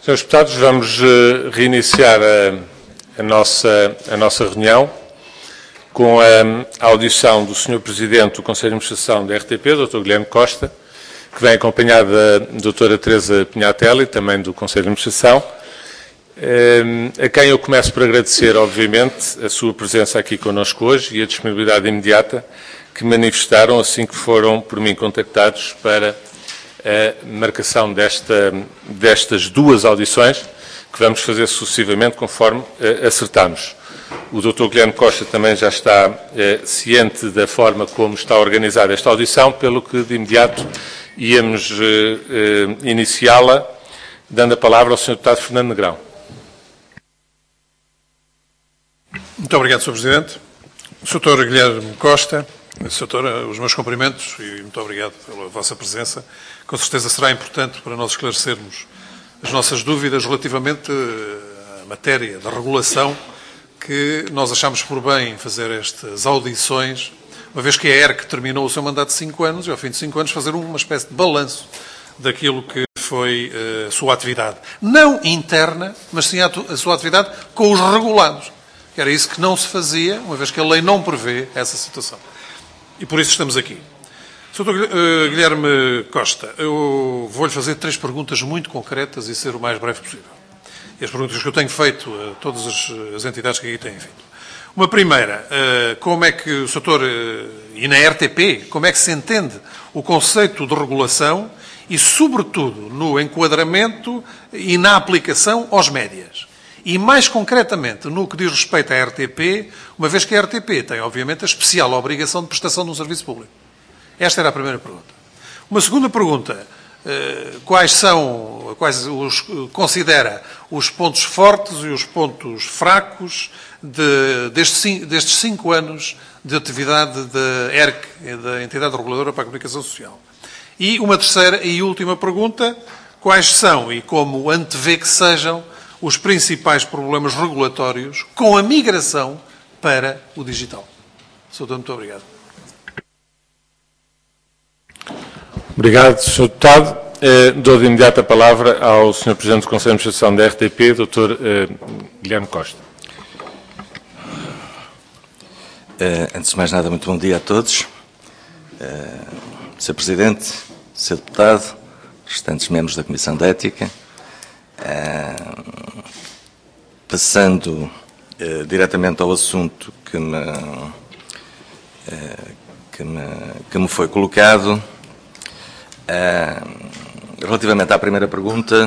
Senhores deputados, vamos reiniciar a nossa reunião com a audição do Sr. Presidente do Conselho de Administração da RTP, Dr. Guilherme Costa, que vem acompanhado da Dra. Teresa Pinhatelli, também do Conselho de Administração, a quem eu começo por agradecer, obviamente, a sua presença aqui connosco hoje e a disponibilidade imediata que manifestaram assim que foram por mim contactados para a marcação destas duas audições, que vamos fazer sucessivamente conforme acertamos. O Dr. Guilherme Costa também já está ciente da forma como está organizada esta audição, pelo que de imediato íamos iniciá-la, dando a palavra ao Sr. Deputado Fernando Negrão. Muito obrigado, Sr. Presidente. Sr. Guilherme Costa, Sr. os meus cumprimentos e muito obrigado pela vossa presença. Com certeza será importante para nós esclarecermos as nossas dúvidas relativamente à matéria da regulação, que nós achamos por bem fazer estas audições, uma vez que a ERC terminou o seu mandato de 5 anos e, ao fim de 5 anos, fazer uma espécie de balanço daquilo que foi a sua atividade. Não interna, mas sim a sua atividade com os regulados. Que era isso que não se fazia, uma vez que a lei não prevê essa situação. E por isso estamos aqui. Sr. Guilherme Costa, eu vou-lhe fazer 3 perguntas muito concretas e ser o mais breve possível. E as perguntas que eu tenho feito a todas as entidades que aqui têm vindo. Uma primeira, como é que o setor, e na RTP, como é que se entende o conceito de regulação e, sobretudo, no enquadramento e na aplicação aos médias? E, mais concretamente, no que diz respeito à RTP, uma vez que a RTP tem, obviamente, a especial obrigação de prestação de um serviço público. Esta era a primeira pergunta. Uma segunda pergunta, quais considera os pontos fortes e os pontos fracos destes 5 anos de atividade da ERC, da Entidade Reguladora para a Comunicação Social? E uma terceira e última pergunta, quais são e como antevê que sejam os principais problemas regulatórios com a migração para o digital? Sr. Muito obrigado. Obrigado, Sr. Deputado. Dou de imediato a palavra ao Sr. Presidente do Conselho de Administração da RTP, Dr. Guilherme Costa. Antes de mais nada, muito bom dia a todos. Sr. Presidente, Sr. Deputado, restantes membros da Comissão de Ética. Passando diretamente ao assunto que me foi colocado, relativamente à primeira pergunta,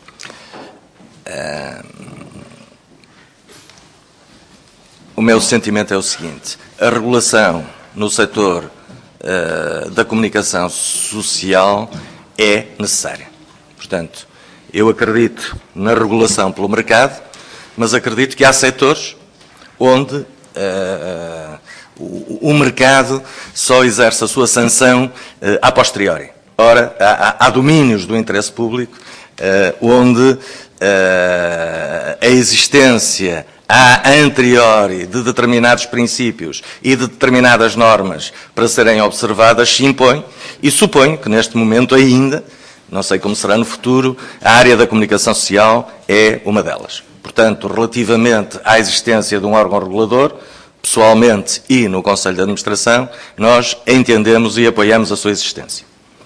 o meu sentimento é o seguinte: a regulação no setor da comunicação social é necessária. Portanto, eu acredito na regulação pelo mercado, mas acredito que há setores onde o mercado só exerce a sua sanção a posteriori. Ora, há domínios do interesse público onde a existência a anteriori de determinados princípios e de determinadas normas para serem observadas se impõe, e suponho que neste momento ainda, não sei como será no futuro, a área da comunicação social é uma delas. Portanto, relativamente à existência de um órgão regulador, pessoalmente e no Conselho de Administração, nós entendemos e apoiamos a sua existência.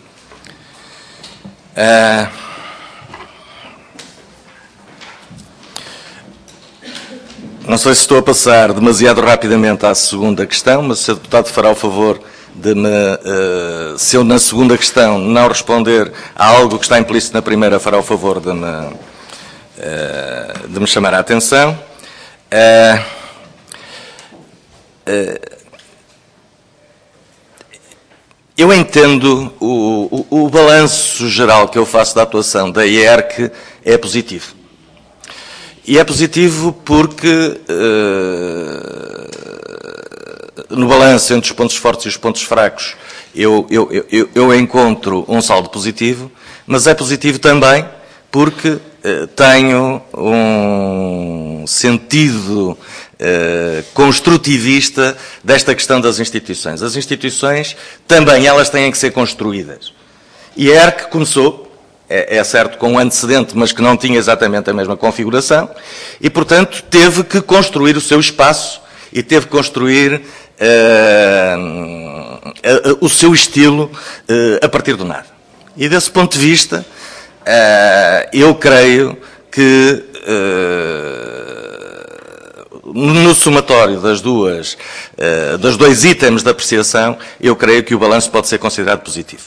Não sei se estou a passar demasiado rapidamente à segunda questão, mas o Sr. Deputado fará o favor de se eu na segunda questão não responder a algo que está implícito na primeira, fará o favor de me chamar a atenção. Eu entendo o balanço geral que eu faço da atuação da ERC é positivo. E é positivo porque no balanço entre os pontos fortes e os pontos fracos eu encontro um saldo positivo, mas é positivo também porque tenho um sentido construtivista desta questão das instituições. As instituições também elas têm que ser construídas. E a ERC começou é certo, com um antecedente, mas que não tinha exatamente a mesma configuração, e, portanto, teve que construir o seu espaço e teve que construir o seu estilo a partir do nada. E, desse ponto de vista, eu creio que no somatório dos dois itens de apreciação, eu creio que o balanço pode ser considerado positivo.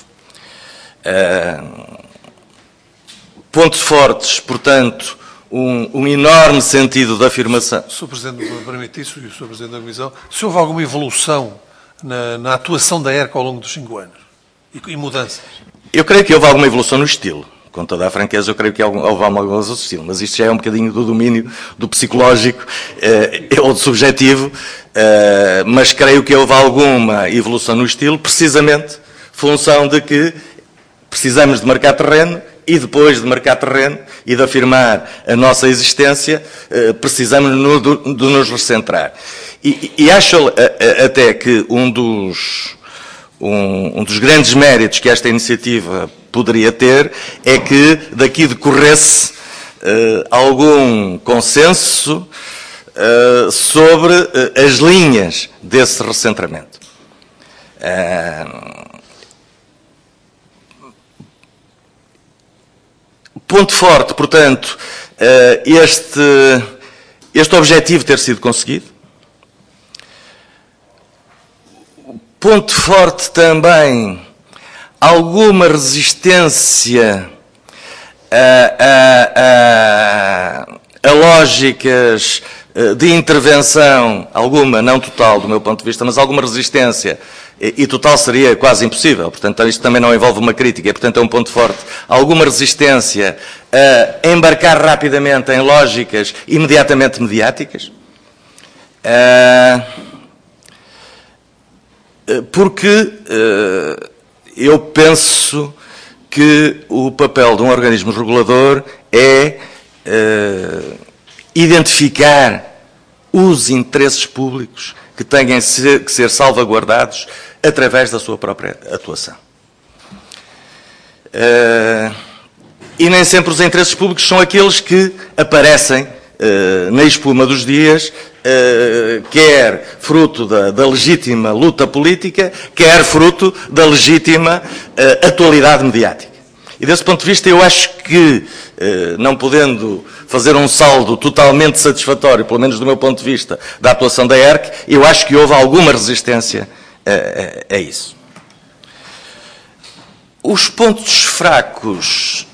Pontos fortes, portanto, um enorme sentido de afirmação. Sr. Presidente, me permite isso, e o Sr. Presidente da Comissão, se houve alguma evolução na atuação da ERC ao longo dos 5 anos e mudanças? Eu creio que houve alguma evolução no estilo. Com toda a franqueza, eu creio que houve alguma evolução no estilo, mas isto já é um bocadinho do domínio do psicológico ou do subjetivo, mas creio que houve alguma evolução no estilo, precisamente função de que precisamos de marcar terreno, e depois de marcar terreno e de afirmar a nossa existência, precisamos de nos recentrar. E acho até que um dos grandes méritos que esta iniciativa poderia ter é que daqui decorresse algum consenso sobre as linhas desse recentramento. Ponto forte, portanto, este objetivo ter sido conseguido. Ponto forte também, alguma resistência a lógicas de intervenção, alguma, não total do meu ponto de vista, mas alguma resistência, e total seria quase impossível, portanto isto também não envolve uma crítica, e portanto é um ponto forte, alguma resistência a embarcar rapidamente em lógicas imediatamente mediáticas, porque eu penso que o papel de um organismo regulador é identificar os interesses públicos que têm que ser salvaguardados através da sua própria atuação. E nem sempre os interesses públicos são aqueles que aparecem na espuma dos dias, quer fruto da legítima luta política, quer fruto da legítima atualidade mediática. E desse ponto de vista eu acho que, não podendo fazer um saldo totalmente satisfatório, pelo menos do meu ponto de vista, da atuação da ERC, eu acho que houve alguma resistência a isso. Os pontos fracos,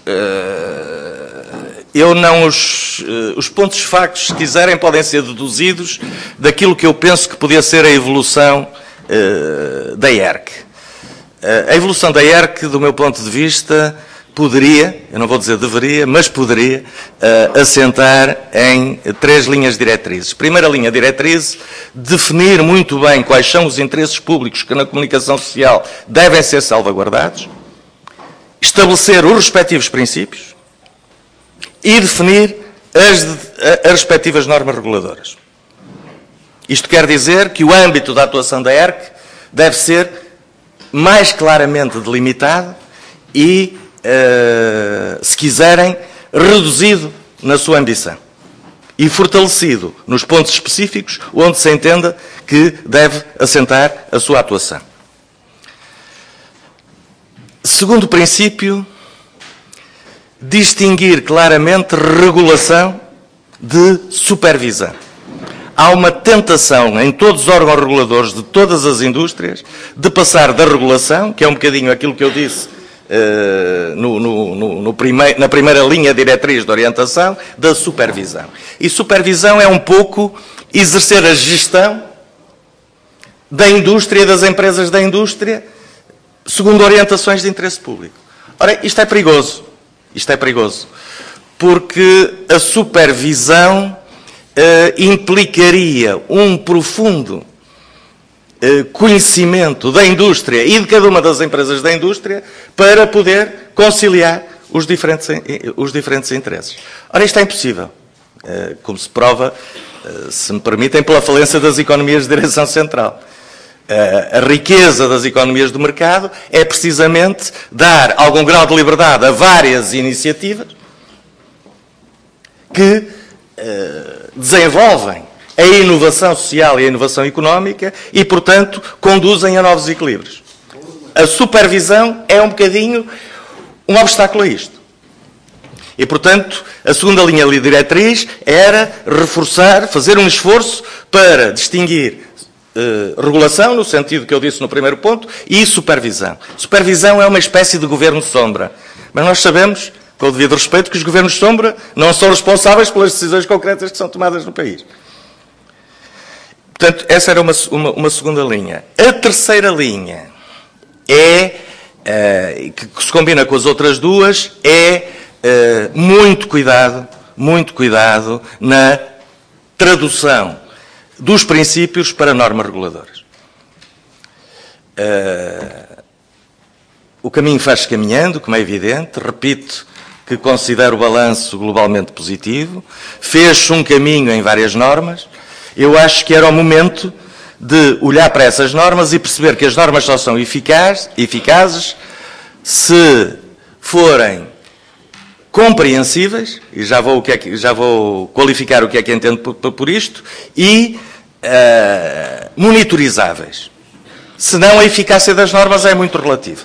os pontos fracos, se quiserem, podem ser deduzidos daquilo que eu penso que podia ser a evolução da ERC. A evolução da ERC, do meu ponto de vista, poderia, eu não vou dizer deveria, mas poderia assentar em 3 linhas diretrizes. Primeira linha diretriz, definir muito bem quais são os interesses públicos que na comunicação social devem ser salvaguardados, estabelecer os respectivos princípios e definir as respectivas normas reguladoras. Isto quer dizer que o âmbito da atuação da ERC deve ser mais claramente delimitado e, se quiserem, reduzido na sua ambição e fortalecido nos pontos específicos onde se entenda que deve assentar a sua atuação. Segundo princípio, distinguir claramente regulação de supervisão. Há uma tentação em todos os órgãos reguladores de todas as indústrias de passar da regulação, que é um bocadinho aquilo que eu disse na primeira linha diretriz de orientação, da supervisão. E supervisão é um pouco exercer a gestão da indústria, das empresas da indústria, segundo orientações de interesse público. Ora, isto é perigoso. Isto é perigoso. Porque a supervisão implicaria um profundo conhecimento da indústria e de cada uma das empresas da indústria para poder conciliar os diferentes interesses. Ora, isto é impossível. Como se prova, se me permitem, pela falência das economias de direção central. a riqueza das economias do mercado é precisamente dar algum grau de liberdade a várias iniciativas que desenvolvem a inovação social e a inovação económica e, portanto, conduzem a novos equilíbrios. A supervisão é um bocadinho um obstáculo a isto. E, portanto, a segunda linha de diretriz era reforçar, fazer um esforço para distinguir regulação, no sentido que eu disse no primeiro ponto, e supervisão. Supervisão é uma espécie de governo sombra. Mas nós sabemos, com o devido respeito, que os governos sombra não são responsáveis pelas decisões concretas que são tomadas no país. Portanto, essa era uma segunda linha. A terceira linha que se combina com as outras duas, muito cuidado na tradução dos princípios para normas reguladoras. O caminho faz-se caminhando, como é evidente. Repito que considero o balanço globalmente positivo. Fez-se um caminho em várias normas. Eu acho que era o momento de olhar para essas normas e perceber que as normas só são eficazes se forem compreensíveis, e já vou qualificar o que é que entendo por isto, e monitorizáveis. Senão a eficácia das normas é muito relativa.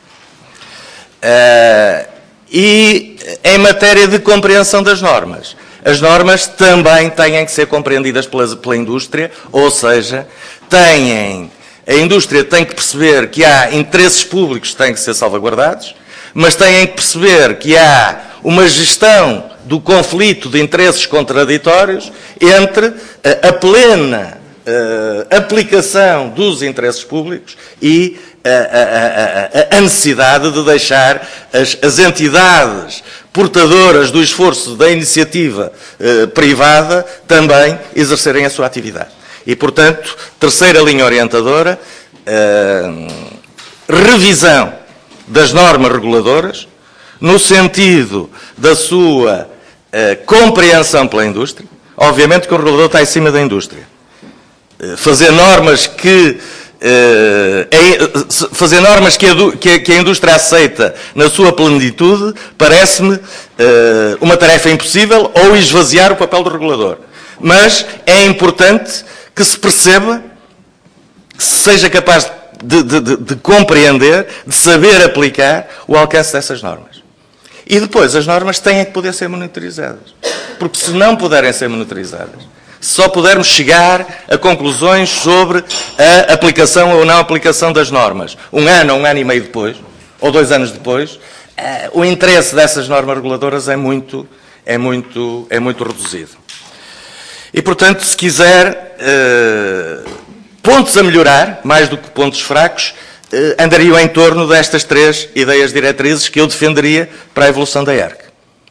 E em matéria de compreensão das normas, as normas também têm que ser compreendidas pela indústria, ou seja, a indústria tem que perceber que há interesses públicos que têm que ser salvaguardados, mas têm que perceber que há uma gestão do conflito de interesses contraditórios entre a plena aplicação dos interesses públicos e a necessidade de deixar as entidades portadoras do esforço da iniciativa privada também exercerem a sua atividade. E, portanto, terceira linha orientadora, revisão das normas reguladoras, no sentido da sua compreensão pela indústria. Obviamente que o regulador está em cima da indústria. Fazer normas que a indústria aceita na sua plenitude parece-me uma tarefa impossível ou esvaziar o papel do regulador. Mas é importante que se perceba, que se seja capaz de compreender, de saber aplicar o alcance dessas normas. E depois as normas têm que poder ser monitorizadas. Porque se não puderem ser monitorizadas, só pudermos chegar a conclusões sobre a aplicação ou não aplicação das normas, um ano ou um ano e meio depois, ou 2 anos depois, o interesse dessas normas reguladoras é muito reduzido. E, portanto, se quiser, pontos a melhorar, mais do que pontos fracos, andariam em torno destas 3 ideias diretrizes que eu defenderia para a evolução da ERC.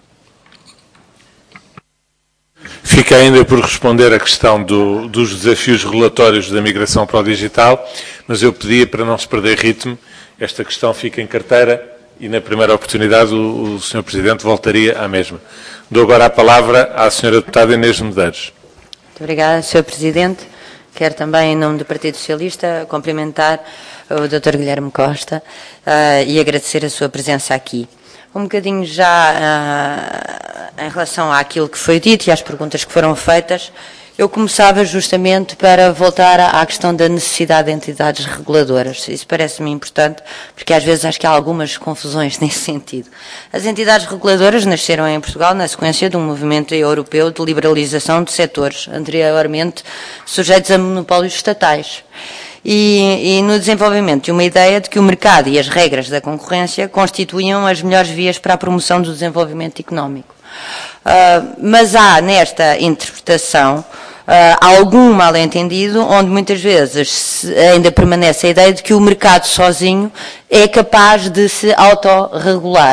Fica ainda por responder a questão dos desafios regulatórios da migração para o digital, mas eu pedia, para não se perder ritmo, esta questão fica em carteira e, na primeira oportunidade, o Sr. Presidente voltaria à mesma. Dou agora a palavra à Sra. Deputada Inês Medeiros. Muito obrigada, Sr. Presidente. Quero também, em nome do Partido Socialista, cumprimentar o Dr. Guilherme Costa e agradecer a sua presença aqui. Um bocadinho já em relação àquilo que foi dito e às perguntas que foram feitas, eu começava justamente para voltar à questão da necessidade de entidades reguladoras. Isso parece-me importante, porque às vezes acho que há algumas confusões nesse sentido. As entidades reguladoras nasceram em Portugal na sequência de um movimento europeu de liberalização de setores, anteriormente sujeitos a monopólios estatais. E no desenvolvimento de uma ideia de que o mercado e as regras da concorrência constituíam as melhores vias para a promoção do desenvolvimento económico. Mas há nesta interpretação algum mal-entendido, onde muitas vezes ainda permanece a ideia de que o mercado sozinho é capaz de se autorregular.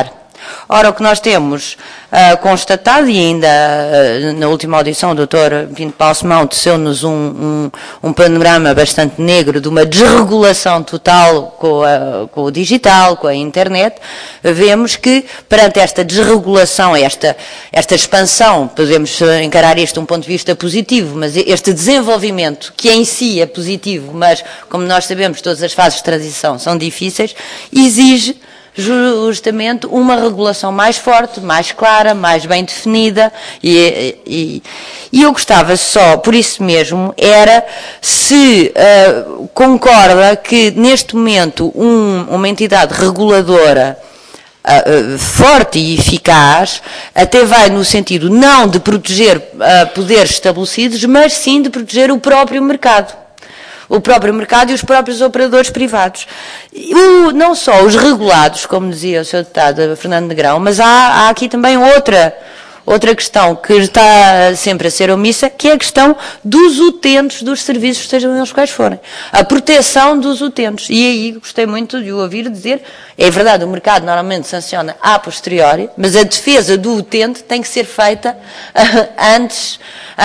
Ora, o que nós temos constatado, e ainda na última audição o Dr. Pinto Balsemão teceu-nos um panorama bastante negro de uma desregulação total com o digital, com a internet, vemos que perante esta desregulação, esta expansão, podemos encarar isto de um ponto de vista positivo, mas este desenvolvimento, que em si é positivo, mas como nós sabemos todas as fases de transição são difíceis, exige justamente uma regulação mais forte, mais clara, mais bem definida, e eu gostava só, por isso mesmo, era se concorda que neste momento uma entidade reguladora forte e eficaz até vai no sentido não de proteger poderes estabelecidos, mas sim de proteger o próprio mercado. O próprio mercado e os próprios operadores privados. Não só os regulados, como dizia o Sr. Deputado Fernando Negrão, mas há aqui também outra questão que está sempre a ser omissa, que é a questão dos utentes dos serviços, sejam eles quais forem. A proteção dos utentes. E aí gostei muito de o ouvir dizer, é verdade, o mercado normalmente sanciona a posteriori, mas a defesa do utente tem que ser feita antes,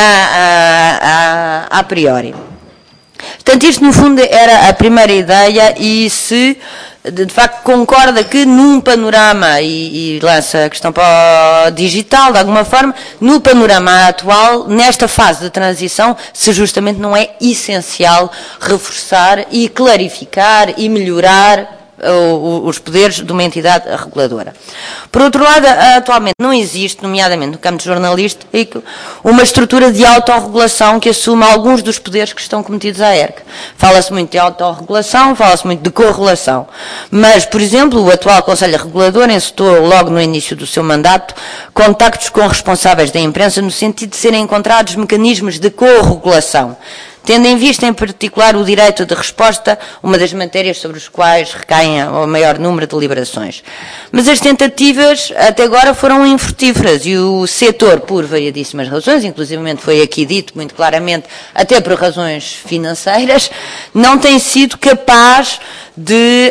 a priori. Portanto, isto no fundo era a primeira ideia, e se de facto concorda que num panorama, e lança a questão para o digital de alguma forma, no panorama atual, nesta fase de transição, se justamente não é essencial reforçar e clarificar e melhorar os poderes de uma entidade reguladora. Por outro lado, atualmente não existe, nomeadamente no campo jornalístico, uma estrutura de autorregulação que assuma alguns dos poderes que estão cometidos à ERC. Fala-se muito de autorregulação, fala-se muito de correlação, mas, por exemplo, o atual Conselho Regulador encetou logo no início do seu mandato contactos com responsáveis da imprensa no sentido de serem encontrados mecanismos de corregulação, tendo em vista, em particular, o direito de resposta, uma das matérias sobre as quais recaem o maior número de deliberações. Mas as tentativas, até agora, foram infrutíferas, e o setor, por variadíssimas razões, inclusivamente foi aqui dito muito claramente, até por razões financeiras, não tem sido capaz de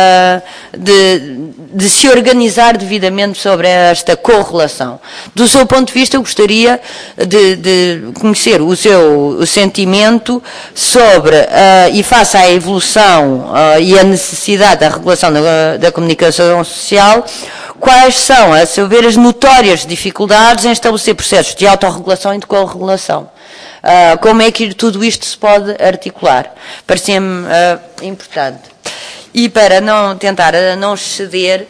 se organizar devidamente sobre esta correlação. Do seu ponto de vista, eu gostaria de conhecer o seu sentimento sobre, e face à evolução e à necessidade da regulação da comunicação social, quais são, a seu ver, as notórias dificuldades em estabelecer processos de autorregulação e de corregulação. Como é que tudo isto se pode articular? Parecia-me importante. E para não tentar não exceder,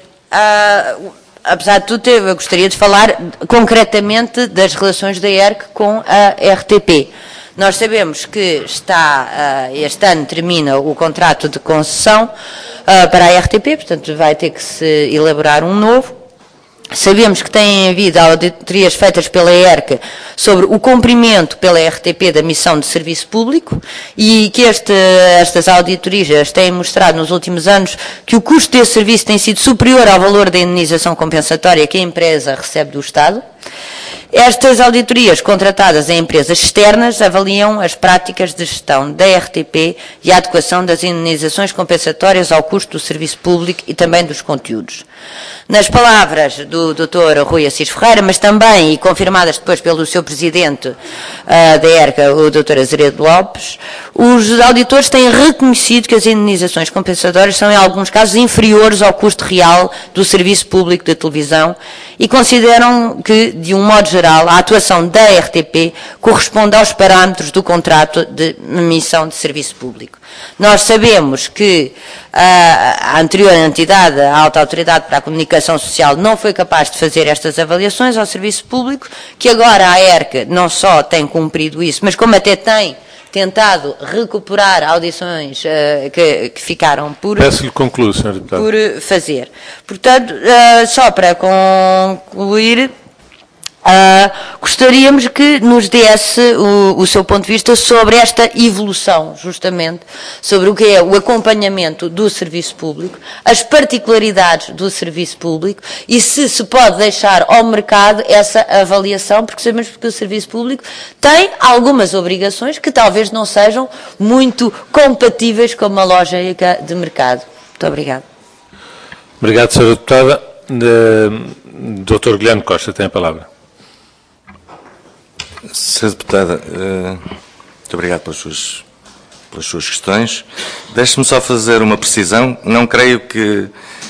apesar de tudo, eu gostaria de falar concretamente das relações da ERC com a RTP. Nós sabemos que este ano termina o contrato de concessão para a RTP, portanto vai ter que se elaborar um novo. Sabemos que têm havido auditorias feitas pela ERC sobre o cumprimento pela RTP da missão de serviço público, e que estas auditorias têm mostrado nos últimos anos que o custo desse serviço tem sido superior ao valor da indenização compensatória que a empresa recebe do Estado. Estas auditorias contratadas em empresas externas avaliam as práticas de gestão da RTP e a adequação das indenizações compensatórias ao custo do serviço público e também dos conteúdos. Nas palavras do Dr. Rui Assis Ferreira, mas também, e confirmadas depois pelo seu presidente da ERC, o Dr. Azeredo Lopes, os auditores têm reconhecido que as indenizações compensatórias são, em alguns casos, inferiores ao custo real do serviço público de televisão, e consideram que, de um modo geral, a atuação da RTP corresponde aos parâmetros do contrato de missão de serviço público. Nós sabemos que a anterior entidade, a Alta Autoridade para a Comunicação Social, não foi capaz de fazer estas avaliações ao serviço público, que agora a ERC não só tem cumprido isso, mas como até tem tentado recuperar audições que ficaram por... Peço-lhe concluir, Sr. Deputado. Por fazer. Portanto, só para concluir, gostaríamos que nos desse o seu ponto de vista sobre esta evolução, justamente, sobre o que é o acompanhamento do serviço público, as particularidades do serviço público, e se pode deixar ao mercado essa avaliação, porque sabemos que o serviço público tem algumas obrigações que talvez não sejam muito compatíveis com uma lógica de mercado. Muito obrigada. Obrigado, Sra. Deputada. Dr. Guilherme Costa tem a palavra. Sra. Deputada, muito obrigado pelas suas questões. Deixe-me só fazer uma precisão. Não creio que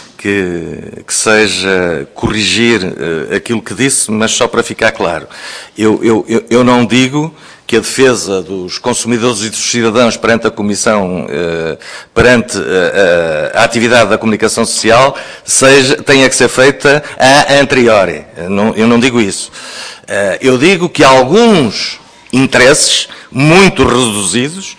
seja corrigir aquilo que disse, mas só para ficar claro. Eu não digo que a defesa dos consumidores e dos cidadãos perante a Comissão, perante a atividade da comunicação social, tenha que ser feita a anteriori. Eu não digo isso. Eu digo que alguns interesses muito reduzidos,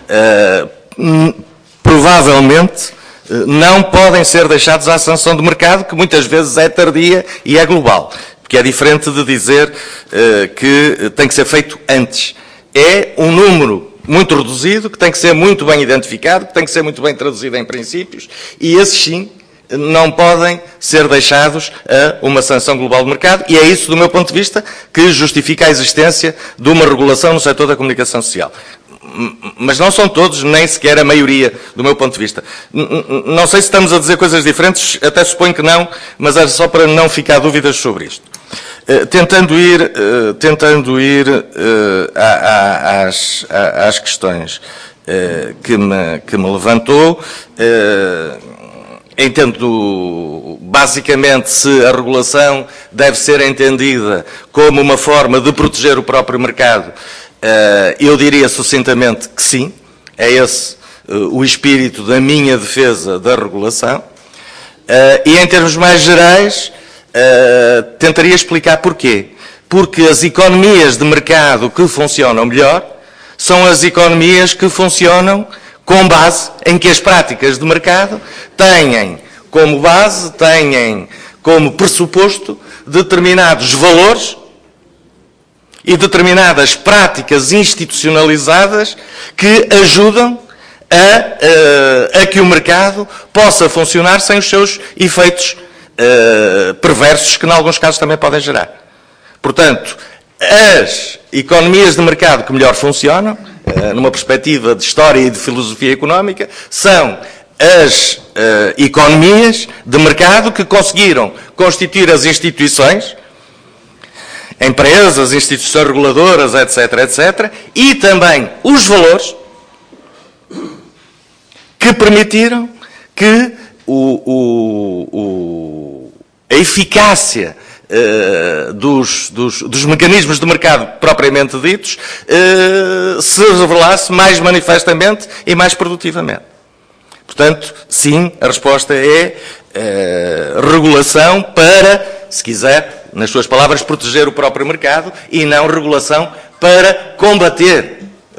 provavelmente, não podem ser deixados à sanção do mercado, que muitas vezes é tardia e é global. Porque é diferente de dizer que tem que ser feito antes. É um número muito reduzido, que tem que ser muito bem identificado, que tem que ser muito bem traduzido em princípios, e esses sim não podem ser deixados a uma sanção global do mercado, e é isso, do meu ponto de vista, que justifica a existência de uma regulação no setor da comunicação social. Mas não são todos, nem sequer a maioria, do meu ponto de vista. Não sei se estamos a dizer coisas diferentes, até suponho que não, mas é só para não ficar dúvidas sobre isto. Tentando ir às questões que me levantou, entendo basicamente se a regulação deve ser entendida como uma forma de proteger o próprio mercado. Eu diria sucintamente que sim, é esse o espírito da minha defesa da regulação, e em termos mais gerais tentaria explicar porquê. Porque as economias de mercado que funcionam melhor são as economias que funcionam com base em que as práticas de mercado têm como base, têm como pressuposto determinados valores e determinadas práticas institucionalizadas que ajudam a que o mercado possa funcionar sem os seus efeitos perversos que, em alguns casos, também podem gerar. Portanto, as economias de mercado que melhor funcionam, numa perspectiva de história e de filosofia económica, são as economias de mercado que conseguiram constituir as instituições, empresas, instituições reguladoras, etc., etc., e também os valores que permitiram que a eficácia dos mecanismos de mercado propriamente ditos se revelasse mais manifestamente e mais produtivamente. Portanto, sim, a resposta é regulação para, se quiser, nas suas palavras, proteger o próprio mercado e não regulação para combater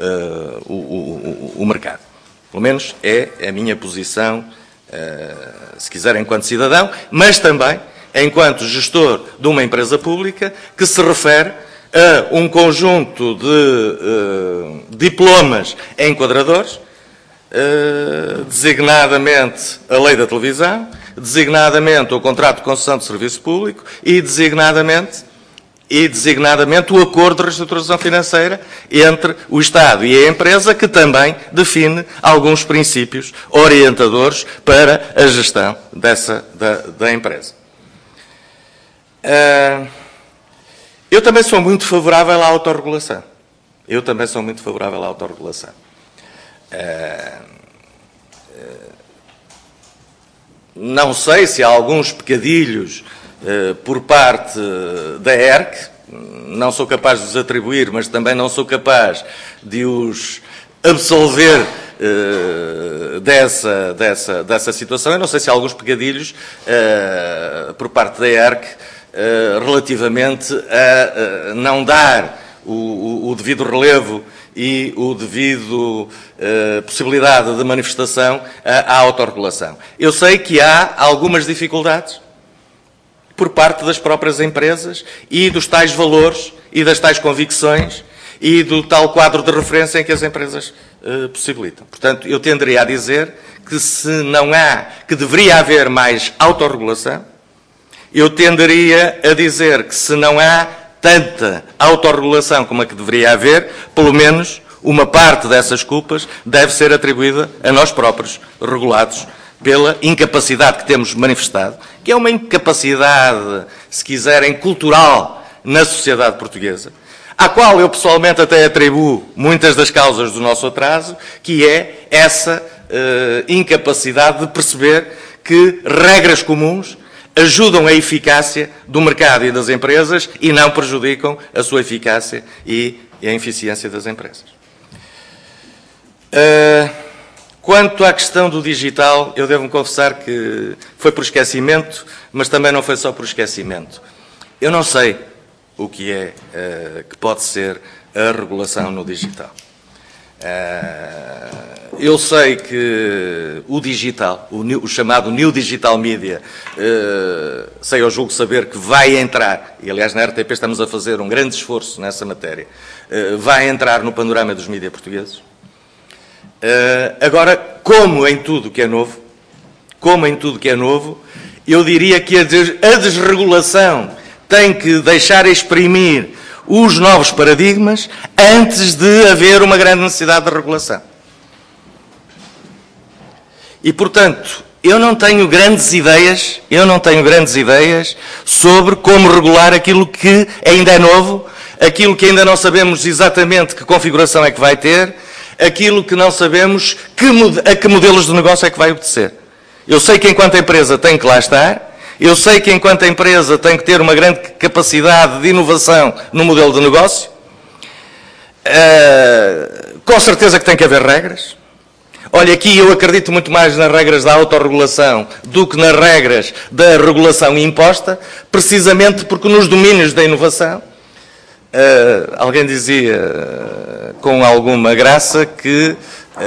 o mercado. Pelo menos é a minha posição, se quiser, enquanto cidadão, mas também enquanto gestor de uma empresa pública que se refere a um conjunto de diplomas enquadradores, designadamente a lei da televisão, designadamente o contrato de concessão de serviço público e designadamente o acordo de reestruturação financeira entre o Estado e a empresa, que também define alguns princípios orientadores para a gestão da empresa. Eu também sou muito favorável à autorregulação. Não sei se há alguns pecadilhos por parte da ERC, não sou capaz de os atribuir, mas também não sou capaz de os absolver dessa situação. Eu não sei se há alguns pecadilhos por parte da ERC relativamente a não dar o devido relevo e o devido possibilidade de manifestação à autorregulação. Eu sei que há algumas dificuldades por parte das próprias empresas e dos tais valores e das tais convicções e do tal quadro de referência em que as empresas possibilitam. Portanto, eu tenderia a dizer que deveria haver mais autorregulação. Eu tenderia a dizer que se não há tanta autorregulação como a que deveria haver, pelo menos uma parte dessas culpas deve ser atribuída a nós próprios, regulados pela incapacidade que temos manifestado, que é uma incapacidade, se quiserem, cultural na sociedade portuguesa, à qual eu pessoalmente até atribuo muitas das causas do nosso atraso, que é essa incapacidade de perceber que regras comuns ajudam a eficácia do mercado e das empresas e não prejudicam a sua eficácia e a eficiência das empresas. Quanto à questão do digital, eu devo-me confessar que foi por esquecimento, mas também não foi só por esquecimento. Eu não sei o que é que pode ser a regulação no digital. Eu sei que o digital, o chamado New Digital Media, sei ou julgo saber que vai entrar, e aliás na RTP estamos a fazer um grande esforço nessa matéria, vai entrar no panorama dos mídias portugueses. Agora, como em tudo que é novo, eu diria que a desregulação tem que deixar exprimir os novos paradigmas antes de haver uma grande necessidade de regulação. E, portanto, eu não tenho grandes ideias sobre como regular aquilo que ainda é novo, aquilo que ainda não sabemos exatamente que configuração é que vai ter, aquilo que não sabemos a que modelos de negócio é que vai obedecer. Eu sei que enquanto empresa tem que lá estar, eu sei que enquanto empresa tem que ter uma grande capacidade de inovação no modelo de negócio, com certeza que tem que haver regras. Olha, aqui eu acredito muito mais nas regras da autorregulação do que nas regras da regulação imposta, precisamente porque nos domínios da inovação, alguém dizia com alguma graça que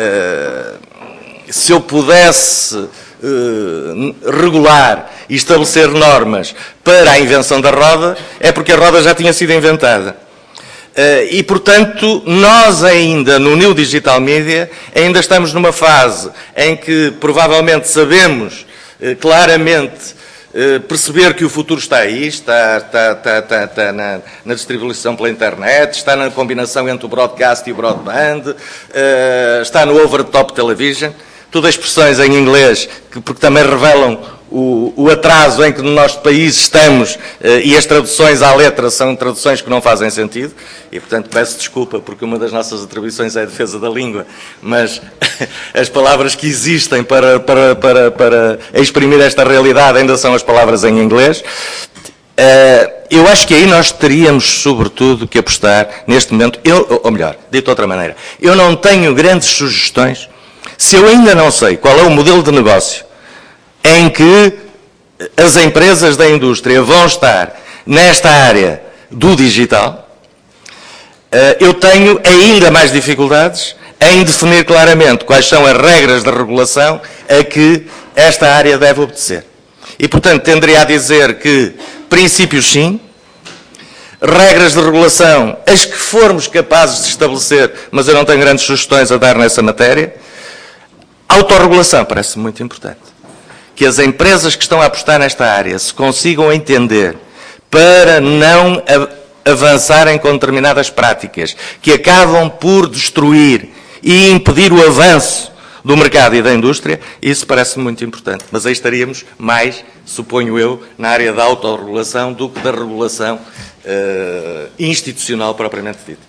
se eu pudesse regular e estabelecer normas para a invenção da roda, é porque a roda já tinha sido inventada. E, portanto, nós ainda, no New Digital Media, ainda estamos numa fase em que provavelmente sabemos claramente perceber que o futuro está aí, está na distribuição pela internet, está na combinação entre o broadcast e o broadband, está no over-the-top television, todas expressões em inglês, porque também revelam o atraso em que no nosso país estamos, e as traduções à letra são traduções que não fazem sentido, e portanto peço desculpa porque uma das nossas atribuições é a defesa da língua, mas as palavras que existem para exprimir esta realidade ainda são as palavras em inglês. Eu acho que aí nós teríamos sobretudo que apostar neste momento, ou melhor, dito de outra maneira, eu não tenho grandes sugestões, se eu ainda não sei qual é o modelo de negócio em que as empresas da indústria vão estar nesta área do digital, eu tenho ainda mais dificuldades em definir claramente quais são as regras de regulação a que esta área deve obedecer. E, portanto, tenderia a dizer que princípios sim, regras de regulação, as que formos capazes de estabelecer, mas eu não tenho grandes sugestões a dar nessa matéria. Autorregulação parece muito importante. Que as empresas que estão a apostar nesta área se consigam entender para não avançarem com determinadas práticas que acabam por destruir e impedir o avanço do mercado e da indústria, isso parece muito importante. Mas aí estaríamos mais, suponho eu, na área da autorregulação do que da regulação institucional propriamente dita.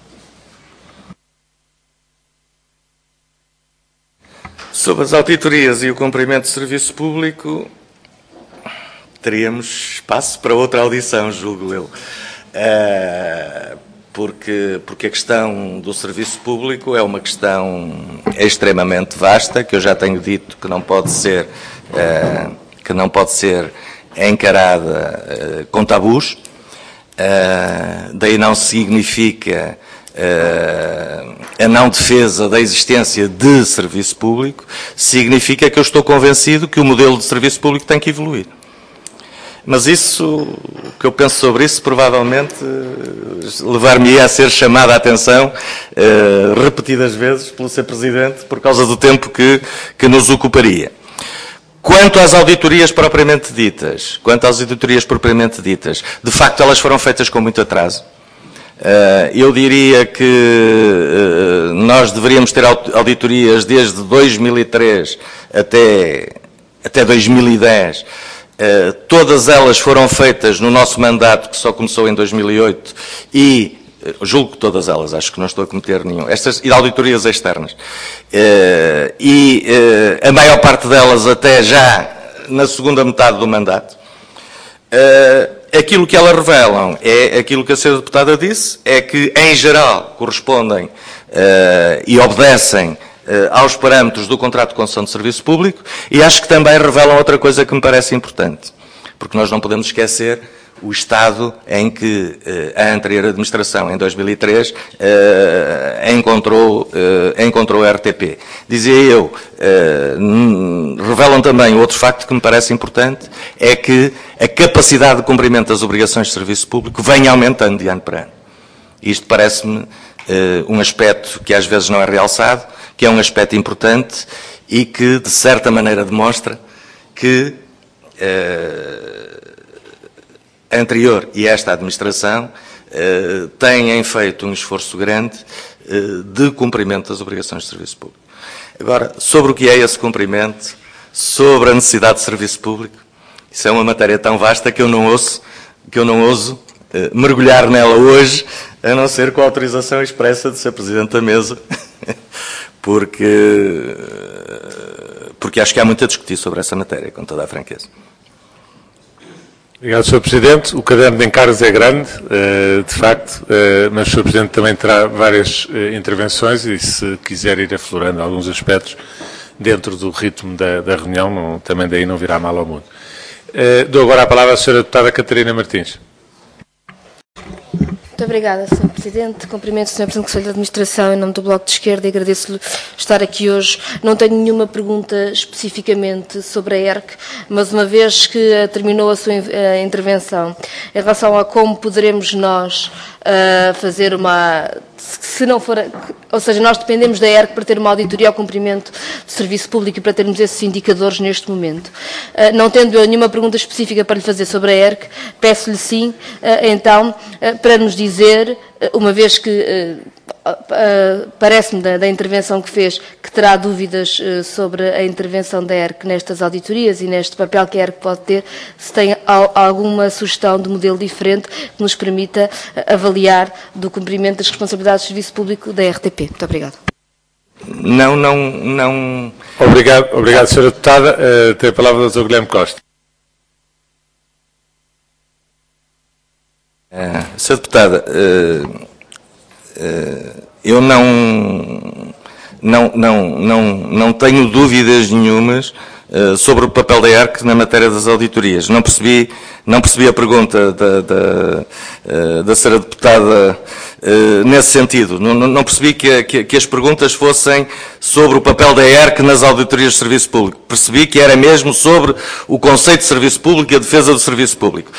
Sobre as auditorias e o cumprimento de serviço público, teríamos espaço para outra audição, julgo eu. Porque a questão do serviço público é uma questão extremamente vasta, que eu já tenho dito que não pode ser encarada com tabus. Daí não significa a não defesa da existência de serviço público, significa que eu estou convencido que o modelo de serviço público tem que evoluir. Mas isso, o que eu penso sobre isso, provavelmente levar-me-ia a ser chamada a atenção repetidas vezes pelo Sr. Presidente, por causa do tempo que nos ocuparia. Quanto às auditorias propriamente ditas, de facto elas foram feitas com muito atraso. Eu diria que nós deveríamos ter auditorias desde 2003 até até 2010, todas elas foram feitas no nosso mandato, que só começou em 2008, e julgo que todas elas, acho que não estou a cometer nenhum, estas e auditorias externas, a maior parte delas até já na segunda metade do mandato. Aquilo que elas revelam é aquilo que a senhora deputada disse, é que, em geral, correspondem e obedecem aos parâmetros do contrato de concessão de serviço público, e acho que também revelam outra coisa que me parece importante, porque nós não podemos esquecer o estado em que a anterior administração, em 2003, encontrou a RTP. Dizia eu, revelam também outro facto que me parece importante, é que a capacidade de cumprimento das obrigações de serviço público vem aumentando de ano para ano. Isto parece-me um aspecto que às vezes não é realçado, que é um aspecto importante e que, de certa maneira, demonstra que a anterior e esta administração têm feito um esforço grande de cumprimento das obrigações de serviço público. Agora, sobre o que é esse cumprimento, sobre a necessidade de serviço público, isso é uma matéria tão vasta que eu não ouso mergulhar nela hoje, a não ser com a autorização expressa de ser Presidente da Mesa, porque acho que há muito a discutir sobre essa matéria, com toda a franqueza. Obrigado, Sr. Presidente. O caderno de encargos é grande, de facto, mas o Sr. Presidente também terá várias intervenções e, se quiser ir aflorando alguns aspectos dentro do ritmo da reunião, também daí não virá mal ao mundo. Dou agora a palavra à Sra. Deputada Catarina Martins. Muito obrigada, Sr. Presidente. Cumprimento o Sr. Presidente do Conselho de Administração em nome do Bloco de Esquerda e agradeço-lhe estar aqui hoje. Não tenho nenhuma pergunta especificamente sobre a ERC, mas uma vez que terminou a sua intervenção, em relação a como poderemos nós fazer se não for, ou seja, nós dependemos da ERC para ter uma auditoria ao cumprimento do serviço público e para termos esses indicadores neste momento. Não tendo nenhuma pergunta específica para lhe fazer sobre a ERC, peço-lhe sim, então, para nos dizer, uma vez que parece-me da intervenção que fez, que terá dúvidas sobre a intervenção da ERC nestas auditorias e neste papel que a ERC pode ter, se tem alguma sugestão de modelo diferente que nos permita avaliar do cumprimento das responsabilidades de serviço público da RTP. Muito obrigada. Não. Obrigado, Sra. Deputada. Tem a palavra o Dr. Guilherme Costa. Sra. Deputada, eu não tenho dúvidas nenhumas sobre o papel da ERC na matéria das auditorias. Não percebi a pergunta da Sra. Deputada nesse sentido. Não percebi que as perguntas fossem sobre o papel da ERC nas auditorias de serviço público. Percebi que era mesmo sobre o conceito de serviço público e a defesa do serviço público.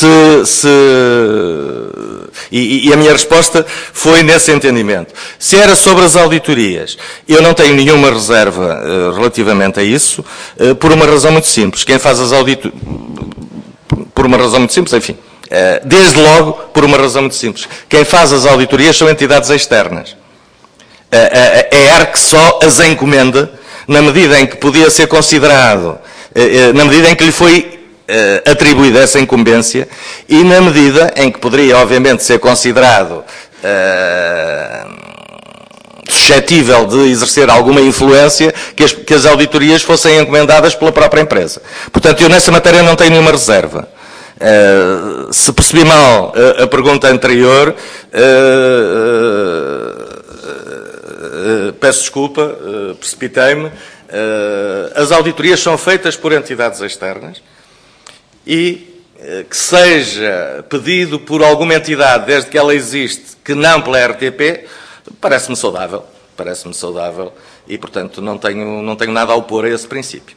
E a minha resposta foi nesse entendimento. Se era sobre as auditorias, eu não tenho nenhuma reserva relativamente a isso, por uma razão muito simples. Quem faz as auditorias... Por uma razão muito simples, enfim. Desde logo, por uma razão muito simples. Quem faz as auditorias são entidades externas. A ERC só as encomenda na medida em que podia ser considerado, na medida em que lhe foi atribuída essa incumbência e na medida em que poderia, obviamente, ser considerado suscetível de exercer alguma influência que as auditorias fossem encomendadas pela própria empresa. Portanto, eu nessa matéria não tenho nenhuma reserva. Se percebi mal a pergunta anterior, peço desculpa, precipitei-me. As auditorias são feitas por entidades externas e que seja pedido por alguma entidade, desde que ela existe, que não pela RTP, parece-me saudável e, portanto, não tenho nada a opor a esse princípio.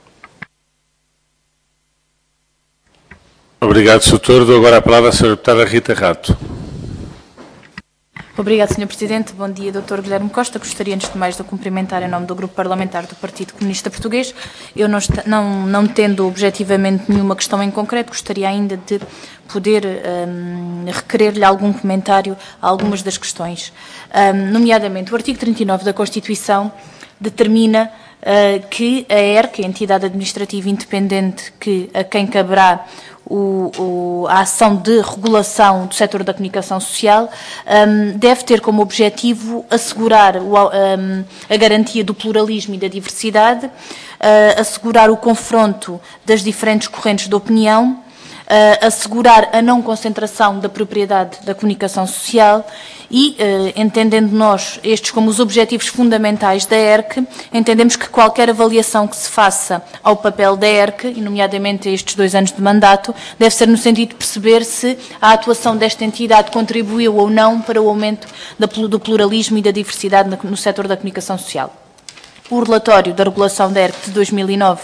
Obrigado, Sr. Doutor. Dou agora a palavra à Sra. Deputada Rita Rato. Obrigado, Sr. Presidente. Bom dia, Dr. Guilherme Costa. Gostaria, antes de mais, de cumprimentar em nome do Grupo Parlamentar do Partido Comunista Português. Eu não tendo objetivamente nenhuma questão em concreto, gostaria ainda de poder requerer-lhe algum comentário a algumas das questões. Nomeadamente, o artigo 39 da Constituição determina que a ERC, a entidade administrativa independente a quem caberá a ação de regulação do setor da comunicação social, deve ter como objetivo assegurar a garantia do pluralismo e da diversidade, assegurar o confronto das diferentes correntes de opinião, assegurar a não concentração da propriedade da comunicação social e, entendendo nós estes como os objetivos fundamentais da ERC, entendemos que qualquer avaliação que se faça ao papel da ERC, e nomeadamente a estes 2 anos de mandato, deve ser no sentido de perceber se a atuação desta entidade contribuiu ou não para o aumento do pluralismo e da diversidade no setor da comunicação social. O relatório da regulação da ERC de 2009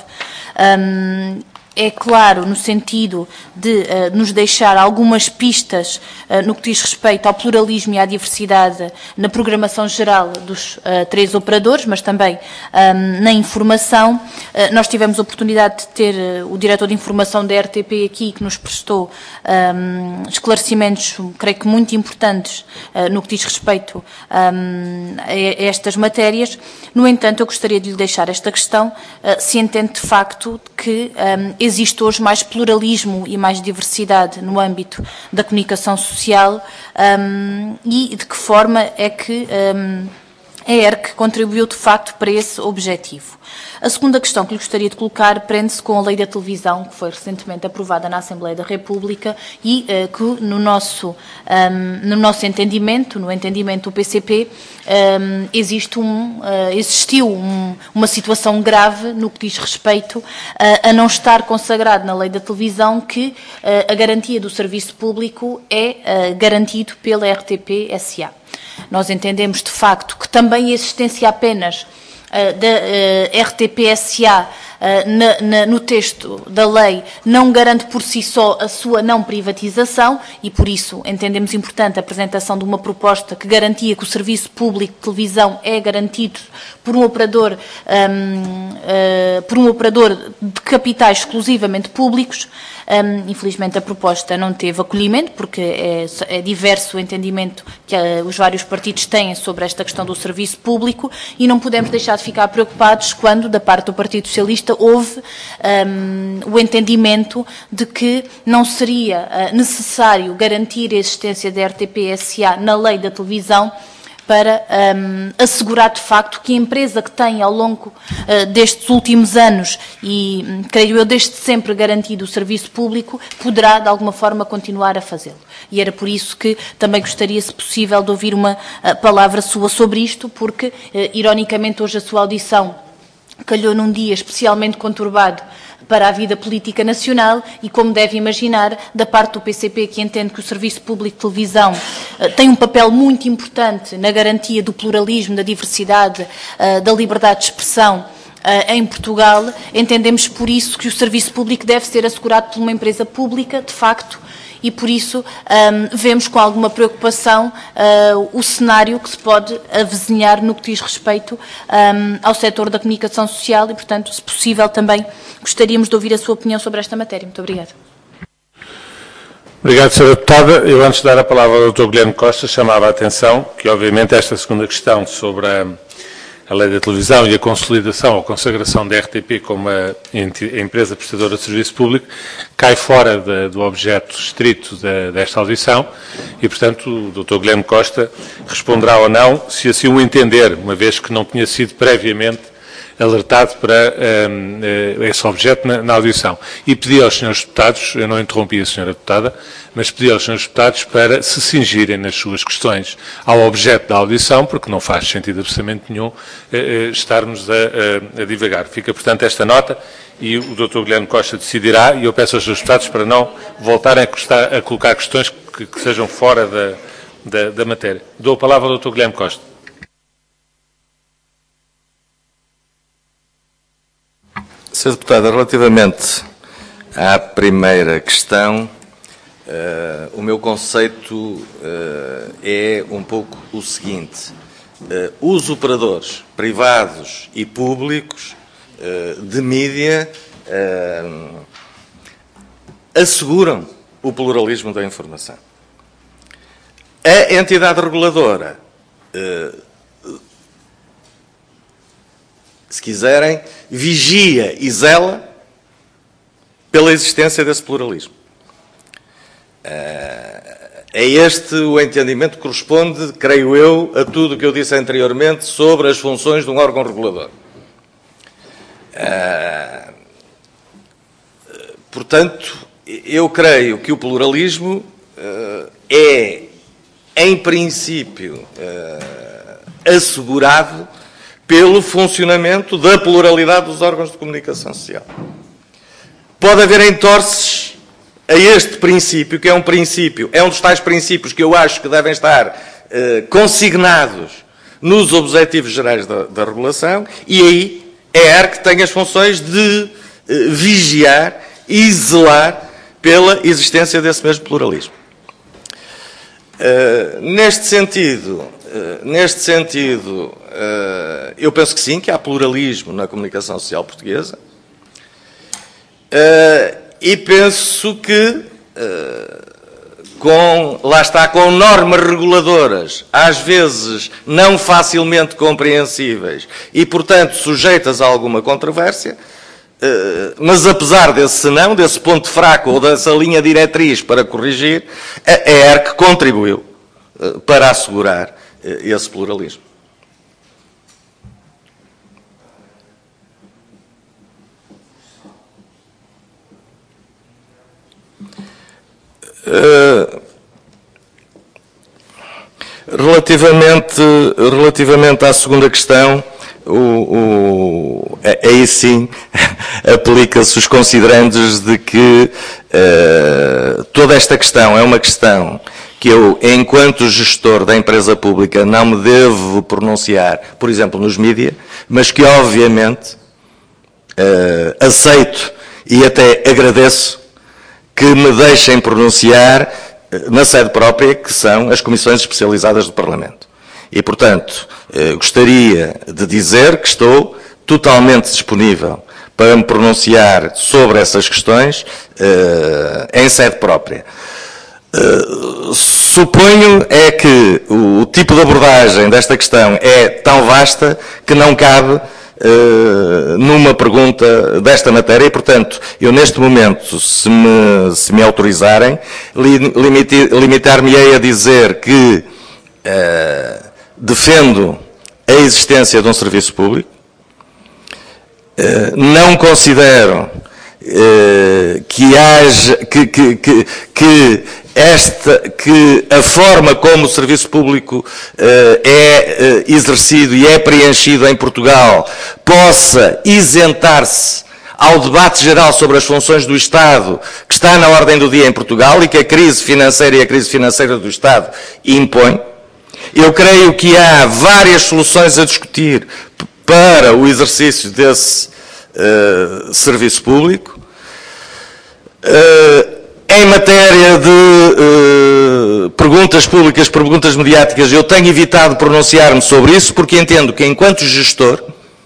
é claro no sentido de nos deixar algumas pistas no que diz respeito ao pluralismo e à diversidade na programação geral dos 3 operadores, mas também na informação. Nós tivemos a oportunidade de ter o diretor de informação da RTP aqui, que nos prestou esclarecimentos, creio que muito importantes, no que diz respeito a estas matérias. No entanto, eu gostaria de lhe deixar esta questão, se entende de facto que existe hoje mais pluralismo e mais diversidade no âmbito da comunicação social e de que forma é que a ERC contribuiu de facto para esse objetivo. A segunda questão que lhe gostaria de colocar prende-se com a Lei da Televisão, que foi recentemente aprovada na Assembleia da República e que, no nosso entendimento, no entendimento do PCP, existiu uma situação grave no que diz respeito a não estar consagrado na Lei da Televisão que a garantia do serviço público é garantido pela RTP-SA. Nós entendemos, de facto, que também a existência apenas da RTP-SA no texto da lei não garante por si só a sua não privatização e, por isso, entendemos importante a apresentação de uma proposta que garantia que o serviço público de televisão é garantido por um operador de capitais exclusivamente públicos. Infelizmente a proposta não teve acolhimento, porque é diverso o entendimento que os vários partidos têm sobre esta questão do serviço público e não podemos deixar de ficar preocupados quando, da parte do Partido Socialista, houve o entendimento de que não seria necessário garantir a existência da RTP-SA na lei da televisão para assegurar de facto que a empresa que tem ao longo destes últimos anos e, creio eu, desde sempre garantido o serviço público, poderá de alguma forma continuar a fazê-lo. E era por isso que também gostaria, se possível, de ouvir uma palavra sua sobre isto, porque, ironicamente, hoje a sua audição calhou num dia especialmente conturbado para a vida política nacional e, como deve imaginar, da parte do PCP, que entende que o Serviço Público de Televisão tem um papel muito importante na garantia do pluralismo, da diversidade, da liberdade de expressão em Portugal, entendemos por isso que o serviço público deve ser assegurado por uma empresa pública, de facto, e por isso vemos com alguma preocupação o cenário que se pode avizinhar no que diz respeito ao setor da comunicação social e, portanto, se possível, também gostaríamos de ouvir a sua opinião sobre esta matéria. Muito obrigada. Obrigado, Sra. Deputada. Eu, antes de dar a palavra ao Dr. Guilherme Costa, chamava a atenção que, obviamente, esta segunda questão sobre a lei da televisão e a consolidação ou consagração da RTP como a empresa prestadora de serviço público cai fora do objeto estrito desta audição e, portanto, o Dr. Guilherme Costa responderá ou não, se assim o entender, uma vez que não tinha sido previamente alertado para esse objeto na audição. E pedi aos senhores deputados, eu não interrompi a senhora deputada, mas pedi aos senhores deputados para se cingirem nas suas questões ao objeto da audição, porque não faz sentido absolutamente nenhum estarmos a divagar. Fica, portanto, esta nota e o Dr. Guilherme Costa decidirá, e eu peço aos senhores deputados para não voltarem a colocar questões que sejam fora da matéria. Dou a palavra ao Dr. Guilherme Costa. Sr. Deputada, relativamente à primeira questão, o meu conceito é um pouco o seguinte. Os operadores privados e públicos de mídia asseguram o pluralismo da informação. A entidade reguladora se quiserem, vigia e zela pela existência desse pluralismo. É este o entendimento que corresponde, creio eu, a tudo o que eu disse anteriormente sobre as funções de um órgão regulador. Portanto, eu creio que o pluralismo é, em princípio, assegurado pelo funcionamento da pluralidade dos órgãos de comunicação social. Pode haver entorces a este princípio, que é um dos tais princípios que eu acho que devem estar consignados nos objetivos gerais da regulação, e aí é a ERC que tem as funções de vigiar e zelar pela existência desse mesmo pluralismo. Neste sentido, eu penso que sim, que há pluralismo na comunicação social portuguesa, e penso que, com normas reguladoras, às vezes não facilmente compreensíveis e, portanto, sujeitas a alguma controvérsia, mas apesar desse ponto fraco ou dessa linha diretriz para corrigir, a ERC contribuiu para assegurar esse pluralismo. Relativamente à segunda questão, aí sim aplica-se os considerandos de que toda esta questão é uma questão que eu, enquanto gestor da empresa pública, não me devo pronunciar, por exemplo, nos mídias, mas que obviamente aceito e até agradeço que me deixem pronunciar na sede própria, que são as comissões especializadas do Parlamento. E, portanto, gostaria de dizer que estou totalmente disponível para me pronunciar sobre essas questões em sede própria. Suponho é que o tipo de abordagem desta questão é tão vasta que não cabe numa pergunta desta matéria e, portanto, eu neste momento, se me autorizarem, limitar-me-ei a dizer que defendo a existência de um serviço público, não considero que a forma como o serviço público é exercido e é preenchido em Portugal possa isentar-se ao debate geral sobre as funções do Estado que está na ordem do dia em Portugal e que a crise financeira e a crise financeira do Estado impõe. Eu creio que há várias soluções a discutir para o exercício desse serviço público. Em matéria de perguntas públicas, perguntas mediáticas, eu tenho evitado pronunciar-me sobre isso porque entendo que, enquanto gestor,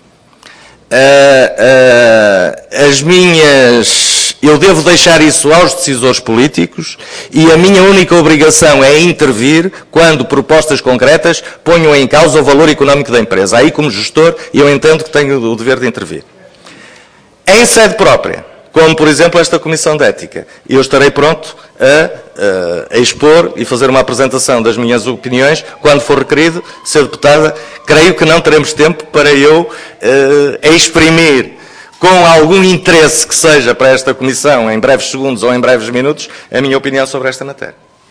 eu devo deixar isso aos decisores políticos e a minha única obrigação é intervir quando propostas concretas ponham em causa o valor económico da empresa. Aí, como gestor, eu entendo que tenho o dever de intervir. Em sede própria, como, por exemplo, esta Comissão de Ética, eu estarei pronto a expor e fazer uma apresentação das minhas opiniões quando for requerido, ser deputada. Creio que não teremos tempo para eu exprimir com algum interesse que seja para esta Comissão, em breves segundos ou em breves minutos, a minha opinião sobre esta matéria.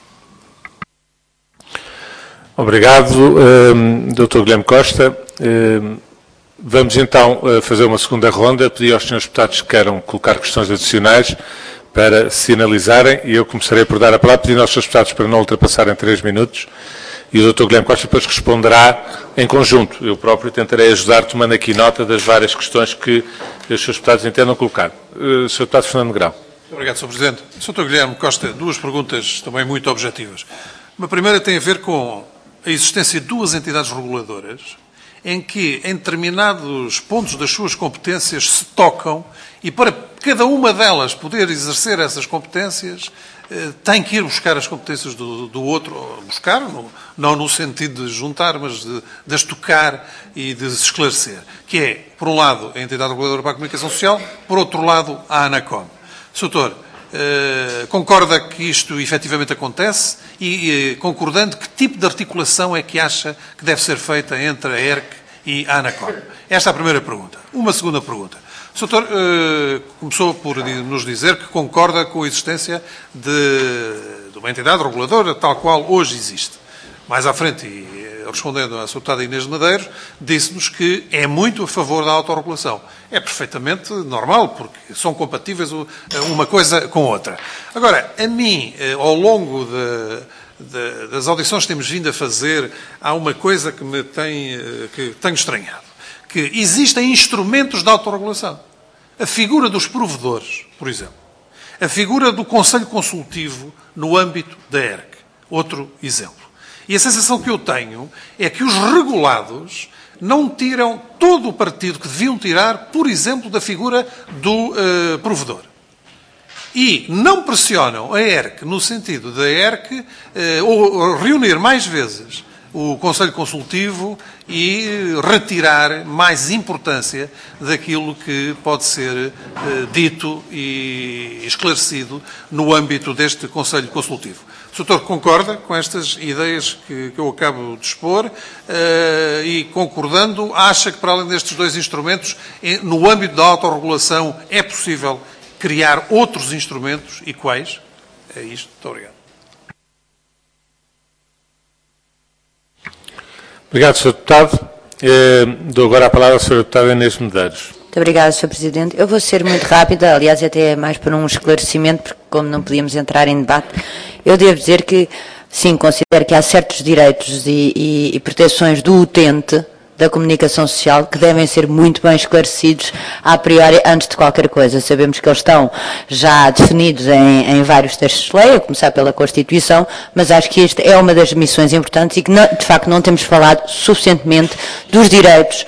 Obrigado, Dr. Guilherme Costa. Vamos então fazer uma segunda ronda. Pedir aos senhores deputados que queiram colocar questões adicionais para sinalizarem, e eu começarei por dar a palavra, pedindo aos senhores deputados para não ultrapassarem 3 minutos, e o Dr. Guilherme Costa depois responderá em conjunto. Eu próprio tentarei ajudar, tomando aqui nota das várias questões que os senhores deputados entendam colocar. Sr. Deputado Fernando Negrão. Obrigado, Sr. Presidente. Sr. Guilherme Costa, 2 perguntas também muito objetivas. Uma primeira tem a ver com a existência de 2 entidades reguladoras em que em determinados pontos das suas competências se tocam e para cada uma delas poder exercer essas competências tem que ir buscar as competências do outro, buscar, não no sentido de juntar, mas de as tocar e de se esclarecer. Que é, por um lado, a Entidade Reguladora para a Comunicação Social, por outro lado, a ANACOM. Sr. Doutor, concorda que isto efetivamente acontece e, concordando, que tipo de articulação é que acha que deve ser feita entre a ERC e a ANACOM? Esta é a primeira pergunta. Uma segunda pergunta. O Sr. Doutor começou por nos dizer que concorda com a existência de uma entidade reguladora tal qual hoje existe. Mais à frente, e respondendo à Sra. Deputada Inês Medeiros, disse-nos que é muito a favor da autorregulação. É perfeitamente normal, porque são compatíveis uma coisa com outra. Agora, a mim, ao longo das audições que temos vindo a fazer, há uma coisa que tenho estranhado. Que existem instrumentos de autorregulação. A figura dos provedores, por exemplo. A figura do Conselho Consultivo no âmbito da ERC. Outro exemplo. E a sensação que eu tenho é que os regulados não tiram todo o partido que deviam tirar, por exemplo, da figura do provedor. E não pressionam a ERC no sentido da ERC ou reunir mais vezes o Conselho Consultivo e retirar mais importância daquilo que pode ser dito e esclarecido no âmbito deste Conselho Consultivo. O Sr. Doutor concorda com estas ideias que eu acabo de expor e, concordando, acha que, para além destes dois instrumentos, no âmbito da autorregulação, é possível criar outros instrumentos e quais? É isto. Muito obrigado. Obrigado, Sr. Deputado. Dou agora a palavra à Sra. Deputada Inês Medeiros. Muito obrigada, Sr. Presidente. Eu vou ser muito rápida, aliás, até é mais para um esclarecimento, porque como não podíamos entrar em debate, eu devo dizer que, sim, considero que há certos direitos e proteções do utente da comunicação social que devem ser muito bem esclarecidos a priori antes de qualquer coisa. Sabemos que eles estão já definidos em vários textos de lei, a começar pela Constituição, mas acho que esta é uma das missões importantes e que, de facto, não temos falado suficientemente dos direitos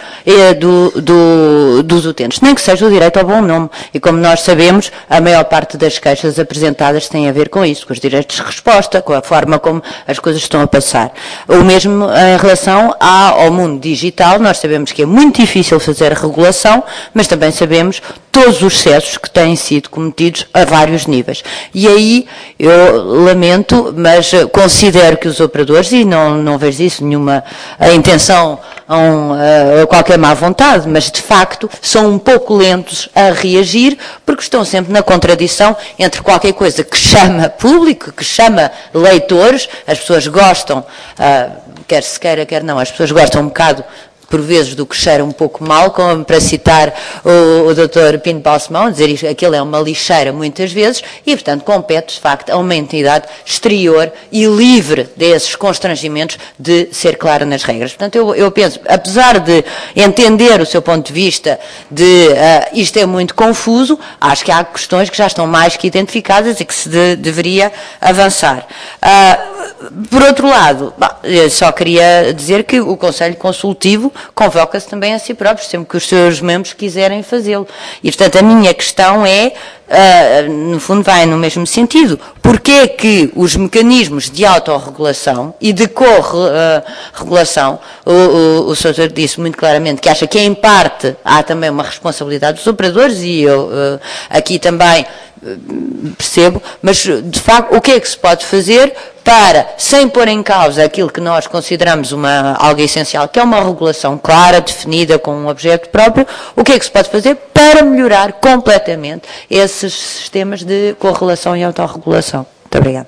dos utentes, nem que seja o direito ao bom nome. E como nós sabemos, a maior parte das queixas apresentadas tem a ver com isso, com os direitos de resposta, com a forma como as coisas estão a passar. O mesmo em relação ao mundo digital. Nós sabemos que é muito difícil fazer a regulação, mas também sabemos todos os excessos que têm sido cometidos a vários níveis. E aí, eu lamento, mas considero que os operadores, e não vejo isso nenhuma intenção a qualquer má vontade, mas de facto são um pouco lentos a reagir, porque estão sempre na contradição entre qualquer coisa que chama público, que chama leitores, as pessoas gostam, quer se queira, quer não, as pessoas gostam um bocado por vezes do que cheira um pouco mal, como para citar o Dr. Pino Balsemão, dizer que aquilo é uma lixeira muitas vezes, e portanto compete de facto a uma entidade exterior e livre desses constrangimentos de ser clara nas regras. Portanto eu penso, apesar de entender o seu ponto de vista de isto é muito confuso, acho que há questões que já estão mais que identificadas e que se deveria avançar. Por outro lado, eu só queria dizer que o Conselho Consultivo convoca-se também a si próprio, sempre que os seus membros quiserem fazê-lo. E, portanto, a minha questão é, no fundo, vai no mesmo sentido. Porquê é que os mecanismos de autorregulação e de corregulação, o Sr. disse muito claramente que acha que, em parte, há também uma responsabilidade dos operadores, e eu aqui também percebo, mas, de facto, o que é que se pode fazer para, sem pôr em causa aquilo que nós consideramos algo essencial, que é uma regulação clara, definida, com um objeto próprio, o que é que se pode fazer para melhorar completamente esses sistemas de correlação e autorregulação? Muito obrigada.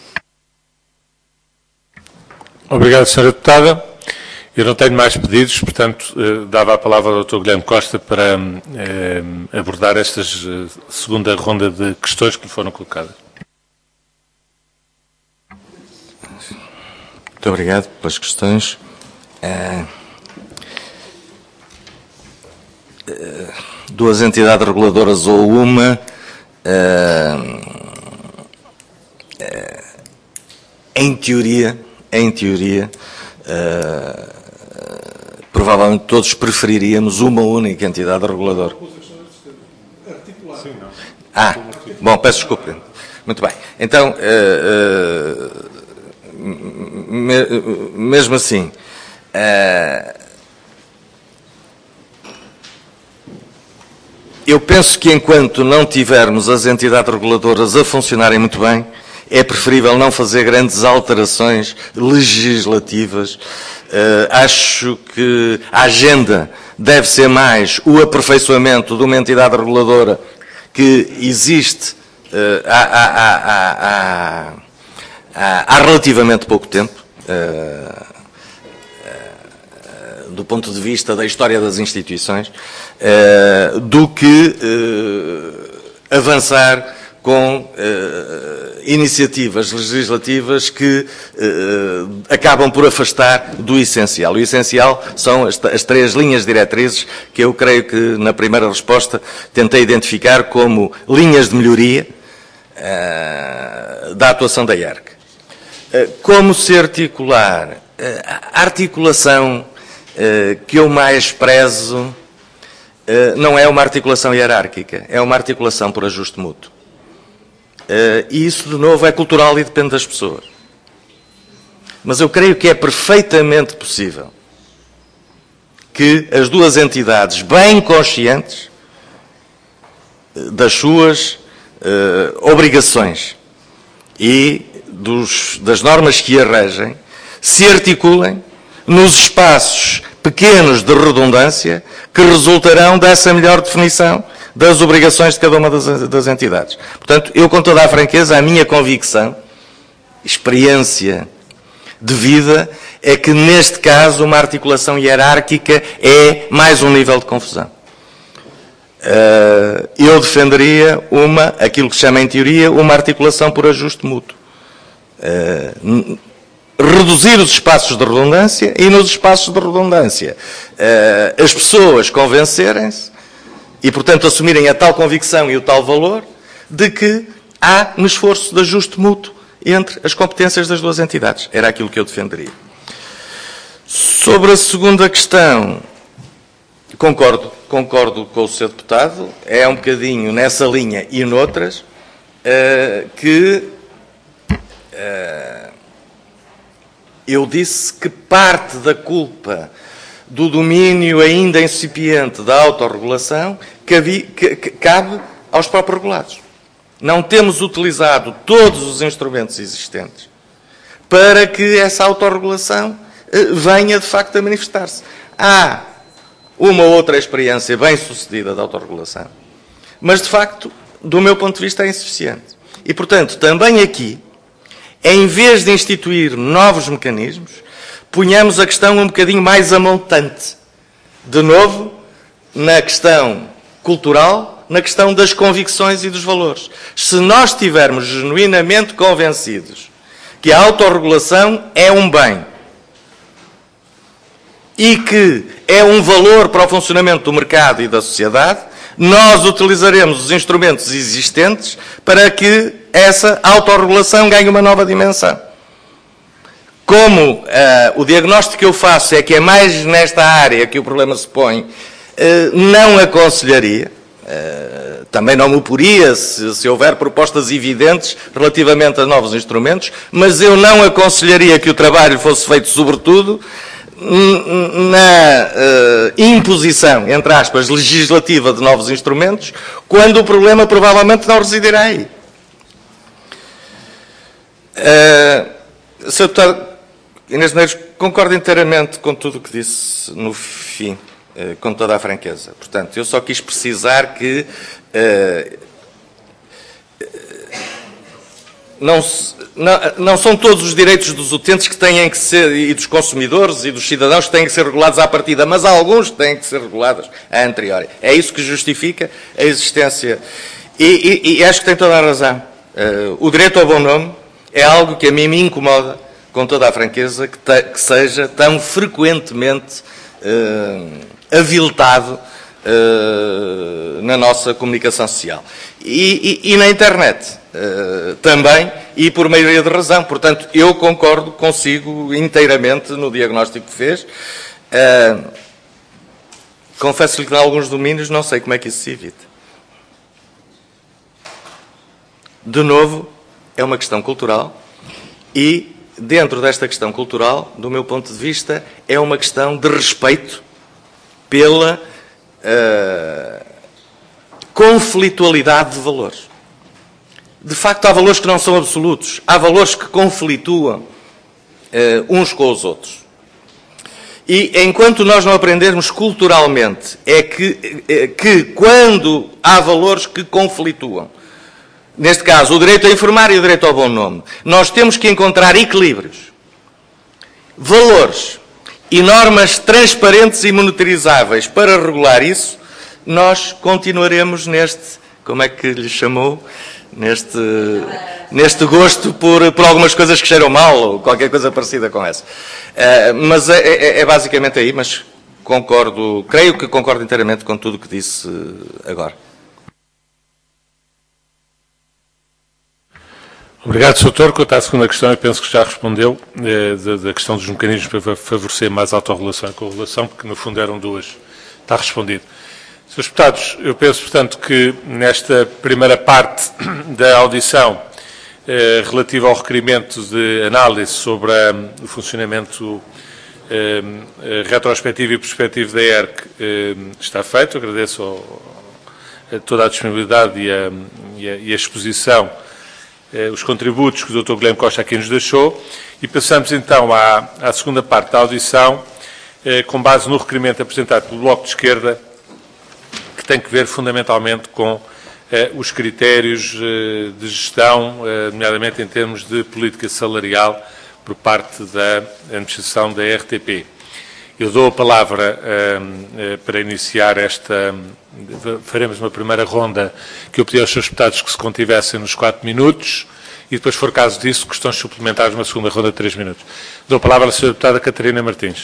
Obrigado, Sra. Deputada. Eu não tenho mais pedidos, portanto, dava a palavra ao Dr. Guilherme Costa para abordar esta segunda ronda de questões que lhe foram colocadas. Muito obrigado pelas questões. Duas entidades reguladoras ou uma, em teoria, provavelmente todos preferiríamos uma única entidade reguladora. Bom, peço desculpa. Muito bem. Então, mesmo assim, eu penso que enquanto não tivermos as entidades reguladoras a funcionarem muito bem, é preferível não fazer grandes alterações legislativas. Acho que a agenda deve ser mais o aperfeiçoamento de uma entidade reguladora que existe há relativamente pouco tempo, do ponto de vista da história das instituições, do que avançar com iniciativas legislativas que acabam por afastar do essencial. O essencial são as 3 linhas diretrizes que eu creio que, na primeira resposta, tentei identificar como linhas de melhoria da atuação da IERC. Como se articular? A articulação que eu mais prezo não é uma articulação hierárquica, é uma articulação por ajuste mútuo. E isso, de novo, é cultural e depende das pessoas. Mas eu creio que é perfeitamente possível que as duas entidades, bem conscientes das suas obrigações e das normas que a regem, se articulem nos espaços pequenos de redundância que resultarão dessa melhor definição das obrigações de cada uma das entidades. Portanto, eu, com toda a franqueza, a minha convicção, experiência de vida, é que, neste caso, uma articulação hierárquica é mais um nível de confusão. Eu defenderia aquilo que se chama, em teoria, uma articulação por ajuste mútuo. Reduzir os espaços de redundância e, nos espaços de redundância, as pessoas convencerem-se e, portanto, assumirem a tal convicção e o tal valor de que há um esforço de ajuste mútuo entre as competências das duas entidades. Era aquilo que eu defenderia. Sobre a segunda questão, concordo com o Sr. Deputado, é um bocadinho nessa linha e noutras que eu disse que parte da culpa do domínio ainda incipiente da autorregulação cabe aos próprios regulados. Não temos utilizado todos os instrumentos existentes para que essa autorregulação venha, de facto, a manifestar-se. Há uma ou outra experiência bem-sucedida de autorregulação, mas, de facto, do meu ponto de vista, é insuficiente. E, portanto, também aqui, em vez de instituir novos mecanismos, punhamos a questão um bocadinho mais amontante. De novo, na questão cultural, na questão das convicções e dos valores. Se nós estivermos genuinamente convencidos que a autorregulação é um bem e que é um valor para o funcionamento do mercado e da sociedade, nós utilizaremos os instrumentos existentes para que essa autorregulação ganhe uma nova dimensão. Como o diagnóstico que eu faço é que é mais nesta área que o problema se põe, não aconselharia, também não me oporia se houver propostas evidentes relativamente a novos instrumentos, mas eu não aconselharia que o trabalho fosse feito, sobretudo, na imposição, entre aspas, legislativa de novos instrumentos, quando o problema provavelmente não residirá aí. Sr. Deputado Inês Medeiros, concordo inteiramente com tudo o que disse no fim, com toda a franqueza. Portanto, eu só quis precisar que não são todos os direitos dos utentes que têm que ser, e dos consumidores e dos cidadãos, que têm que ser regulados à partida, mas há alguns que têm que ser regulados a anteriori. É isso que justifica a existência. E acho que tem toda a razão. O direito ao bom nome é algo que a mim me incomoda, com toda a franqueza, que seja tão frequentemente aviltado na nossa comunicação social. E na internet também, e por maioria de razão. Portanto, eu concordo consigo inteiramente no diagnóstico que fez. confesso-lhe que em alguns domínios não sei como é que isso se evita. De novo, é uma questão cultural e, dentro desta questão cultural, do meu ponto de vista, é uma questão de respeito pela conflitualidade de valores. De facto, há valores que não são absolutos. Há valores que conflituam uns com os outros. E enquanto nós não aprendermos culturalmente, é que quando há valores que conflituam, neste caso o direito a informar e o direito ao bom nome, nós temos que encontrar equilíbrios, valores e normas transparentes e monitorizáveis para regular isso, nós continuaremos neste, como é que lhe chamou, neste gosto por algumas coisas que cheiram mal, ou qualquer coisa parecida com essa. Mas é basicamente aí, mas concordo, creio que concordo inteiramente com tudo o que disse agora. Obrigado, Sr. Doutor. Quanto à segunda questão, eu penso que já respondeu, da questão dos mecanismos para favorecer mais a autorregulação e correlação, porque no fundo eram duas. Está respondido. Srs. Deputados, eu penso, portanto, que nesta primeira parte da audição relativa ao requerimento de análise sobre o funcionamento retrospectivo e prospectivo da ERC está feito. Agradeço toda a disponibilidade e a exposição, os contributos que o Dr. Guilherme Costa aqui nos deixou, e passamos então à segunda parte da audição, com base no requerimento apresentado pelo Bloco de Esquerda, que tem que ver fundamentalmente com os critérios de gestão, nomeadamente em termos de política salarial por parte da administração da RTP. Eu dou a palavra para iniciar faremos uma primeira ronda que eu pedi aos Srs. Deputados que se contivessem nos 4 minutos e depois, se for caso disso, questões suplementares numa segunda ronda de 3 minutos. Dou a palavra à Sra. Deputada Catarina Martins.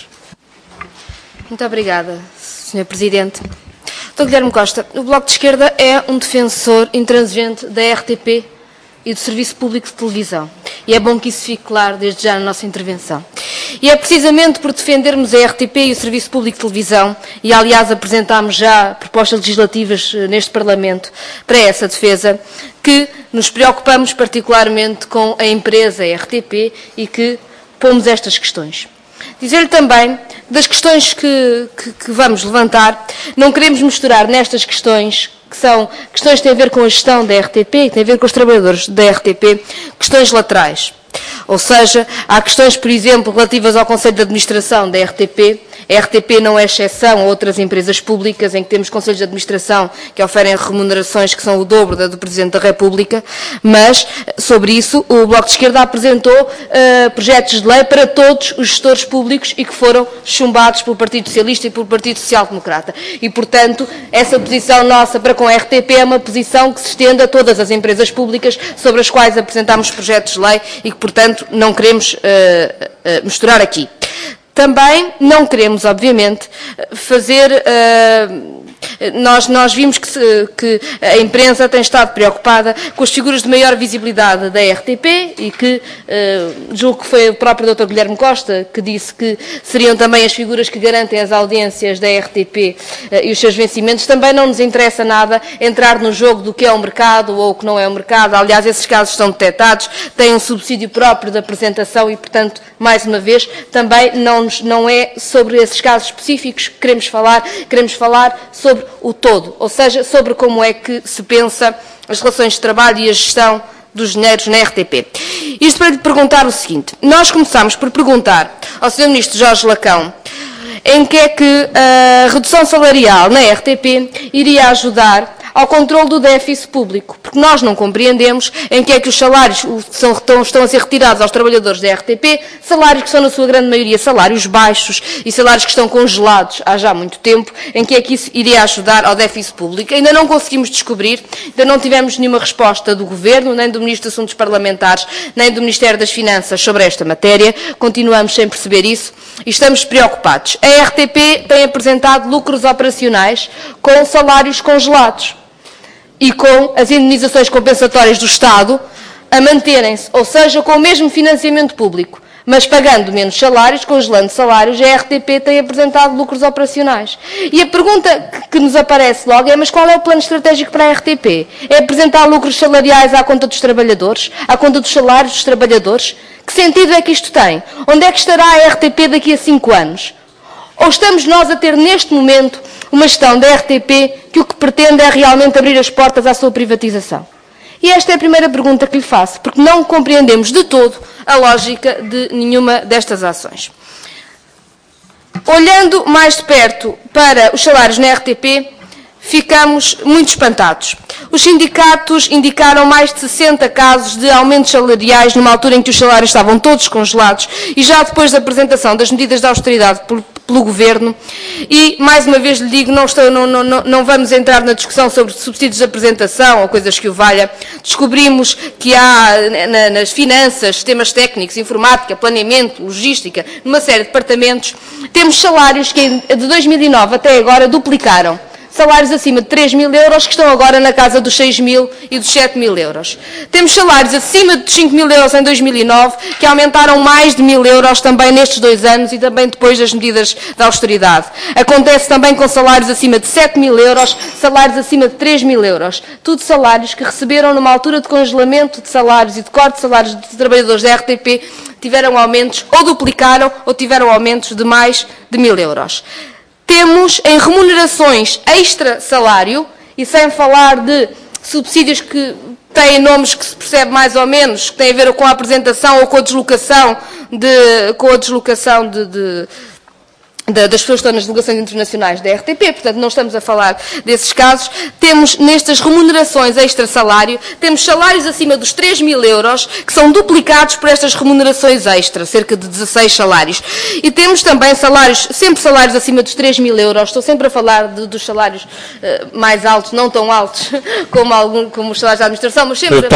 Muito obrigada, Sr. Presidente. Dr. Guilherme Costa, o Bloco de Esquerda é um defensor intransigente da RTP e do Serviço Público de Televisão. E é bom que isso fique claro desde já na nossa intervenção. E é precisamente por defendermos a RTP e o Serviço Público de Televisão, e aliás apresentámos já propostas legislativas neste Parlamento para essa defesa, que nos preocupamos particularmente com a empresa a RTP e que pomos estas questões. Dizer-lhe também, das questões que vamos levantar, não queremos misturar nestas questões, que são questões que têm a ver com a gestão da RTP e que têm a ver com os trabalhadores da RTP, questões laterais. Ou seja, há questões, por exemplo, relativas ao Conselho de Administração da RTP. A RTP não é exceção a outras empresas públicas em que temos conselhos de administração que oferem remunerações que são o dobro da do Presidente da República, mas, sobre isso, o Bloco de Esquerda apresentou projetos de lei para todos os gestores públicos e que foram chumbados pelo Partido Socialista e pelo Partido Social Democrata. E, portanto, essa posição nossa para com a RTP é uma posição que se estende a todas as empresas públicas sobre as quais apresentámos projetos de lei e que, portanto, não queremos misturar aqui. Também não queremos, obviamente, fazer... Nós vimos que a imprensa tem estado preocupada com as figuras de maior visibilidade da RTP e que, julgo que foi o próprio Dr. Guilherme Costa que disse que seriam também as figuras que garantem as audiências da RTP e os seus vencimentos. Também não nos interessa nada entrar no jogo do que é o mercado ou o que não é o mercado. Aliás, esses casos estão detectados, têm um subsídio próprio de apresentação e, portanto, mais uma vez, também não é sobre esses casos específicos que queremos falar sobre o todo, ou seja, sobre como é que se pensa as relações de trabalho e a gestão dos dinheiros na RTP. Isto para lhe perguntar o seguinte: nós começámos por perguntar ao Sr. Ministro Jorge Lacão em que é que a redução salarial na RTP iria ajudar ao controle do déficit público, porque nós não compreendemos em que é que os salários estão a ser retirados aos trabalhadores da RTP, salários que são, na sua grande maioria, salários baixos e salários que estão congelados há já muito tempo, em que é que isso iria ajudar ao déficit público. Ainda não conseguimos descobrir, ainda não tivemos nenhuma resposta do Governo, nem do Ministro dos Assuntos Parlamentares, nem do Ministério das Finanças sobre esta matéria. Continuamos sem perceber isso e estamos preocupados. A RTP tem apresentado lucros operacionais com salários congelados e com as indemnizações compensatórias do Estado a manterem-se, ou seja, com o mesmo financiamento público. Mas pagando menos salários, congelando salários, a RTP tem apresentado lucros operacionais. E a pergunta que nos aparece logo é, mas qual é o plano estratégico para a RTP? É apresentar lucros salariais à conta dos trabalhadores? À conta dos salários dos trabalhadores? Que sentido é que isto tem? Onde é que estará a RTP daqui a 5 anos? Ou estamos nós a ter neste momento uma gestão da RTP que o que pretende é realmente abrir as portas à sua privatização? E esta é a primeira pergunta que lhe faço, porque não compreendemos de todo a lógica de nenhuma destas ações. Olhando mais de perto para os salários na RTP, ficamos muito espantados. Os sindicatos indicaram mais de 60 casos de aumentos salariais numa altura em que os salários estavam todos congelados e já depois da apresentação das medidas de austeridade pelo Governo. E, mais uma vez lhe digo, não vamos entrar na discussão sobre subsídios de apresentação ou coisas que o valha. Descobrimos que há nas finanças, sistemas técnicos, informática, planeamento, logística, numa série de departamentos, temos salários que de 2009 até agora duplicaram. Salários acima de 3 mil euros que estão agora na casa dos 6 mil e dos 7 mil euros. Temos salários acima de 5 mil euros em 2009 que aumentaram mais de 1.000 euros também nestes 2 anos e também depois das medidas de austeridade. Acontece também com salários acima de 7 mil euros, salários acima de 3 mil euros. Tudo salários que receberam numa altura de congelamento de salários e de corte de salários de trabalhadores da RTP, tiveram aumentos ou duplicaram ou tiveram aumentos de mais de 1.000 euros. Temos em remunerações extra-salário, e sem falar de subsídios que têm nomes que se percebe mais ou menos, que têm a ver com a apresentação ou com a deslocação das pessoas que estão nas delegações internacionais da RTP, portanto não estamos a falar desses casos. Temos nestas remunerações extra-salário, temos salários acima dos 3 mil euros, que são duplicados por estas remunerações extra, cerca de 16 salários. E temos também salários, sempre salários acima dos 3 mil euros, estou sempre a falar dos salários mais altos, não tão altos como os salários da administração, mas sempre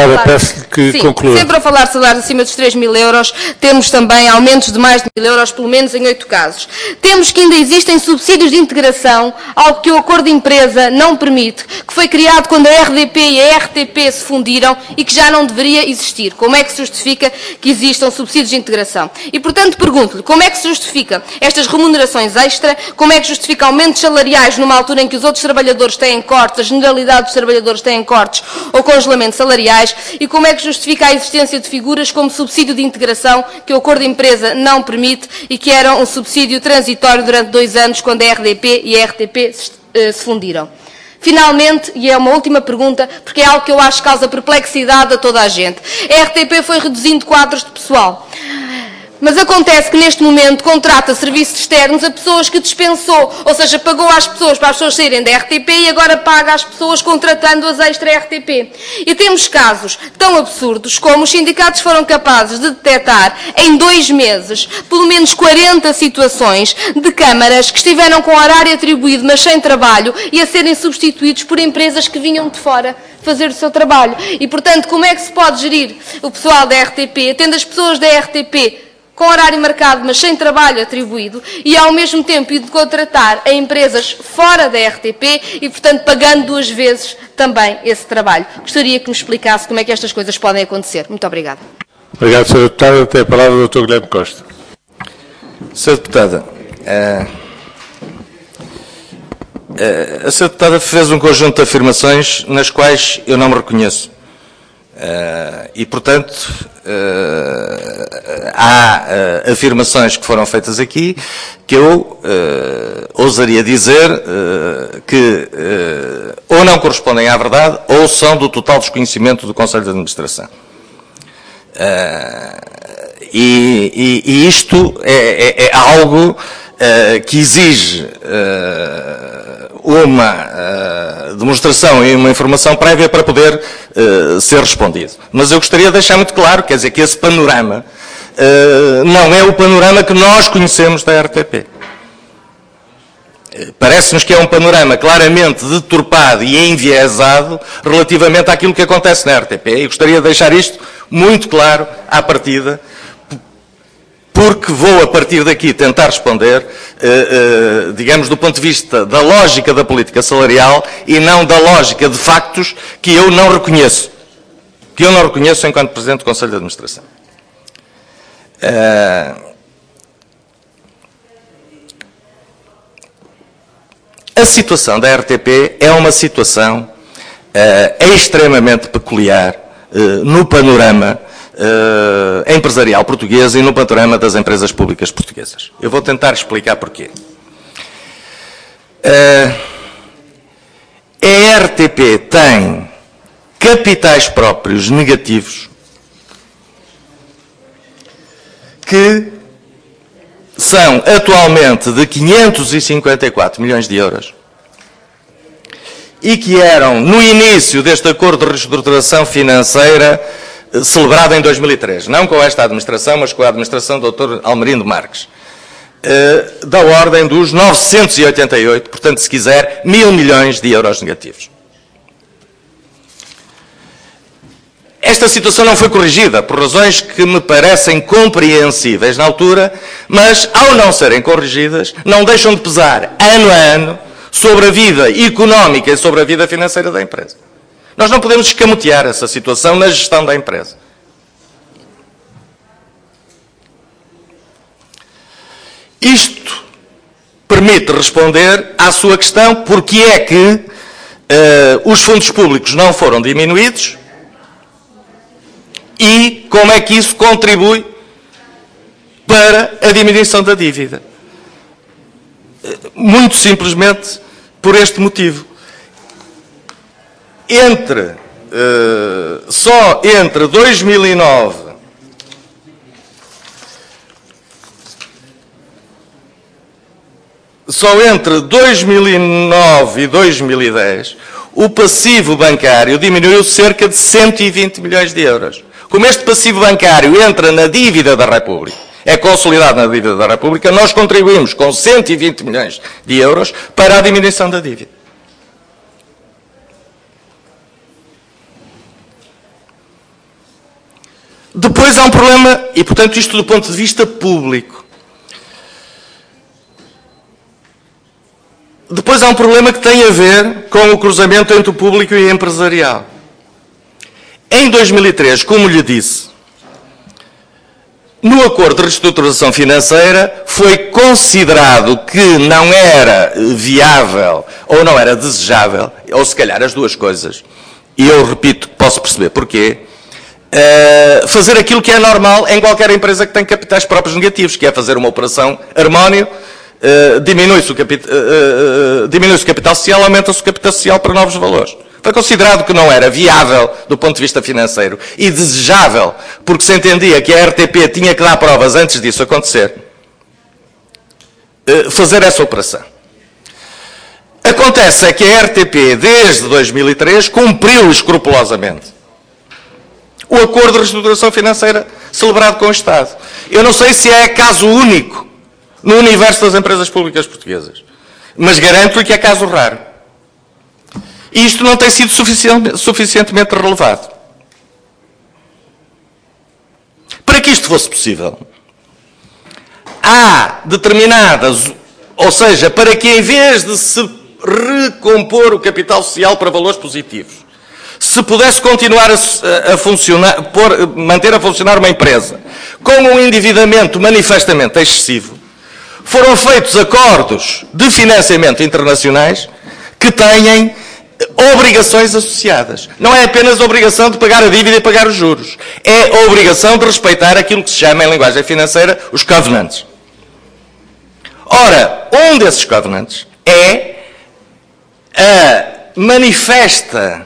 sempre a falar de salários acima dos 3 mil euros, temos também aumentos de mais de 1.000 euros, pelo menos em 8 casos. Temos que ainda existem subsídios de integração, algo que o acordo de empresa não permite, que foi criado quando a RDP e a RTP se fundiram e que já não deveria existir. Como é que se justifica que existam subsídios de integração? E, portanto, pergunto-lhe, como é que se justifica estas remunerações extra, como é que justifica aumentos salariais numa altura em que os outros trabalhadores têm cortes, a generalidade dos trabalhadores têm cortes ou congelamentos salariais, e como é que justifica a existência de figuras como subsídio de integração, que o acordo de empresa não permite e que era um subsídio transitório durante 2 anos, quando a RDP e a RTP se fundiram. Finalmente, e é uma última pergunta, porque é algo que eu acho que causa perplexidade a toda a gente, a RTP foi reduzindo quadros de pessoal. Mas acontece que neste momento contrata serviços externos a pessoas que dispensou, ou seja, pagou às pessoas para as pessoas saírem da RTP e agora paga às pessoas contratando-as extra-RTP. E temos casos tão absurdos como os sindicatos foram capazes de detectar em 2 meses pelo menos 40 situações de câmaras que estiveram com horário atribuído mas sem trabalho e a serem substituídos por empresas que vinham de fora fazer o seu trabalho. E, portanto, como é que se pode gerir o pessoal da RTP, tendo as pessoas da RTP com horário marcado, mas sem trabalho atribuído, e ao mesmo tempo ir de contratar a empresas fora da RTP e, portanto, pagando 2 vezes também esse trabalho? Gostaria que me explicasse como é que estas coisas podem acontecer. Muito obrigada. Obrigado, Sra. Deputada. Tem a palavra o Dr. Guilherme Costa. Sra. Deputada, a Sra. Deputada fez um conjunto de afirmações nas quais eu não me reconheço. E, portanto, há afirmações que foram feitas aqui que eu ousaria dizer que ou não correspondem à verdade ou são do total desconhecimento do Conselho de Administração. E isto é algo que exige uma demonstração e uma informação prévia para poder ser respondido. Mas eu gostaria de deixar muito claro, quer dizer, que esse panorama não é o panorama que nós conhecemos da RTP. Parece-nos que é um panorama claramente deturpado e enviesado relativamente àquilo que acontece na RTP. E gostaria de deixar isto muito claro à partida, porque vou, a partir daqui, tentar responder, digamos, do ponto de vista da lógica da política salarial e não da lógica de factos que eu não reconheço. Que eu não reconheço enquanto Presidente do Conselho de Administração. A situação da RTP é uma situação extremamente peculiar no panorama empresarial português e no panorama das empresas públicas portuguesas. Eu vou tentar explicar porquê. A RTP tem capitais próprios negativos que são atualmente de 554 milhões de euros e que eram, no início deste acordo de reestruturação financeira celebrado em 2003, não com esta administração, mas com a administração do Dr. Almerindo Marques, da ordem dos 988, portanto, se quiser, 1.000 milhões de euros negativos. Esta situação não foi corrigida por razões que me parecem compreensíveis na altura, mas, ao não serem corrigidas, não deixam de pesar, ano a ano, sobre a vida económica e sobre a vida financeira da empresa. Nós não podemos escamotear essa situação na gestão da empresa. Isto permite responder à sua questão, porque é que os fundos públicos não foram diminuídos e como é que isso contribui para a diminuição da dívida. Muito simplesmente por este motivo. Só entre 2009 e 2010, o passivo bancário diminuiu cerca de 120 milhões de euros. Como este passivo bancário entra na dívida da República, é consolidado na dívida da República, nós contribuímos com 120 milhões de euros para a diminuição da dívida. Depois há um problema, e portanto isto do ponto de vista público. Depois há um problema que tem a ver com o cruzamento entre o público e o empresarial. Em 2003, como lhe disse, no acordo de reestruturação financeira foi considerado que não era viável ou não era desejável, ou se calhar as duas coisas, e eu repito, posso perceber porquê, fazer aquilo que é normal em qualquer empresa que tem capitais próprios negativos, que é fazer uma operação harmónio, diminui-se o capital social, aumenta-se o capital social para novos valores. Foi considerado que não era viável do ponto de vista financeiro e desejável, porque se entendia que a RTP tinha que dar provas antes disso acontecer, fazer essa operação. Acontece é que a RTP, desde 2003, cumpriu escrupulosamente o acordo de reestruturação financeira celebrado com o Estado. Eu não sei se é caso único no universo das empresas públicas portuguesas, mas garanto-lhe que é caso raro. E isto não tem sido suficientemente relevado. Para que isto fosse possível, há determinadas, ou seja, para que em vez de se recompor o capital social para valores positivos, se pudesse continuar a funcionar, manter a funcionar uma empresa com um endividamento manifestamente excessivo, foram feitos acordos de financiamento internacionais que têm obrigações associadas. Não é apenas a obrigação de pagar a dívida e pagar os juros. É a obrigação de respeitar aquilo que se chama, em linguagem financeira, os covenants. Ora, um desses covenants é a manifesta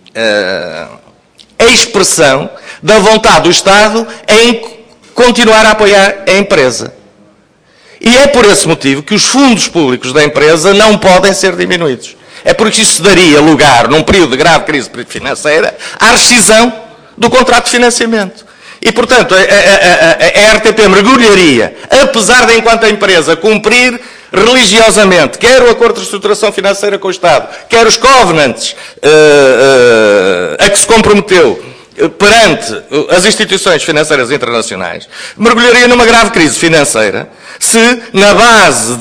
a expressão da vontade do Estado em continuar a apoiar a empresa. E é por esse motivo que os fundos públicos da empresa não podem ser diminuídos. É porque isso daria lugar, num período de grave crise financeira, à rescisão do contrato de financiamento. E, portanto, a RTP mergulharia, apesar de, enquanto a empresa, cumprir religiosamente, quer o acordo de reestruturação financeira com o Estado, quer os covenants a que se comprometeu perante as instituições financeiras internacionais, mergulharia numa grave crise financeira se, na base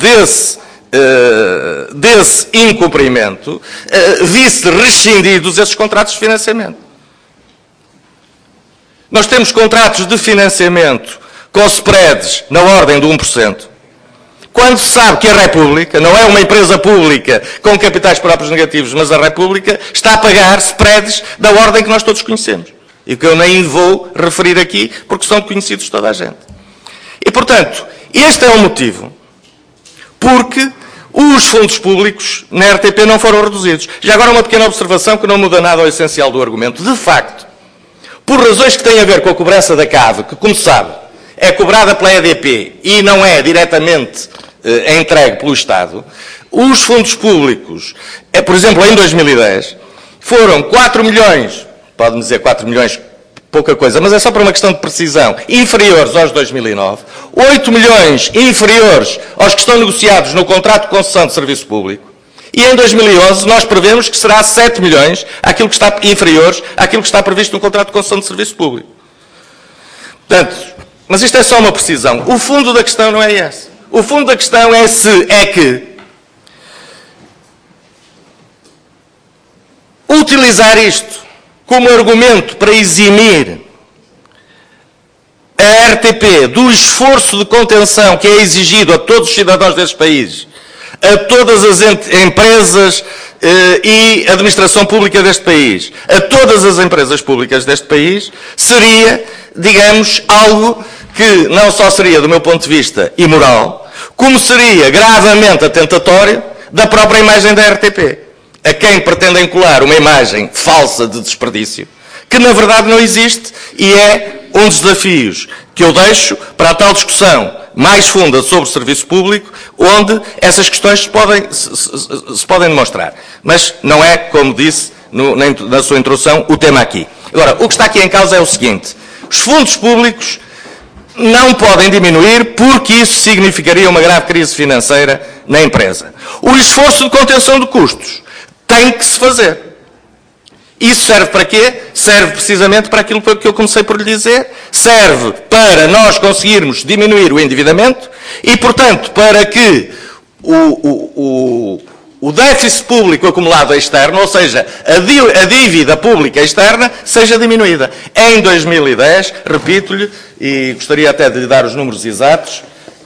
desse incumprimento, visse rescindidos esses contratos de financiamento. Nós temos contratos de financiamento com spreads na ordem do 1%, quando se sabe que a República, não é uma empresa pública com capitais próprios negativos, mas a República está a pagar spreads da ordem que nós todos conhecemos. E que eu nem vou referir aqui, porque são conhecidos de toda a gente. E, portanto, este é o motivo porque os fundos públicos na RTP não foram reduzidos. Já agora uma pequena observação que não muda nada ao essencial do argumento. De facto, por razões que têm a ver com a cobrança da CAV, que, como sabe, é cobrada pela EDP e não é diretamente entregue pelo Estado, os fundos públicos, por exemplo, em 2010, foram 4 milhões, pode-me dizer 4 milhões, pouca coisa, mas é só para uma questão de precisão, inferiores aos de 2009, 8 milhões inferiores aos que estão negociados no contrato de concessão de serviço público, e em 2011 nós prevemos que será 7 milhões aquilo que está inferiores àquilo que está previsto no contrato de concessão de serviço público. Portanto, mas isto é só uma precisão. O fundo da questão não é esse. O fundo da questão é que utilizar isto como argumento para eximir a RTP do esforço de contenção que é exigido a todos os cidadãos deste país, a todas as empresas e administração pública deste país, a todas as empresas públicas deste país, seria, digamos, algo que não só seria, do meu ponto de vista, imoral, como seria gravemente atentatório da própria imagem da RTP, a quem pretendem colar uma imagem falsa de desperdício, que na verdade não existe e é um dos desafios que eu deixo para a tal discussão mais funda sobre o serviço público, onde essas questões se podem demonstrar. Mas não é, como disse na sua introdução, o tema aqui. Agora, o que está aqui em causa é o seguinte: os fundos públicos não podem diminuir porque isso significaria uma grave crise financeira na empresa. O esforço de contenção de custos tem que se fazer. Isso serve para quê? Serve precisamente para aquilo que eu comecei por lhe dizer. Serve para nós conseguirmos diminuir o endividamento e, portanto, para que o déficit público acumulado externo, ou seja, a dívida pública externa, seja diminuída. Em 2010, repito-lhe, e gostaria até de lhe dar os números exatos,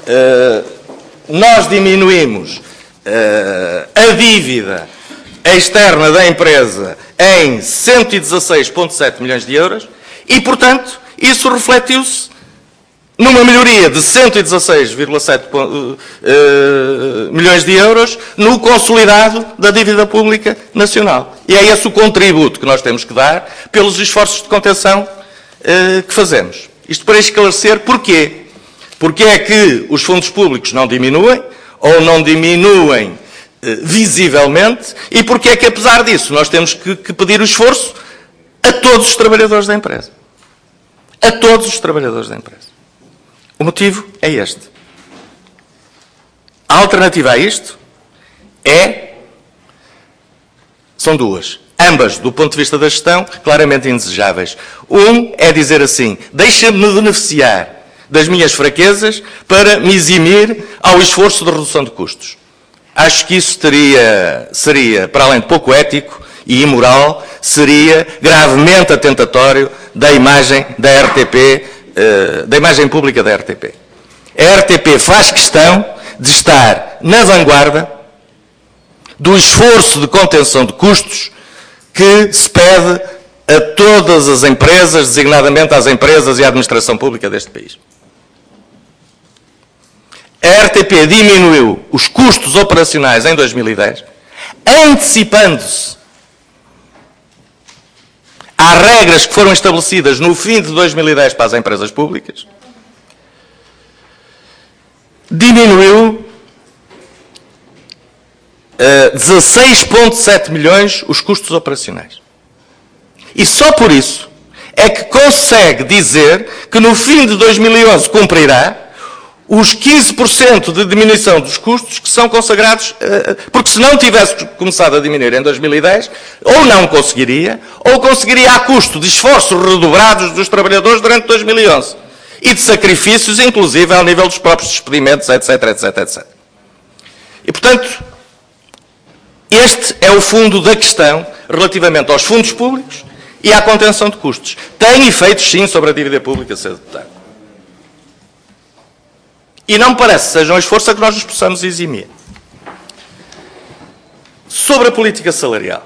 nós diminuímos a dívida externa da empresa em 116,7 milhões de euros e, portanto, isso refletiu-se numa melhoria de 116,7 milhões de euros no consolidado da dívida pública nacional. E é esse o contributo que nós temos que dar pelos esforços de contenção que fazemos. Isto para esclarecer porquê. Porque é que os fundos públicos não diminuem ou não diminuem visivelmente e porque é que, apesar disso, nós temos que pedir o esforço a todos os trabalhadores da empresa. A todos os trabalhadores da empresa. O motivo é este. A alternativa a isto são duas. Ambas, do ponto de vista da gestão, claramente indesejáveis. Um é dizer assim: deixa-me beneficiar das minhas fraquezas para me eximir ao esforço de redução de custos. Acho que isso seria, para além de pouco ético e imoral, seria gravemente atentatório da imagem da RTP, da imagem pública da RTP. A RTP faz questão de estar na vanguarda do esforço de contenção de custos que se pede a todas as empresas, designadamente às empresas e à administração pública deste país. A RTP diminuiu os custos operacionais em 2010, antecipando-se às regras que foram estabelecidas no fim de 2010 para as empresas públicas, diminuiu 16,7 milhões os custos operacionais. E só por isso é que consegue dizer que no fim de 2011 cumprirá os 15% de diminuição dos custos que são consagrados, porque se não tivesse começado a diminuir em 2010, ou não conseguiria, ou conseguiria a custo de esforços redobrados dos trabalhadores durante 2011 e de sacrifícios, inclusive ao nível dos próprios despedimentos, etc, etc, etc. E, portanto, este é o fundo da questão relativamente aos fundos públicos e à contenção de custos. Tem efeitos, sim, sobre a dívida pública, cedo ou tarde. E não me parece que seja um esforço a que nós nos possamos eximir. Sobre a política salarial.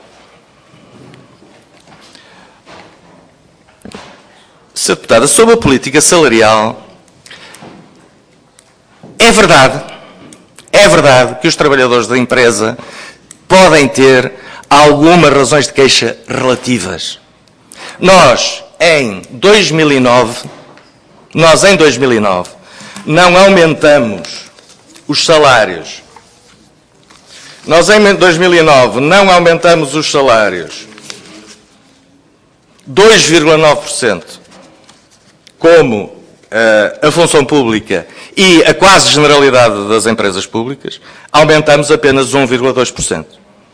Sra. Deputada, sobre a política salarial, é verdade que os trabalhadores da empresa podem ter algumas razões de queixa relativas. Nós, em 2009, não aumentamos os salários. Nós, em 2009, não aumentamos os salários 2,9%, como a função pública e a quase generalidade das empresas públicas, aumentamos apenas 1,2%.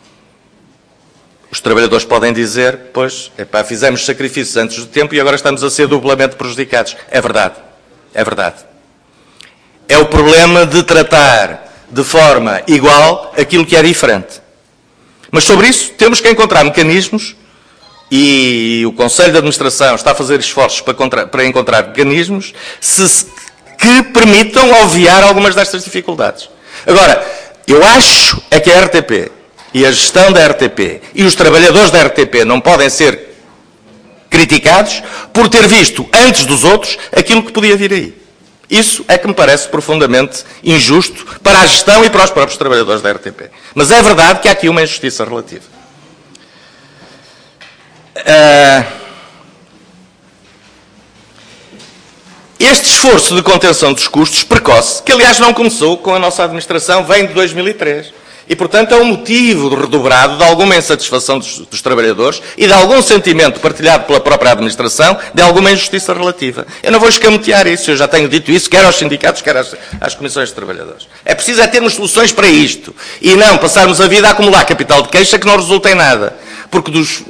Os trabalhadores podem dizer, pois, fizemos sacrifícios antes do tempo e agora estamos a ser duplamente prejudicados. É verdade. É verdade. É o problema de tratar de forma igual aquilo que é diferente. Mas sobre isso temos que encontrar mecanismos e o Conselho de Administração está a fazer esforços para encontrar mecanismos que permitam obviar algumas destas dificuldades. Agora, eu acho que a RTP e a gestão da RTP e os trabalhadores da RTP não podem ser criticados por ter visto antes dos outros aquilo que podia vir aí. Isso é que me parece profundamente injusto para a gestão e para os próprios trabalhadores da RTP. Mas é verdade que há aqui uma injustiça relativa. Este esforço de contenção dos custos precoce, que aliás não começou com a nossa administração, vem de 2003. E, portanto, é um motivo redobrado de alguma insatisfação dos trabalhadores e de algum sentimento partilhado pela própria administração de alguma injustiça relativa. Eu não vou escamotear isso, eu já tenho dito isso, quer aos sindicatos, quer às comissões de trabalhadores. É preciso termos soluções para isto e não passarmos a vida a acumular capital de queixa que não resulta em nada. Porque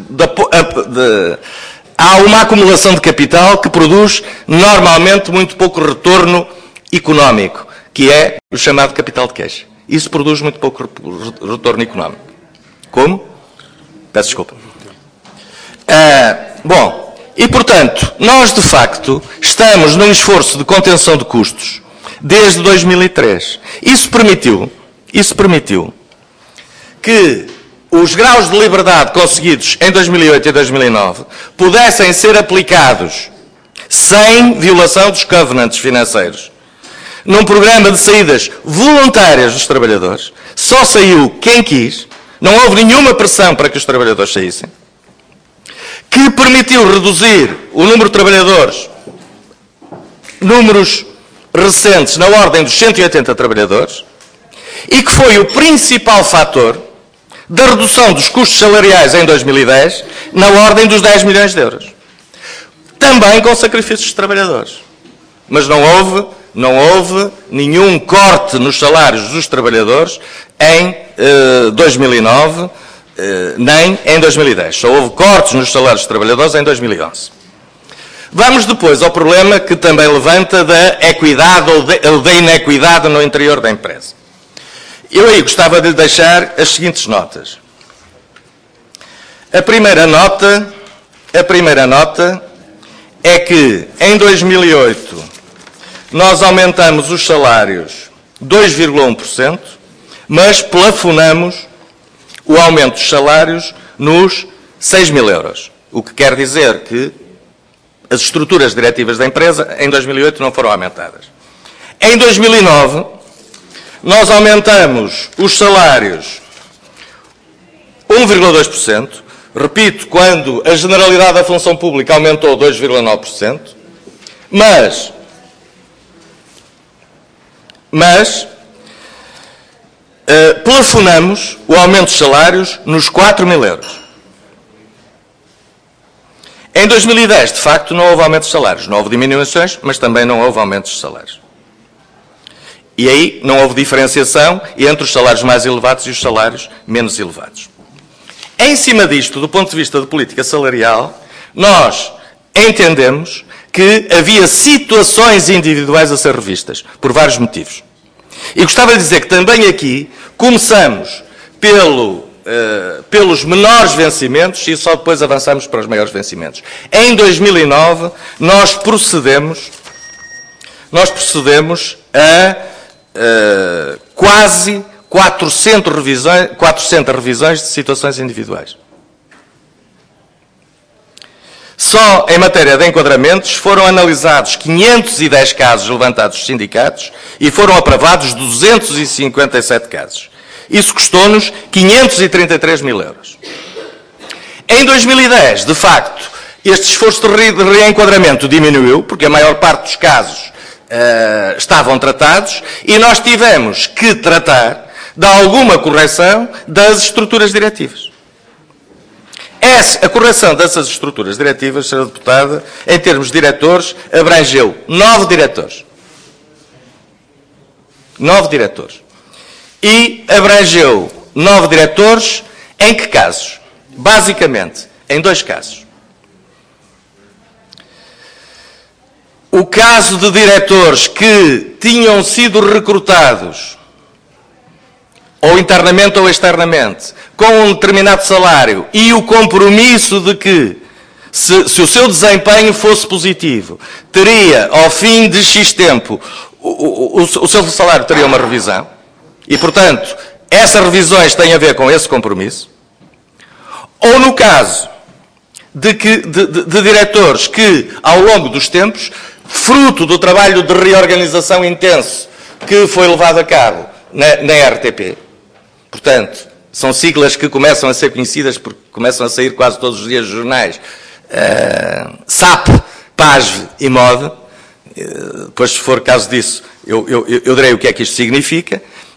há uma acumulação de capital que produz normalmente muito pouco retorno económico, que é o chamado capital de queixa. Isso produz muito pouco retorno económico. Como? Peço desculpa. Bom, e portanto, nós de facto estamos num esforço de contenção de custos desde 2003. Isso permitiu que os graus de liberdade conseguidos em 2008 e 2009 pudessem ser aplicados sem violação dos covenants financeiros. Num programa de saídas voluntárias dos trabalhadores, só saiu quem quis, não houve nenhuma pressão para que os trabalhadores saíssem, que permitiu reduzir o número de trabalhadores, números recentes na ordem dos 180 trabalhadores, e que foi o principal fator da redução dos custos salariais em 2010 na ordem dos 10 milhões de euros. Também com sacrifícios de trabalhadores. Mas não houve nenhum corte nos salários dos trabalhadores em 2009, nem em 2010. Só houve cortes nos salários dos trabalhadores em 2011. Vamos depois ao problema que também levanta da equidade ou da inequidade no interior da empresa. Eu aí gostava de lhe deixar as seguintes notas. A primeira nota é que em 2008 nós aumentamos os salários 2,1%, mas plafonamos o aumento dos salários nos 6 mil euros. O que quer dizer que as estruturas diretivas da empresa em 2008 não foram aumentadas. Em 2009, nós aumentamos os salários 1,2%. Repito, quando a generalidade da função pública aumentou 2,9%. Mas plafonamos o aumento dos salários nos 4 mil euros. Em 2010, de facto, não houve aumento de salários. Não houve diminuições, mas também não houve aumentos de salários. E aí não houve diferenciação entre os salários mais elevados e os salários menos elevados. Em cima disto, do ponto de vista de política salarial, nós entendemos que havia situações individuais a ser revistas, por vários motivos. E gostava de dizer que também aqui começamos pelos menores vencimentos e só depois avançamos para os maiores vencimentos. Em 2009, nós procedemos nós procedemos a quase 400 revisões de situações individuais. Só em matéria de enquadramentos foram analisados 510 casos levantados dos sindicatos e foram aprovados 257 casos. Isso custou-nos 533 mil euros. Em 2010, de facto, este esforço de reenquadramento diminuiu, porque a maior parte dos casos estavam tratados, e nós tivemos que tratar de alguma correção das estruturas diretivas. A correção dessas estruturas diretivas, Sra. Deputada, em termos de diretores, abrangeu 9 diretores. 9 diretores. E abrangeu 9 diretores em que casos? Basicamente, em 2 casos. O caso de diretores que tinham sido recrutados, ou internamente ou externamente, com um determinado salário e o compromisso de que, se o seu desempenho fosse positivo, teria, ao fim de X tempo, o seu salário teria uma revisão, e, portanto, essas revisões têm a ver com esse compromisso. Ou no caso de diretores que, ao longo dos tempos, fruto do trabalho de reorganização intenso que foi levado a cabo na RTP, portanto, são siglas que começam a ser conhecidas porque começam a sair quase todos os dias nos jornais, SAP, PASV e MOD, depois, se for caso disso, eu direi o que é que isto significa.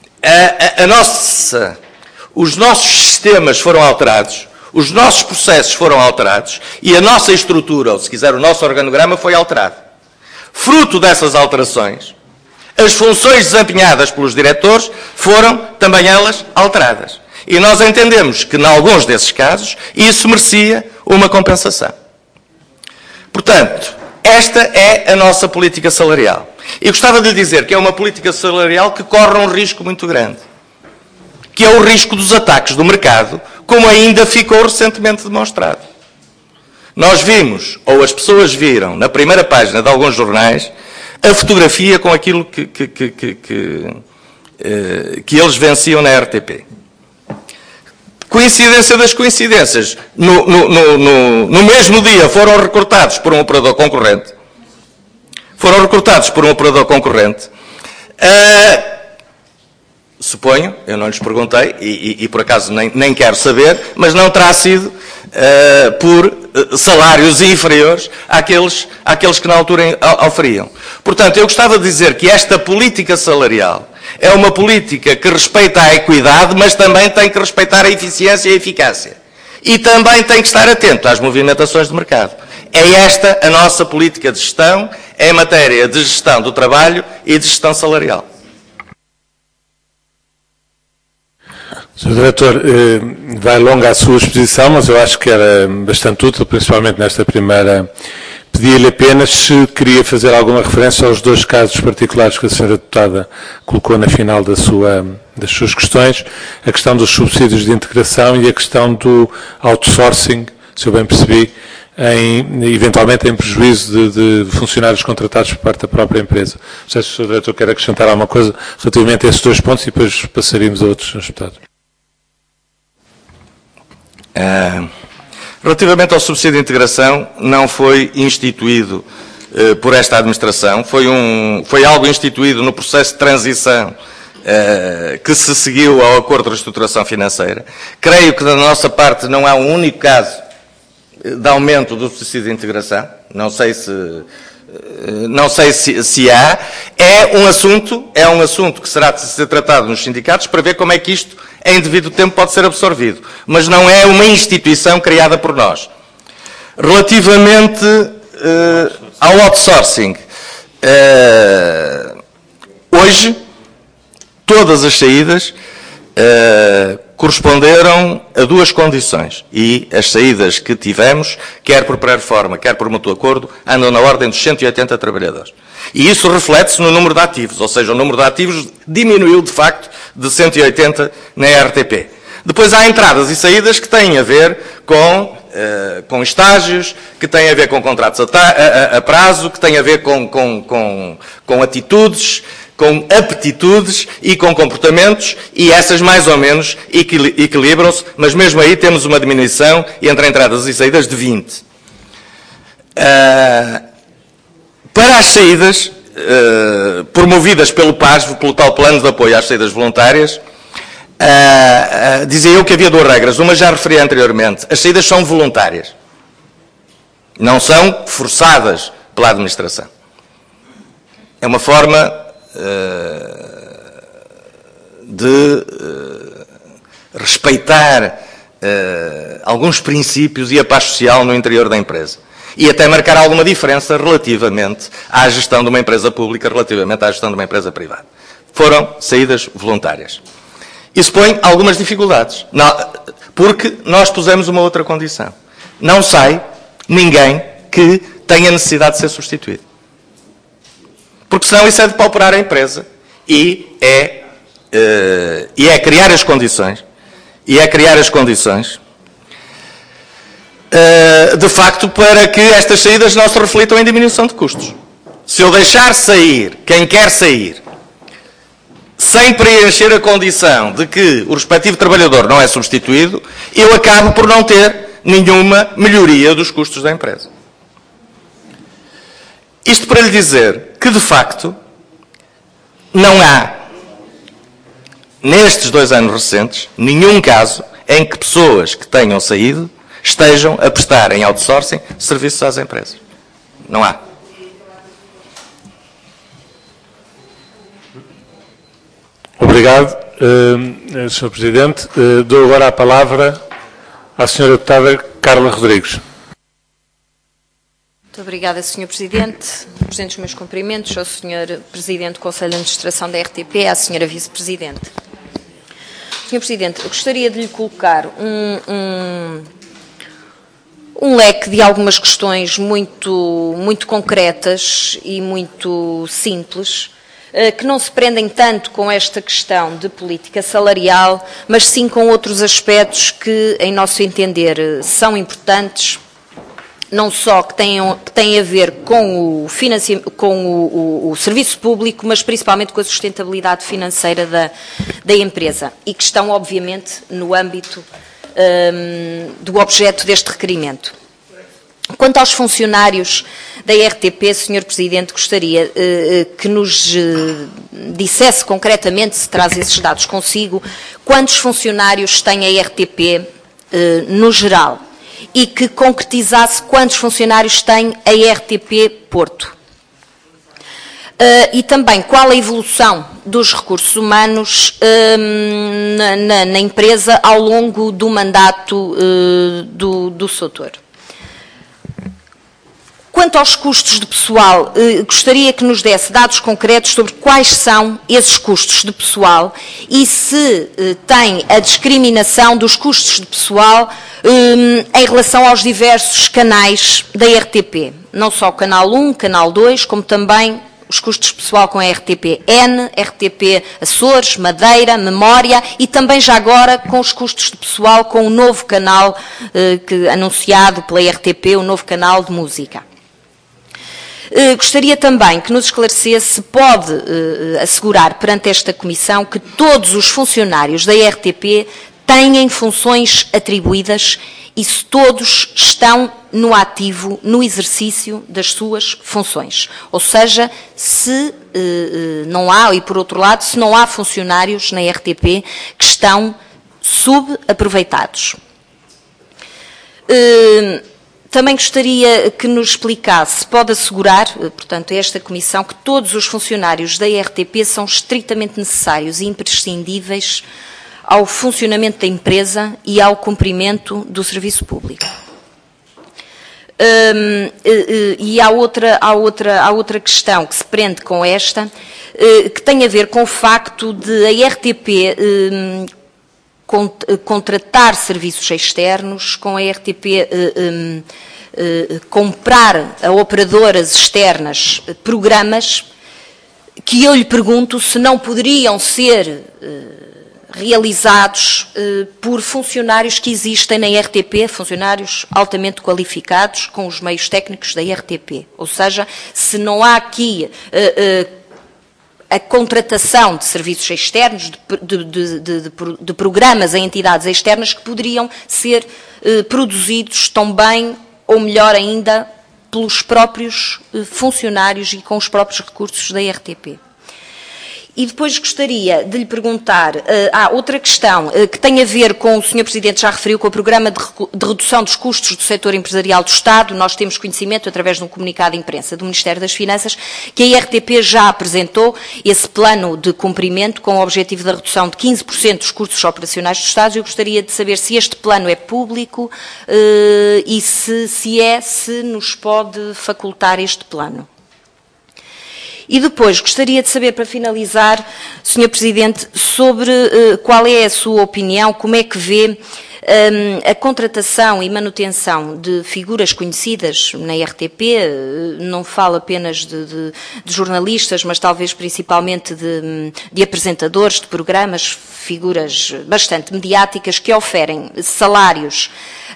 Os nossos sistemas foram alterados, os nossos processos foram alterados e a nossa estrutura, ou se quiser o nosso organograma, foi alterado. Fruto dessas alterações, as funções desempenhadas pelos diretores foram também elas alteradas. E nós entendemos que, em alguns desses casos, isso merecia uma compensação. Portanto, esta é a nossa política salarial. E gostava de lhe dizer que é uma política salarial que corre um risco muito grande, que é o risco dos ataques do mercado, como ainda ficou recentemente demonstrado. Nós vimos, ou as pessoas viram, na primeira página de alguns jornais, a fotografia com aquilo que eles venciam na RTP. Coincidência das coincidências. No mesmo dia foram recrutados por um operador concorrente. Suponho, eu não lhes perguntei, e por acaso nem quero saber, mas não terá sido por salários inferiores àqueles que na altura oferiam. Portanto, eu gostava de dizer que esta política salarial é uma política que respeita a equidade, mas também tem que respeitar a eficiência e a eficácia. E também tem que estar atento às movimentações de mercado. É esta a nossa política de gestão em matéria de gestão do trabalho e de gestão salarial. Sr. Diretor, vai longa a sua exposição, mas eu acho que era bastante útil, principalmente nesta primeira. Pedia-lhe apenas se queria fazer alguma referência aos 2 casos particulares que a Sra. Deputada colocou na final das suas questões, a questão dos subsídios de integração e a questão do outsourcing, se eu bem percebi, eventualmente em prejuízo de funcionários contratados por parte da própria empresa. Não sei se o Sr. Diretor quer acrescentar alguma coisa relativamente a esses 2 pontos e depois passaríamos a outros, Sr. Deputado. Relativamente ao subsídio de integração, não foi instituído por esta administração, foi algo instituído no processo de transição que se seguiu ao acordo de reestruturação financeira. Creio que da nossa parte não há um único caso de aumento do subsídio de integração, não sei se há. É um assunto que será de ser tratado nos sindicatos para ver como é que isto, em devido tempo, pode ser absorvido. Mas não é uma instituição criada por nós. Relativamente ao outsourcing, hoje, todas as saídas corresponderam a 2 condições. E as saídas que tivemos, quer por pré-reforma, quer por mútuo acordo, andam na ordem dos 180 trabalhadores. E isso reflete-se no número de ativos, ou seja, o número de ativos diminuiu, de facto, de 180 na RTP. Depois há entradas e saídas que têm a ver com com estágios, que têm a ver com contratos a prazo, que têm a ver com atitudes, com aptitudes e com comportamentos, e essas mais ou menos equilibram-se, mas mesmo aí temos uma diminuição entre entradas e saídas de 20. Para as saídas, promovidas pelo PASV, pelo tal Plano de Apoio às Saídas Voluntárias, dizia eu que havia duas regras. Uma já referi anteriormente. As saídas são voluntárias. Não são forçadas pela administração. É uma forma de respeitar alguns princípios e a paz social no interior da empresa. E até marcar alguma diferença relativamente à gestão de uma empresa pública, relativamente à gestão de uma empresa privada. Foram saídas voluntárias. Isso põe algumas dificuldades, porque nós pusemos uma outra condição. Não sai ninguém que tenha necessidade de ser substituído. Porque senão isso é depauperar a empresa e é criar as condições, de facto, para que estas saídas não se reflitam em diminuição de custos. Se eu deixar sair quem quer sair, sem preencher a condição de que o respectivo trabalhador não é substituído, eu acabo por não ter nenhuma melhoria dos custos da empresa. Isto para lhe dizer que, de facto, não há, nestes 2 anos recentes, nenhum caso em que pessoas que tenham saído estejam a prestar em outsourcing serviços às empresas. Não há. Obrigado, Sr. Presidente. Dou agora a palavra à Sra. Deputada Carla Rodrigues. Muito obrigada, Sr. Presidente. Presento os meus cumprimentos ao Sr. Presidente do Conselho de Administração da RTP e à Sra. Vice-Presidente. Sr. Presidente, eu gostaria de lhe colocar um leque de algumas questões muito concretas e muito simples, que não se prendem tanto com esta questão de política salarial, mas sim com outros aspectos que, em nosso entender, são importantes, não só que têm a ver com o serviço público, mas principalmente com a sustentabilidade financeira da empresa, e que estão, obviamente, no âmbito do objeto deste requerimento. Quanto aos funcionários da RTP, Sr. Presidente, gostaria que nos dissesse concretamente, se traz esses dados consigo, quantos funcionários tem a RTP no geral, e que concretizasse quantos funcionários tem a RTP Porto. E também qual a evolução dos recursos humanos na empresa ao longo do mandato do Soutor. Quanto aos custos de pessoal, gostaria que nos desse dados concretos sobre quais são esses custos de pessoal e se tem a discriminação dos custos de pessoal em relação aos diversos canais da RTP. Não só o canal 1, canal 2, como também os custos de pessoal com a RTP-N, RTP Açores, Madeira, Memória e também já agora com os custos de pessoal com o novo canal anunciado pela RTP, o novo canal de música. Gostaria também que nos esclarecesse se pode assegurar perante esta Comissão que todos os funcionários da RTP têm funções atribuídas e se todos estão no ativo, no exercício das suas funções. Ou seja, se não há, e por outro lado, se não há funcionários na RTP que estão subaproveitados. Também gostaria que nos explicasse, se pode assegurar, portanto, a esta Comissão, que todos os funcionários da RTP são estritamente necessários e imprescindíveis ao funcionamento da empresa e ao cumprimento do serviço público. E há outra questão que se prende com esta, que tem a ver com o facto de a RTP contratar serviços externos, com a RTP comprar a operadoras externas programas que eu lhe pergunto se não poderiam ser realizados por funcionários que existem na RTP, funcionários altamente qualificados com os meios técnicos da RTP. Ou seja, se não há aqui a contratação de serviços externos, de programas a entidades externas que poderiam ser produzidos tão bem ou melhor ainda pelos próprios funcionários e com os próprios recursos da RTP. E depois gostaria de lhe perguntar, há outra questão que tem a ver com, o Sr. Presidente já referiu, com o Programa de Redução dos Custos do Setor Empresarial do Estado. Nós temos conhecimento, através de um comunicado de imprensa do Ministério das Finanças, que a RTP já apresentou esse plano de cumprimento com o objetivo da redução de 15% dos custos operacionais do Estado. Eu gostaria de saber se este plano é público e se nos pode facultar este plano. E depois gostaria de saber, para finalizar, Sr. Presidente, sobre qual é a sua opinião, como é que vê a contratação e manutenção de figuras conhecidas na RTP, não falo apenas de jornalistas, mas talvez principalmente de apresentadores de programas, figuras bastante mediáticas que oferem salários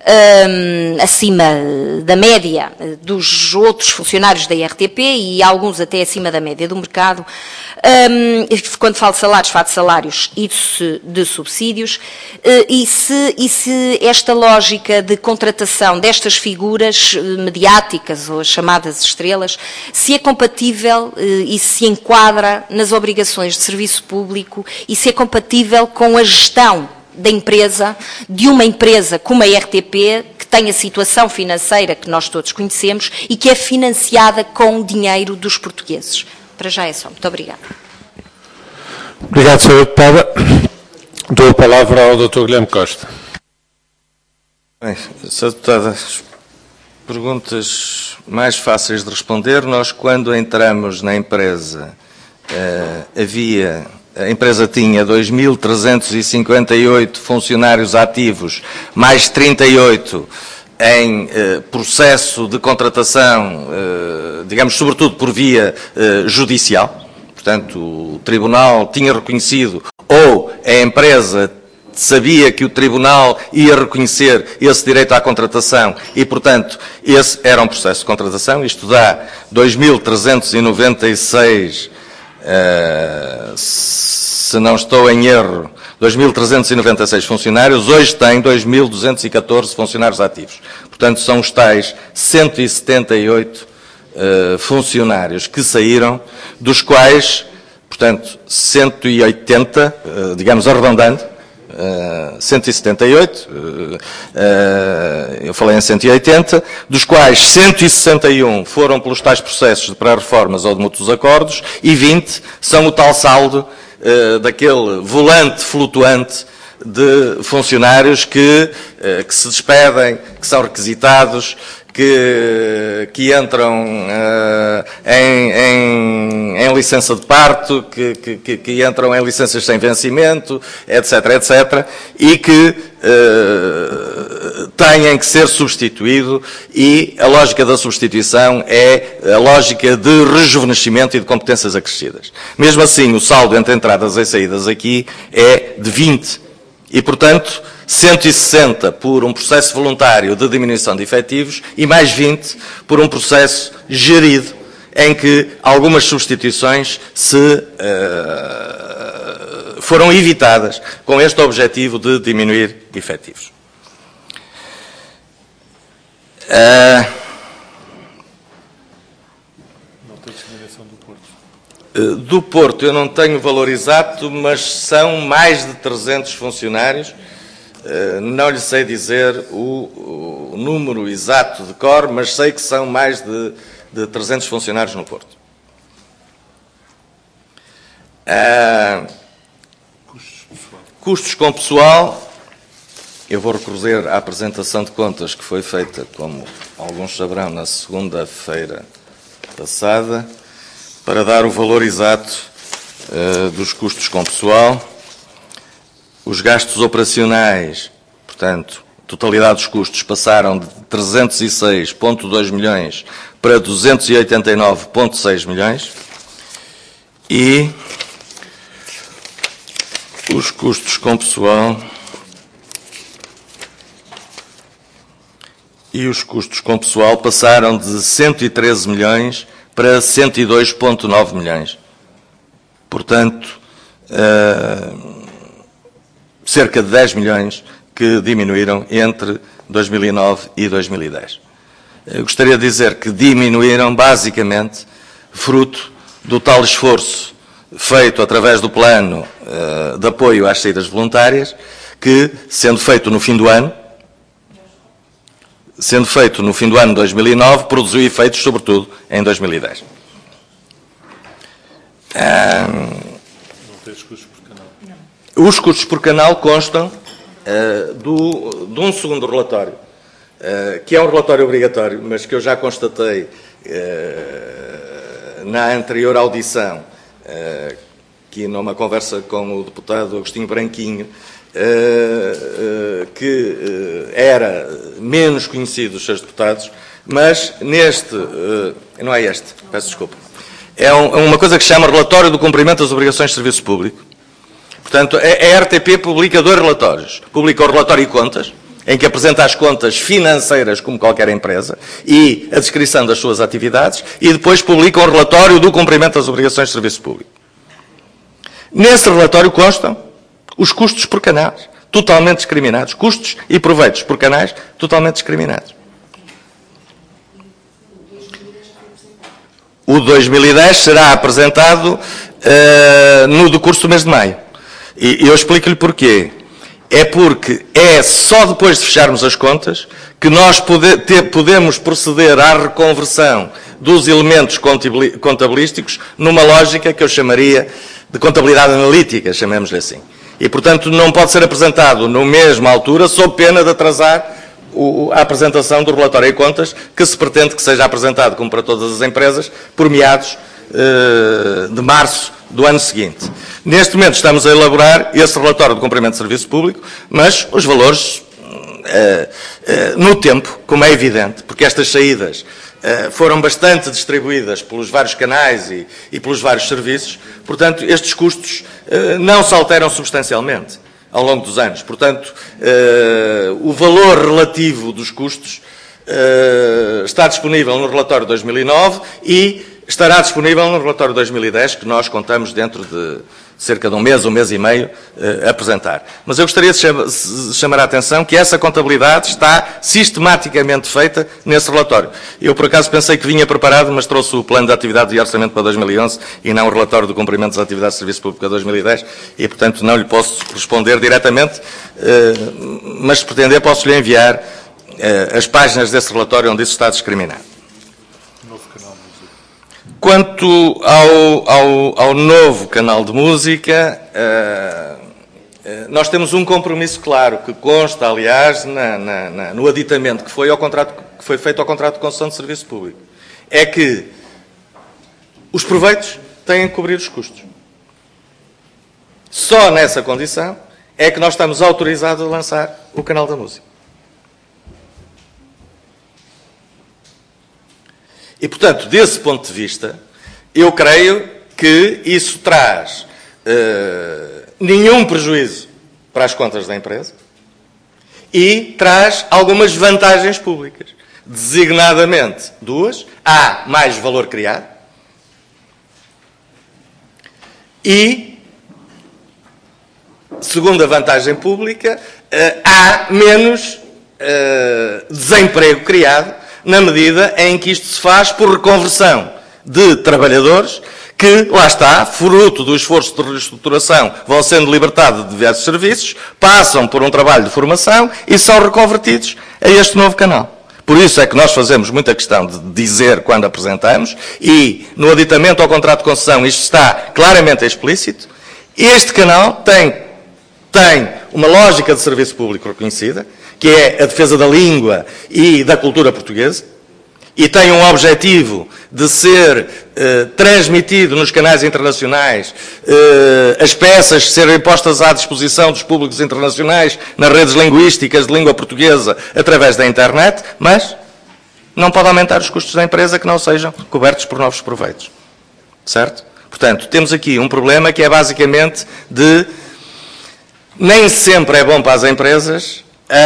acima da média dos outros funcionários da RTP e alguns até acima da média do mercado. Quando falo de salários e de subsídios, e se esta lógica de contratação destas figuras mediáticas ou as chamadas estrelas, se é compatível e se enquadra nas obrigações de serviço público e se é compatível com a gestão da empresa, de uma empresa como a RTP, que tem a situação financeira que nós todos conhecemos e que é financiada com dinheiro dos portugueses. Para já é só. Muito obrigada. Obrigado, Sra. Deputada. Dou a palavra ao Dr. Guilherme Costa. Bem, Sra. Deputada, perguntas mais fáceis de responder. Nós, quando entramos na empresa, a empresa tinha 2.358 funcionários ativos, mais 38 em processo de contratação, digamos, sobretudo por via judicial. Portanto, o Tribunal tinha reconhecido, ou a empresa sabia que o Tribunal ia reconhecer esse direito à contratação e, portanto, esse era um processo de contratação. Isto dá 2.396, se não estou em erro, 2.396 funcionários. Hoje tem 2.214 funcionários ativos. Portanto, são os tais 178 funcionários que saíram, dos quais, portanto, 180, digamos arredondando, 178, eu falei em 180, dos quais 161 foram pelos tais processos de pré-reformas ou de mútuos acordos e 20 são o tal saldo daquele volante flutuante de funcionários que se despedem, que são requisitados, que entram em licença de parto, que entram em licenças sem vencimento, etc., etc., e que têm que ser substituídos, e a lógica da substituição é a lógica de rejuvenescimento e de competências acrescidas. Mesmo assim, o saldo entre entradas e saídas aqui é de 20, e, portanto, 160 por um processo voluntário de diminuição de efetivos e mais 20 por um processo gerido, em que algumas substituições foram evitadas com este objetivo de diminuir efetivos. Do Porto eu não tenho o valor exato, mas são mais de 300 funcionários. Não lhe sei dizer o número exato de cor, mas sei que são mais de 300 funcionários no Porto. Custos com pessoal, eu vou recorrer à apresentação de contas que foi feita, como alguns saberão, na segunda-feira passada, para dar o valor exato dos custos com pessoal. Os gastos operacionais, portanto, totalidade dos custos, passaram de 306,2 milhões para 289,6 milhões. E Os custos com pessoal e os custos com pessoal passaram de 113 milhões para 102,9 milhões. Portanto, cerca de 10 milhões que diminuíram entre 2009 e 2010. Eu gostaria de dizer que diminuíram basicamente fruto do tal esforço feito através do plano de apoio às saídas voluntárias, que, sendo feito no fim do ano de 2009, produziu efeitos, sobretudo, em 2010. Os custos por canal constam de um segundo relatório, que é um relatório obrigatório, mas que eu já constatei na anterior audição, aqui numa conversa com o deputado Agostinho Branquinho, que era menos conhecido dos seus deputados, mas neste, não é este, peço desculpa, é uma coisa que se chama Relatório do Cumprimento das Obrigações de Serviço Público. Portanto, a RTP publica 2 relatórios. Publica o relatório de contas, em que apresenta as contas financeiras como qualquer empresa e a descrição das suas atividades, e depois publica o relatório do cumprimento das obrigações de serviço público. Nesse relatório constam os custos por canais, totalmente discriminados. Custos e proveitos por canais, totalmente discriminados. O 2010 será apresentado no decurso do mês de maio. E eu explico-lhe porquê. É porque é só depois de fecharmos as contas que nós podemos proceder à reconversão dos elementos contabilísticos numa lógica que eu chamaria de contabilidade analítica, chamemos-lhe assim. E, portanto, não pode ser apresentado na mesma altura, sob pena de atrasar a apresentação do relatório de contas, que se pretende que seja apresentado, como para todas as empresas, por meados de março do ano seguinte. Neste momento estamos a elaborar esse relatório de cumprimento de serviço público, mas os valores, no tempo, como é evidente, porque estas saídas foram bastante distribuídas pelos vários canais e pelos vários serviços, portanto, estes custos não se alteram substancialmente ao longo dos anos. Portanto, o valor relativo dos custos está disponível no relatório de 2009 e estará disponível no relatório de 2010, que nós contamos dentro de cerca de um mês e meio, apresentar. Mas eu gostaria de chamar a atenção que essa contabilidade está sistematicamente feita nesse relatório. Eu, por acaso, pensei que vinha preparado, mas trouxe o plano de atividade e orçamento para 2011 e não o relatório do cumprimento das atividades de serviço público para 2010 e, portanto, não lhe posso responder diretamente, mas se pretender posso-lhe enviar as páginas desse relatório onde isso está discriminado. Quanto ao novo canal de música, nós temos um compromisso claro, que consta, aliás, no aditamento que foi feito ao contrato de concessão de serviço público. É que os proveitos têm que cobrir os custos. Só nessa condição é que nós estamos autorizados a lançar o canal da música. E, portanto, desse ponto de vista, eu creio que isso traz nenhum prejuízo para as contas da empresa e traz algumas vantagens públicas. Designadamente, 2. Há mais valor criado e, segunda vantagem pública, há menos desemprego criado, na medida em que isto se faz por reconversão de trabalhadores que, lá está, fruto do esforço de reestruturação, vão sendo libertados de diversos serviços, passam por um trabalho de formação e são reconvertidos a este novo canal. Por isso é que nós fazemos muita questão de dizer quando apresentamos, e no aditamento ao contrato de concessão isto está claramente explícito, este canal tem uma lógica de serviço público reconhecida, que é a defesa da língua e da cultura portuguesa, e tem um objetivo de ser transmitido nos canais internacionais, as peças serem postas à disposição dos públicos internacionais nas redes linguísticas de língua portuguesa através da internet, mas não pode aumentar os custos da empresa que não sejam cobertos por novos proveitos. Certo? Portanto, temos aqui um problema que é basicamente de nem sempre é bom para as empresas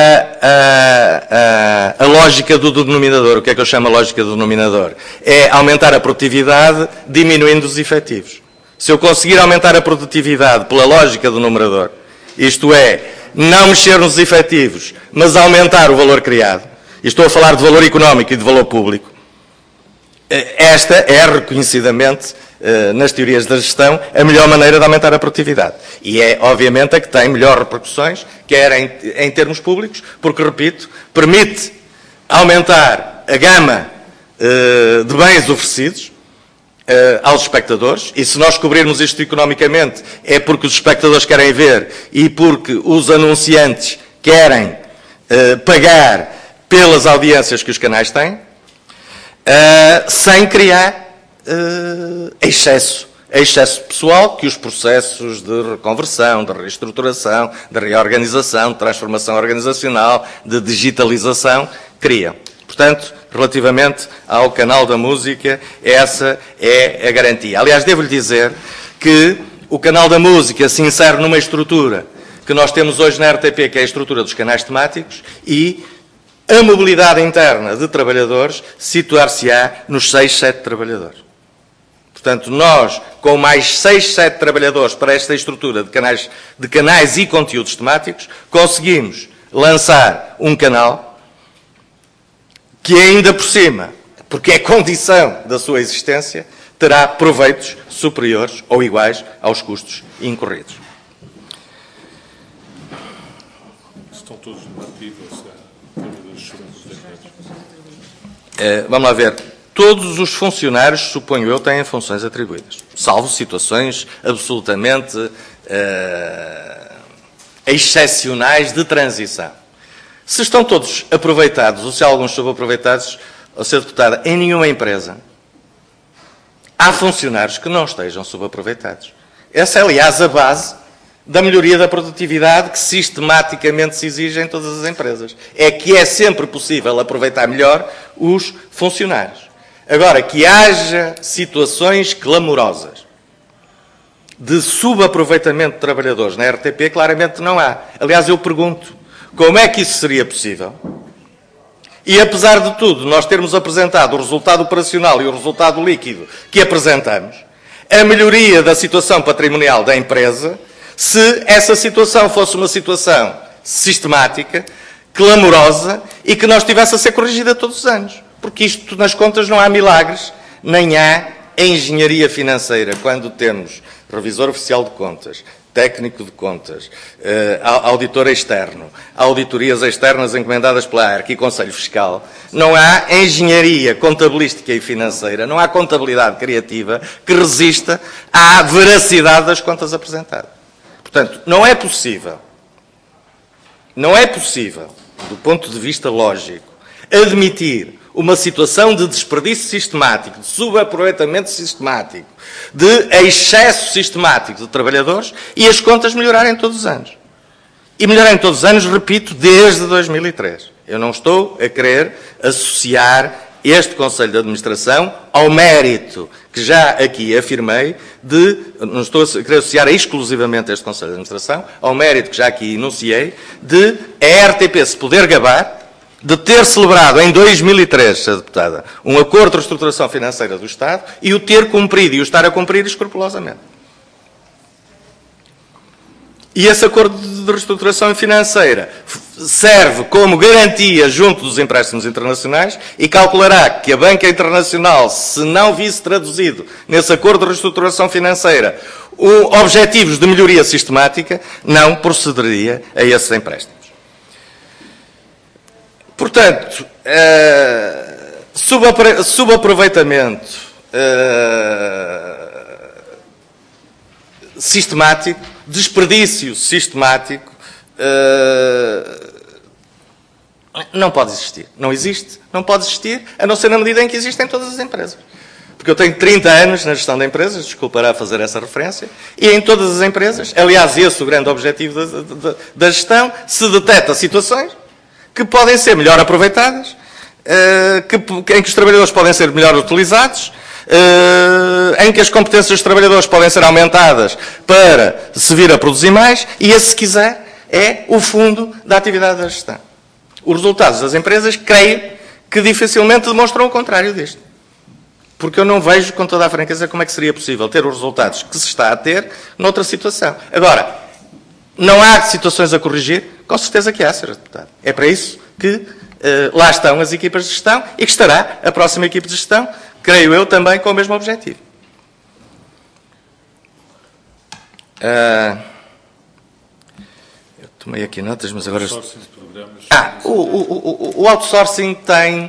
a lógica do denominador. O que é que eu chamo a lógica do denominador? É aumentar a produtividade diminuindo os efetivos. Se eu conseguir aumentar a produtividade pela lógica do numerador, isto é, não mexer nos efetivos, mas aumentar o valor criado, e estou a falar de valor económico e de valor público, esta é reconhecidamente, nas teorias da gestão, a melhor maneira de aumentar a produtividade. E é, obviamente, a que tem melhores repercussões, quer em termos públicos, porque, repito, permite aumentar a gama de bens oferecidos aos espectadores, e se nós cobrirmos isto economicamente, é porque os espectadores querem ver e porque os anunciantes querem pagar pelas audiências que os canais têm, sem criar excesso pessoal que os processos de reconversão, de reestruturação, de reorganização, de transformação organizacional, de digitalização criam. Portanto, relativamente ao canal da música, essa é a garantia. Aliás, devo-lhe dizer que o canal da música se insere numa estrutura que nós temos hoje na RTP, que é a estrutura dos canais temáticos, e a mobilidade interna de trabalhadores situar-se-á nos 6, 7 trabalhadores. Portanto, nós, com mais 6, 7 trabalhadores para esta estrutura de canais e conteúdos temáticos, conseguimos lançar um canal que ainda por cima, porque é condição da sua existência, terá proveitos superiores ou iguais aos custos incorridos. Estão todos debatíveis. Vamos lá ver. Todos os funcionários, suponho eu, têm funções atribuídas, salvo situações absolutamente excepcionais de transição. Se estão todos aproveitados, ou se há alguns subaproveitados, ó Sr. Deputada, em nenhuma empresa há funcionários que não estejam subaproveitados. Essa é, aliás, a base da melhoria da produtividade que sistematicamente se exige em todas as empresas. É que é sempre possível aproveitar melhor os funcionários. Agora, que haja situações clamorosas de subaproveitamento de trabalhadores na RTP, claramente não há. Aliás, eu pergunto, como é que isso seria possível? E, apesar de tudo, nós termos apresentado o resultado operacional e o resultado líquido que apresentamos, a melhoria da situação patrimonial da empresa, se essa situação fosse uma situação sistemática, clamorosa e que não estivesse a ser corrigida todos os anos. Porque isto, nas contas, não há milagres, nem há engenharia financeira. Quando temos revisor oficial de contas, técnico de contas, auditor externo, auditorias externas encomendadas pela ARC e Conselho Fiscal, não há engenharia contabilística e financeira, não há contabilidade criativa que resista à veracidade das contas apresentadas. Portanto, não é possível, do ponto de vista lógico, admitir uma situação de desperdício sistemático, de subaproveitamento sistemático, de excesso sistemático de trabalhadores e as contas melhorarem todos os anos. E melhorarem todos os anos, repito, desde 2003. Eu não estou a querer associar este Conselho de Administração ao mérito que já aqui afirmei não estou a querer associar exclusivamente este Conselho de Administração, ao mérito que já aqui enunciei, de a RTP se poder gabar de ter celebrado em 2003, Sra. Deputada, um acordo de reestruturação financeira do Estado e o ter cumprido e o estar a cumprir escrupulosamente. E esse acordo de reestruturação financeira serve como garantia junto dos empréstimos internacionais e calculará que a banca internacional, se não visse traduzido nesse acordo de reestruturação financeira objetivos de melhoria sistemática, não procederia a esses empréstimos. Portanto, subaproveitamento sistemático, desperdício sistemático, não pode existir. Não existe, não pode existir, a não ser na medida em que existem todas as empresas. Porque eu tenho 30 anos na gestão de empresas, desculpará fazer essa referência, e em todas as empresas, aliás, esse é o grande objetivo da gestão, se detecta situações que podem ser melhor aproveitadas, em que os trabalhadores podem ser melhor utilizados, em que as competências dos trabalhadores podem ser aumentadas para se vir a produzir mais, e esse, se quiser, é o fundo da atividade da gestão. Os resultados das empresas, creio que dificilmente demonstram o contrário disto. Porque eu não vejo, com toda a franqueza, como é que seria possível ter os resultados que se está a ter noutra situação. Agora, não há situações a corrigir? Com certeza que há, Sr. Deputado. É para isso que lá estão as equipas de gestão e que estará a próxima equipe de gestão, creio eu, também com o mesmo objetivo. Eu tomei aqui notas, mas agora... O outsourcing tem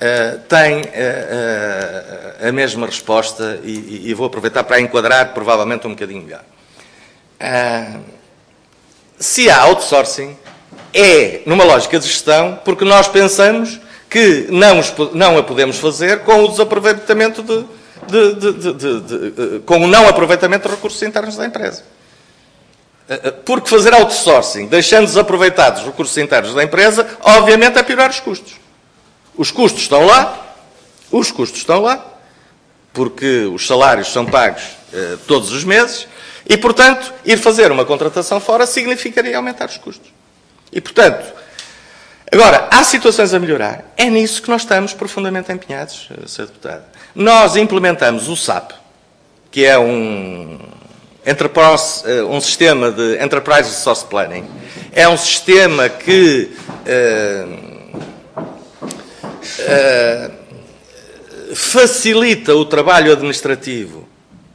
a mesma resposta e vou aproveitar para enquadrar provavelmente um bocadinho melhor. Se há outsourcing, é numa lógica de gestão, porque nós pensamos que não a podemos fazer com o desaproveitamento com o não aproveitamento de recursos internos da empresa. Porque fazer outsourcing, deixando desaproveitados os recursos internos da empresa, obviamente é piorar os custos. Os custos estão lá, porque os salários são pagos todos os meses, e, portanto, ir fazer uma contratação fora significaria aumentar os custos. E, portanto, agora, há situações a melhorar. É nisso que nós estamos profundamente empenhados, Sr. Deputado. Nós implementamos o SAP, que é um sistema de Enterprise Resource Planning. É um sistema que facilita o trabalho administrativo,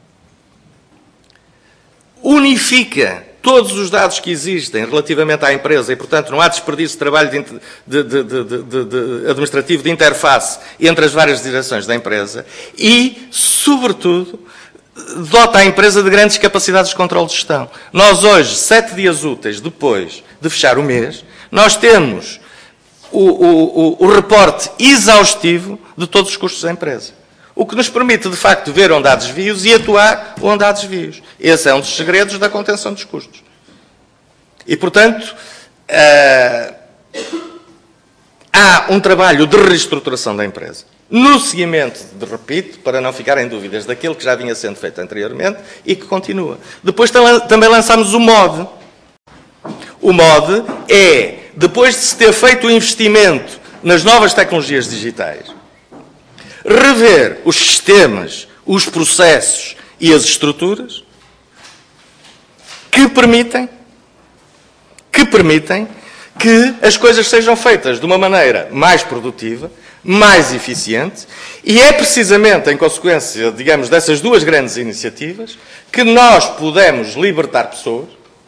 unifica todos os dados que existem relativamente à empresa e, portanto, não há desperdício de trabalho administrativo de interface entre as várias direções da empresa e, sobretudo, dota a empresa de grandes capacidades de controle de gestão. Nós hoje, 7 dias úteis depois de fechar o mês, nós temos o reporte exaustivo de todos os custos da empresa. O que nos permite, de facto, ver onde há desvios e atuar onde há desvios. Esse é um dos segredos da contenção dos custos. E, portanto, há um trabalho de reestruturação da empresa. No seguimento, repito, para não ficarem dúvidas daquilo que já vinha sendo feito anteriormente e que continua. Depois também lançámos o MOD. O MOD é, depois de se ter feito o investimento nas novas tecnologias digitais, rever os sistemas, os processos e as estruturas que permitem que as coisas sejam feitas de uma maneira mais produtiva, mais eficiente, e é precisamente em consequência, digamos, dessas duas grandes iniciativas que nós podemos libertar pessoas.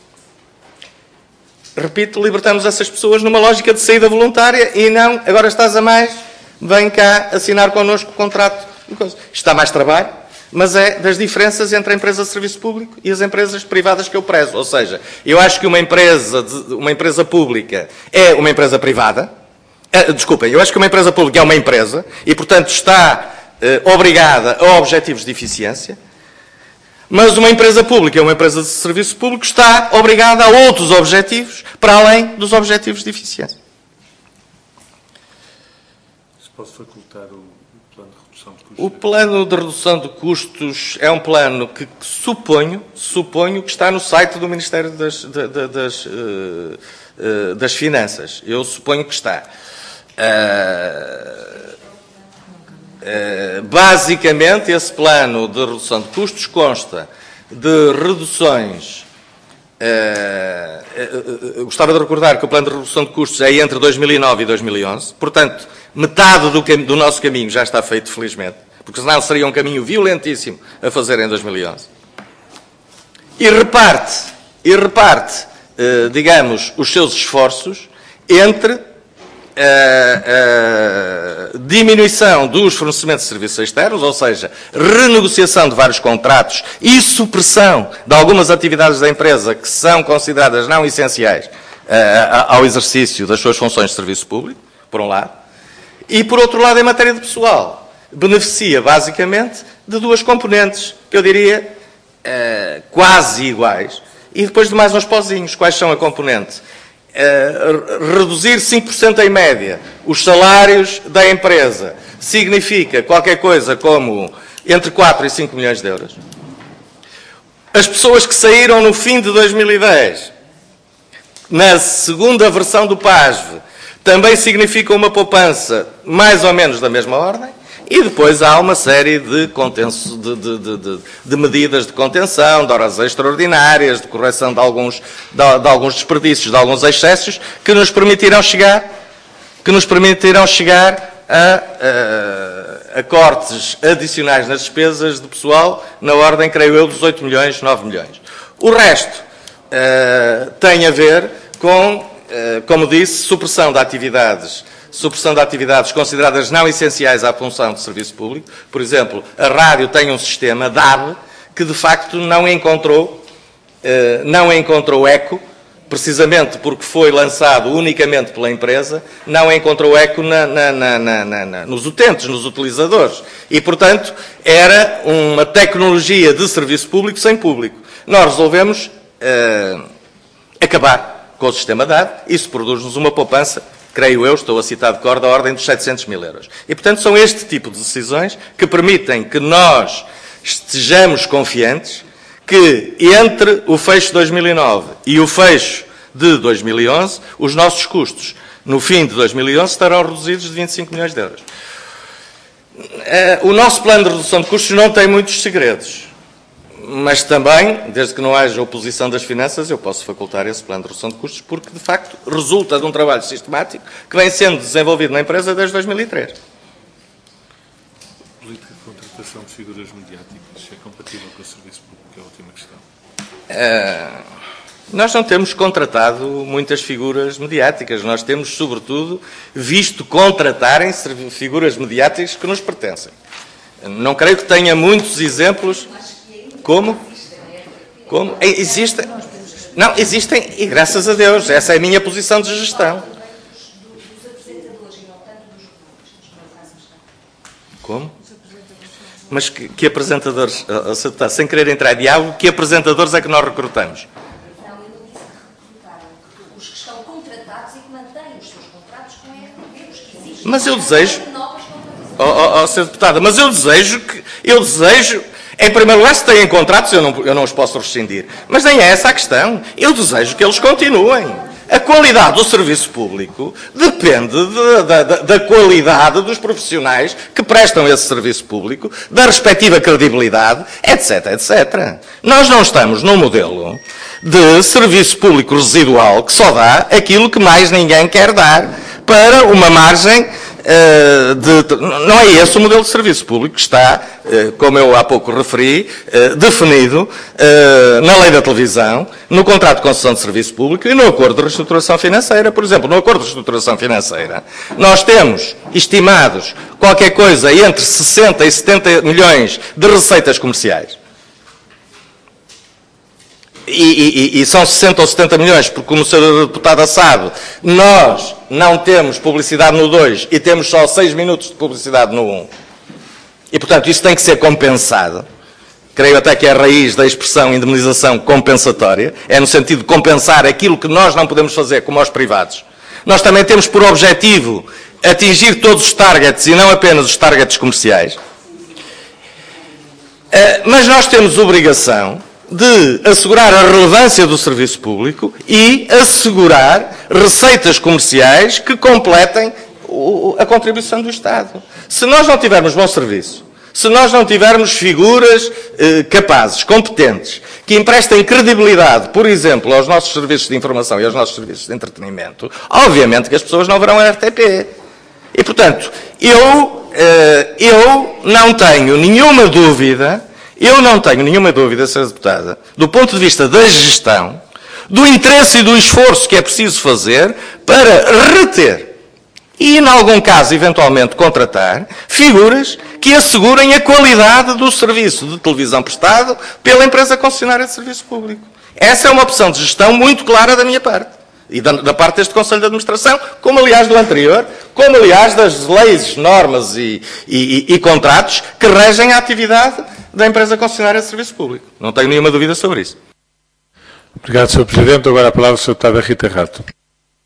Repito, libertamos essas pessoas numa lógica de saída voluntária e não, agora estás a mais, vem cá assinar connosco o contrato. Está mais trabalho, mas é das diferenças entre a empresa de serviço público e as empresas privadas que eu prezo. Ou seja, eu acho que uma empresa pública é uma empresa privada. Desculpem, eu acho que uma empresa pública é uma empresa e, portanto, está obrigada a objetivos de eficiência. Mas uma empresa pública, uma empresa de serviço público, está obrigada a outros objetivos para além dos objetivos de eficiência. Se posso facultar o plano de redução de custos? O plano de redução de custos é um plano que suponho que está no site do Ministério das Finanças. Eu suponho que está. Basicamente, esse plano de redução de custos consta de reduções. Gostava de recordar que o plano de redução de custos é entre 2009 e 2011. Portanto, metade do nosso caminho já está feito, felizmente, porque senão seria um caminho violentíssimo a fazer em 2011. E reparte, digamos, os seus esforços entre diminuição dos fornecimentos de serviços externos, ou seja, renegociação de vários contratos e supressão de algumas atividades da empresa que são consideradas não essenciais ao exercício das suas funções de serviço público, por um lado, e por outro lado, em matéria de pessoal, beneficia basicamente de duas componentes, que eu diria quase iguais, e depois de mais uns pozinhos. Quais são a componente? Reduzir 5% em média os salários da empresa significa qualquer coisa como entre 4 e 5 milhões de euros. As pessoas que saíram no fim de 2010 na segunda versão do PASV, também significa uma poupança mais ou menos da mesma ordem, e depois há uma série de medidas de contenção, de horas extraordinárias, de correção de alguns desperdícios, de alguns excessos, que nos permitirão chegar a cortes adicionais nas despesas de pessoal, na ordem, creio eu, dos 8 milhões, 9 milhões. O resto tem a ver com, como disse, supressão de atividades consideradas não essenciais à função de serviço público. Por exemplo, a rádio tem um sistema DAB que, de facto, não encontrou eco, precisamente porque foi lançado unicamente pela empresa, não encontrou eco nos utentes, nos utilizadores. E, portanto, era uma tecnologia de serviço público sem público. Nós resolvemos acabar com o sistema DAB. Isso produz-nos uma poupança, creio eu, estou a citar de cor, da ordem dos 700 mil euros. E, portanto, são este tipo de decisões que permitem que nós estejamos confiantes que entre o fecho de 2009 e o fecho de 2011, os nossos custos, no fim de 2011, estarão reduzidos de 25 milhões de euros. O nosso plano de redução de custos não tem muitos segredos, mas também, desde que não haja oposição das finanças, eu posso facultar esse plano de redução de custos, porque, de facto, resulta de um trabalho sistemático que vem sendo desenvolvido na empresa desde 2003. Política de contratação de figuras mediáticas é compatível com o serviço público? É a última questão. Nós não temos contratado muitas figuras mediáticas. Nós temos, sobretudo, visto contratarem figuras mediáticas que nos pertencem. Não creio que tenha muitos exemplos. Como? Existem. Não, existem, e graças a Deus. Essa é a minha posição de gestão. Como? Mas que apresentadores, sem querer entrar em diálogo, que apresentadores é que nós recrutamos? Não, eu não disse que recrutaram. Os que estão contratados e que mantêm os seus contratos com a RTP, os que existem. Mas eu desejo... Sr. Deputada, mas eu desejo, em primeiro lugar, se têm contratos, eu não os posso rescindir. Mas nem é essa a questão. Eu desejo que eles continuem. A qualidade do serviço público depende da qualidade dos profissionais que prestam esse serviço público, da respectiva credibilidade, etc, etc. Nós não estamos num modelo de serviço público residual que só dá aquilo que mais ninguém quer dar para uma margem não é esse o modelo de serviço público que está, como eu há pouco referi, definido na lei da televisão, no contrato de concessão de serviço público e no acordo de reestruturação financeira. Por exemplo, no acordo de reestruturação financeira, nós temos estimados qualquer coisa entre 60 e 70 milhões de receitas comerciais. E são 60 ou 70 milhões, porque, como o Sr. Deputado sabe, nós não temos publicidade no 2 e temos só 6 minutos de publicidade no 1. E, portanto, isso tem que ser compensado. Creio até que é a raiz da expressão indemnização compensatória. É no sentido de compensar aquilo que nós não podemos fazer, como aos privados. Nós também temos por objetivo atingir todos os targets e não apenas os targets comerciais. Mas nós temos obrigação de assegurar a relevância do serviço público e assegurar receitas comerciais que completem a contribuição do Estado. Se nós não tivermos bom serviço, se nós não tivermos figuras capazes, competentes, que emprestem credibilidade, por exemplo, aos nossos serviços de informação e aos nossos serviços de entretenimento, obviamente que as pessoas não verão a RTP. E, portanto, eu não tenho nenhuma dúvida, Sra. Deputada, do ponto de vista da gestão, do interesse e do esforço que é preciso fazer para reter e, em algum caso, eventualmente, contratar figuras que assegurem a qualidade do serviço de televisão prestado pela empresa concessionária de serviço público. Essa é uma opção de gestão muito clara da minha parte. E da parte deste Conselho de Administração, como aliás do anterior, como aliás das leis, normas e contratos que regem a atividade da empresa concessionária de serviço público. Não tenho nenhuma dúvida sobre isso. Obrigado, Sr. Presidente. Agora a palavra à Sra. Deputada Rita Rato.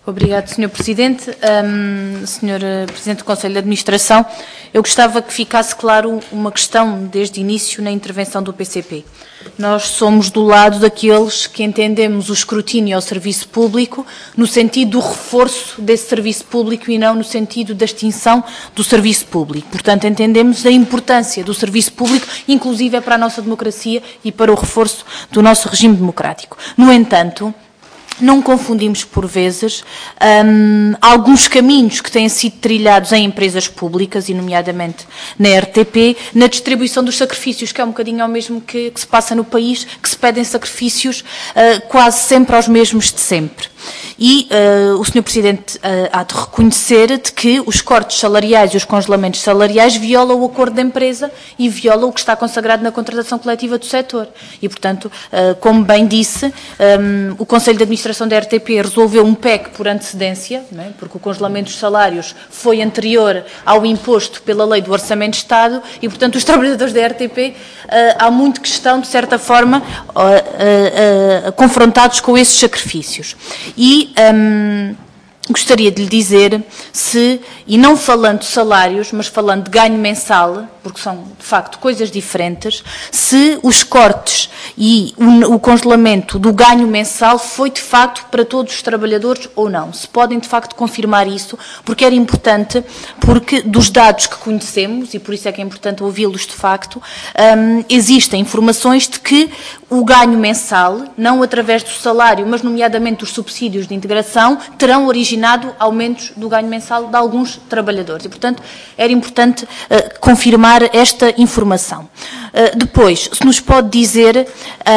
Obrigado, Sr. Presidente. Sr. Presidente do Conselho de Administração, eu gostava que ficasse claro uma questão desde o início na intervenção do PCP. Nós somos do lado daqueles que entendemos o escrutínio ao serviço público no sentido do reforço desse serviço público e não no sentido da extinção do serviço público. Portanto, entendemos a importância do serviço público, inclusive para a nossa democracia e para o reforço do nosso regime democrático. No entanto, não confundimos, por vezes, alguns caminhos que têm sido trilhados em empresas públicas, e nomeadamente na RTP, na distribuição dos sacrifícios, que é um bocadinho ao mesmo que se passa no país, que se pedem sacrifícios quase sempre aos mesmos de sempre. E o Sr. Presidente há de reconhecer de que os cortes salariais e os congelamentos salariais violam o acordo da empresa e violam o que está consagrado na contratação coletiva do setor. E, portanto, como bem disse, o Conselho de Administração da RTP resolveu um PEC por antecedência, não é? Porque o congelamento dos salários foi anterior ao imposto pela Lei do Orçamento de Estado e, portanto, os trabalhadores da RTP há muito que estão, de certa forma, confrontados com esses sacrifícios. E gostaria de lhe dizer se, e não falando de salários, mas falando de ganho mensal, porque são, de facto, coisas diferentes, se os cortes e o congelamento do ganho mensal foi, de facto, para todos os trabalhadores ou não. Se podem, de facto, confirmar isso, porque era importante, porque dos dados que conhecemos, e por isso é que é importante ouvi-los, de facto, existem informações de que o ganho mensal, não através do salário, mas nomeadamente dos subsídios de integração, terão originado aumentos do ganho mensal de alguns trabalhadores. E, portanto, era importante confirmar esta informação. Depois, se nos pode dizer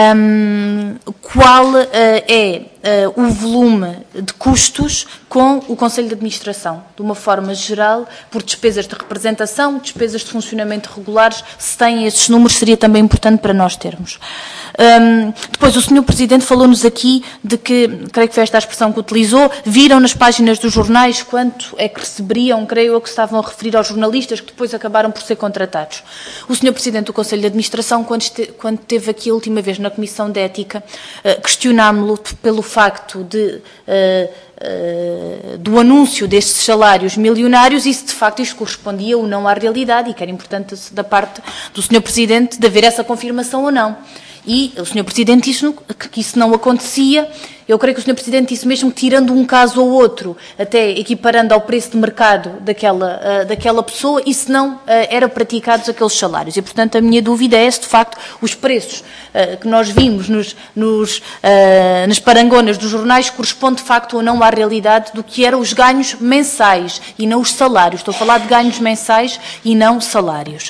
qual é o volume de custos com o Conselho de Administração, de uma forma geral, por despesas de representação, despesas de funcionamento regulares, se têm esses números, seria também importante para nós termos. Depois, o Sr. Presidente falou-nos aqui de que, creio que foi esta a expressão que utilizou, viram nas páginas dos jornais quanto é que receberiam, creio eu que se estavam a referir aos jornalistas que depois acabaram por ser contratados. O Sr. Presidente do Conselho de Administração, quando esteve aqui a última vez na Comissão de Ética, questionámo-lo pelo facto do anúncio destes salários milionários e se de facto isto correspondia ou não à realidade e que era importante da parte do Sr. Presidente de haver essa confirmação ou não. E o Sr. Presidente disse que isso não acontecia. Eu creio que o Sr. Presidente disse mesmo que tirando um caso ou outro, até equiparando ao preço de mercado daquela pessoa, e se não eram praticados aqueles salários. E, portanto, a minha dúvida é se, de facto, os preços que nós vimos nas parangonas dos jornais correspondem, de facto, ou não à realidade do que eram os ganhos mensais e não os salários. Estou a falar de ganhos mensais e não salários.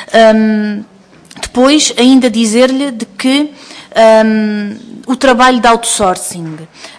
Depois, ainda dizer-lhe de que o trabalho de outsourcing.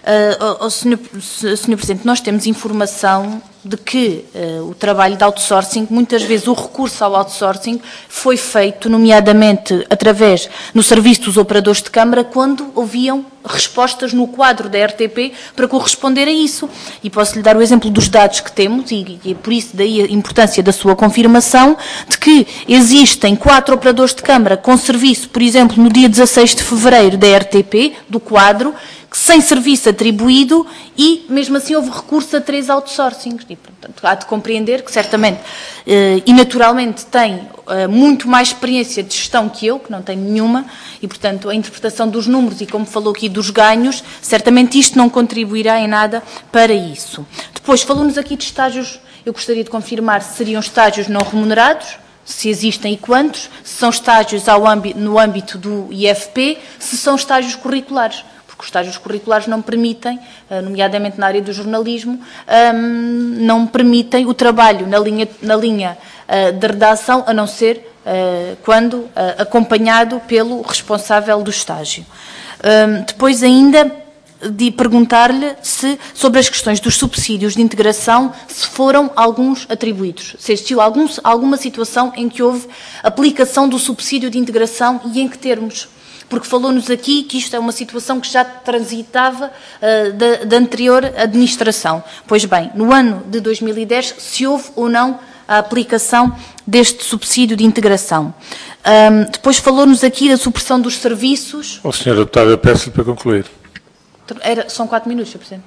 Sr. Presidente, nós temos informação de que o trabalho de outsourcing, muitas vezes o recurso ao outsourcing foi feito, nomeadamente através no serviço dos operadores de câmara, quando haviam respostas no quadro da RTP para corresponder a isso. E posso-lhe dar o exemplo dos dados que temos, e é por isso daí a importância da sua confirmação, de que existem 4 operadores de câmara com serviço, por exemplo, no dia 16 de fevereiro da RTP, do quadro, sem serviço atribuído e, mesmo assim, houve recurso a 3 outsourcings. E, portanto, há de compreender que, certamente, e naturalmente, tem muito mais experiência de gestão que eu, que não tenho nenhuma, e, portanto, a interpretação dos números e, como falou aqui, dos ganhos, certamente isto não contribuirá em nada para isso. Depois, falou-nos aqui de estágios, eu gostaria de confirmar se seriam estágios não remunerados, se existem e quantos, se são estágios no âmbito do IFP, se são estágios curriculares. Porque os estágios curriculares não permitem, nomeadamente na área do jornalismo, não permitem o trabalho na linha de redação, a não ser quando acompanhado pelo responsável do estágio. Depois ainda de perguntar-lhe se, sobre as questões dos subsídios de integração, se foram alguns atribuídos, se existiu alguma situação em que houve aplicação do subsídio de integração e em que termos. Porque falou-nos aqui que isto é uma situação que já transitava da anterior administração. Pois bem, no ano de 2010, se houve ou não a aplicação deste subsídio de integração. Depois falou-nos aqui da supressão dos serviços. Sr. Deputado, eu peço-lhe para concluir. São 4 minutos, Sr. Presidente.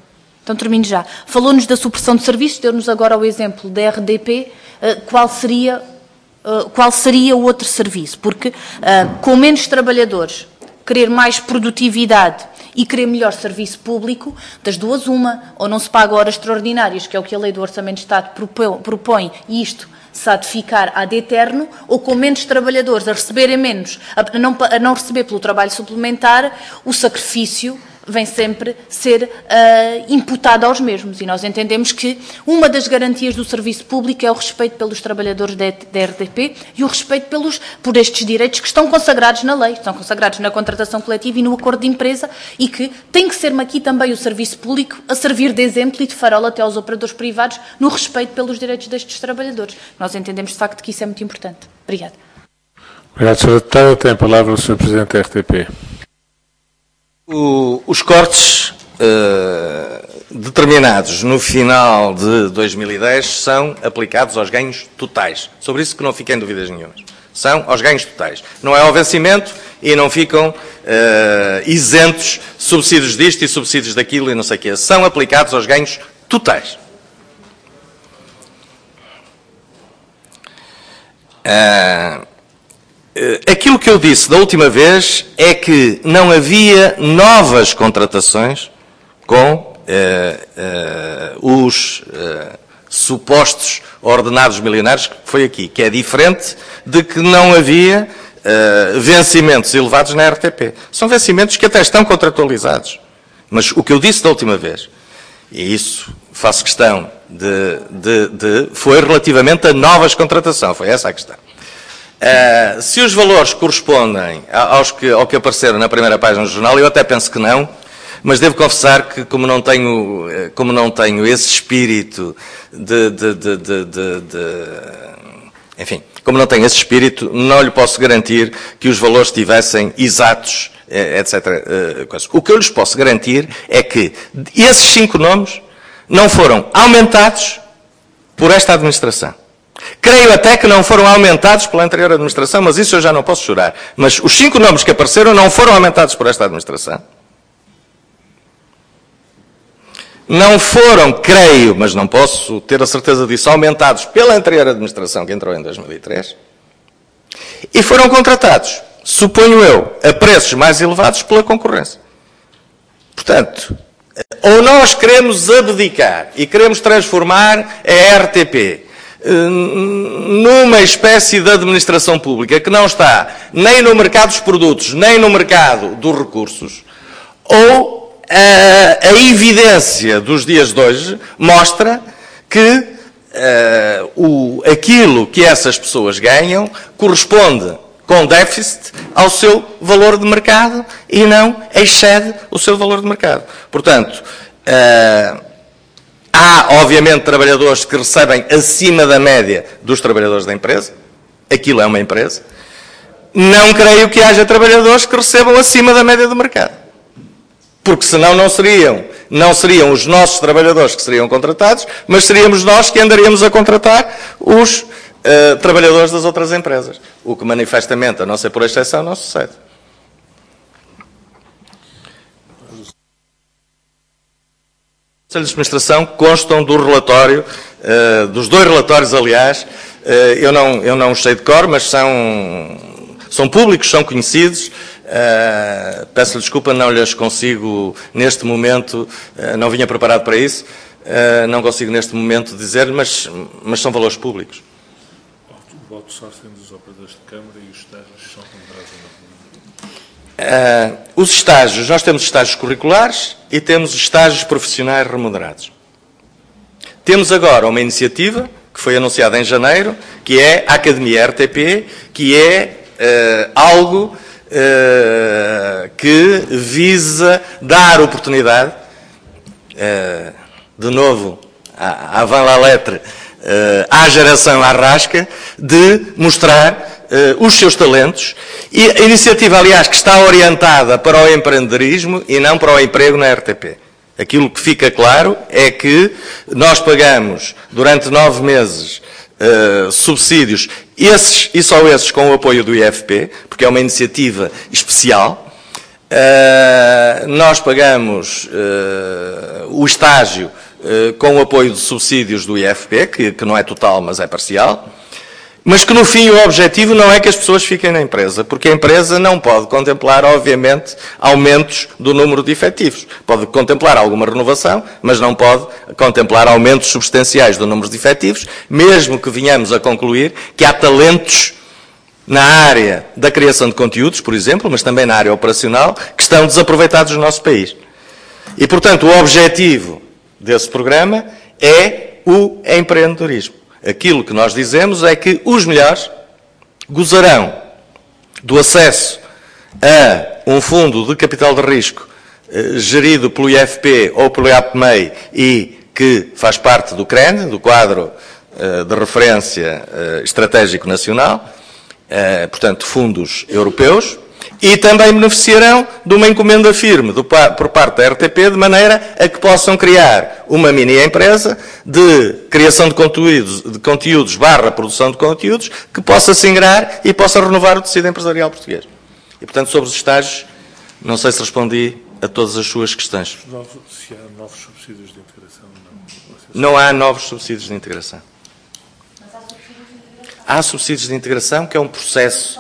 Então termino já. Falou-nos da supressão de serviços, deu-nos agora o exemplo da RDP. Qual seria o outro serviço? Porque com menos trabalhadores, querer mais produtividade e querer melhor serviço público, das duas uma, ou não se paga horas extraordinárias, que é o que a Lei do Orçamento de Estado propõe, e isto se há de ficar ad eterno, ou com menos trabalhadores a receberem menos, a não receber pelo trabalho suplementar, o sacrifício vem sempre ser imputado aos mesmos. E nós entendemos que uma das garantias do serviço público é o respeito pelos trabalhadores da RDP e o respeito por estes direitos que estão consagrados na lei, estão consagrados na contratação coletiva e no acordo de empresa, e que tem que ser aqui também o serviço público a servir de exemplo e de farol até aos operadores privados no respeito pelos direitos destes trabalhadores. Nós entendemos, de facto, que isso é muito importante. Obrigada. Obrigado, Sra. Deputada. Tem a palavra o Sr. Presidente da RTP. Os cortes determinados no final de 2010 são aplicados aos ganhos totais. Sobre isso que não fiquem dúvidas nenhumas. São aos ganhos totais. Não é ao vencimento e não ficam isentos subsídios disto e subsídios daquilo e não sei o quê. São aplicados aos ganhos totais. Aquilo que eu disse da última vez é que não havia novas contratações com os supostos ordenados milionários, que foi aqui, que é diferente de que não havia vencimentos elevados na RTP. São vencimentos que até estão contratualizados. Mas o que eu disse da última vez, e isso faço questão foi relativamente a novas contratações, foi essa a questão. Se os valores correspondem ao que apareceram na primeira página do jornal, eu até penso que não, mas devo confessar que como não tenho esse espírito enfim, como não tenho esse espírito, não lhe posso garantir que os valores estivessem exatos, etc. O que eu lhes posso garantir é que esses 5 nomes não foram aumentados por esta administração. Creio até que não foram aumentados pela anterior administração, mas isso eu já não posso chorar. Mas os 5 nomes que apareceram não foram aumentados por esta administração. Não foram, creio, mas não posso ter a certeza disso, aumentados pela anterior administração que entrou em 2003. E foram contratados, suponho eu, a preços mais elevados pela concorrência. Portanto, ou nós queremos abdicar e queremos transformar a RTP numa espécie de administração pública que não está nem no mercado dos produtos, nem no mercado dos recursos, ou a evidência dos dias de hoje mostra que aquilo que essas pessoas ganham corresponde com déficit ao seu valor de mercado e não excede o seu valor de mercado. Portanto, há, obviamente, trabalhadores que recebem acima da média dos trabalhadores da empresa. Aquilo é uma empresa. Não creio que haja trabalhadores que recebam acima da média do mercado. Porque senão não seriam os nossos trabalhadores que seriam contratados, mas seríamos nós que andaríamos a contratar os trabalhadores das outras empresas. O que manifestamente, a não ser por exceção, não sucede. Os conselhos de administração constam do relatório, dos 2 relatórios, aliás, eu não os sei de cor, mas são públicos, são conhecidos. Peço-lhe desculpa, não lhes consigo neste momento, não vinha preparado para isso, não consigo neste momento dizer-lhe, mas são valores públicos. O voto só sendo dos operadores de Câmara e os estágios são remunerados na os estágios, nós temos estágios curriculares e temos estágios profissionais remunerados. Temos agora uma iniciativa que foi anunciada em janeiro, que é a Academia RTP, que é algo que visa dar oportunidade, de novo, à van la lettre, à geração Arrasca, de mostrar os seus talentos. E a iniciativa, aliás, que está orientada para o empreendedorismo e não para o emprego na RTP. Aquilo que fica claro é que nós pagamos, durante 9 meses, subsídios, esses e só esses com o apoio do IFP, porque é uma iniciativa especial, Nós pagamos o estágio com o apoio de subsídios do IFP, que não é total, mas é parcial, mas que no fim o objetivo não é que as pessoas fiquem na empresa, porque a empresa não pode contemplar, obviamente, aumentos do número de efetivos. Pode contemplar alguma renovação, mas não pode contemplar aumentos substanciais do número de efetivos, mesmo que venhamos a concluir que há talentos na área da criação de conteúdos, por exemplo, mas também na área operacional, que estão desaproveitados no nosso país. E, portanto, o objetivo desse programa é o empreendedorismo. Aquilo que nós dizemos é que os melhores gozarão do acesso a um fundo de capital de risco gerido pelo IFP ou pelo IAPMEI e que faz parte do CREN, do Quadro de Referência Estratégico Nacional, portanto, fundos europeus, e também beneficiarão de uma encomenda firme por parte da RTP, de maneira a que possam criar uma mini-empresa de criação de conteúdos / produção de conteúdos, que possa se ingrar e possa renovar o tecido empresarial português. E, portanto, sobre os estágios, não sei se respondi a todas as suas questões. Se há novos subsídios de integração? Não há novos subsídios de integração. Há subsídios de integração, que é um processo.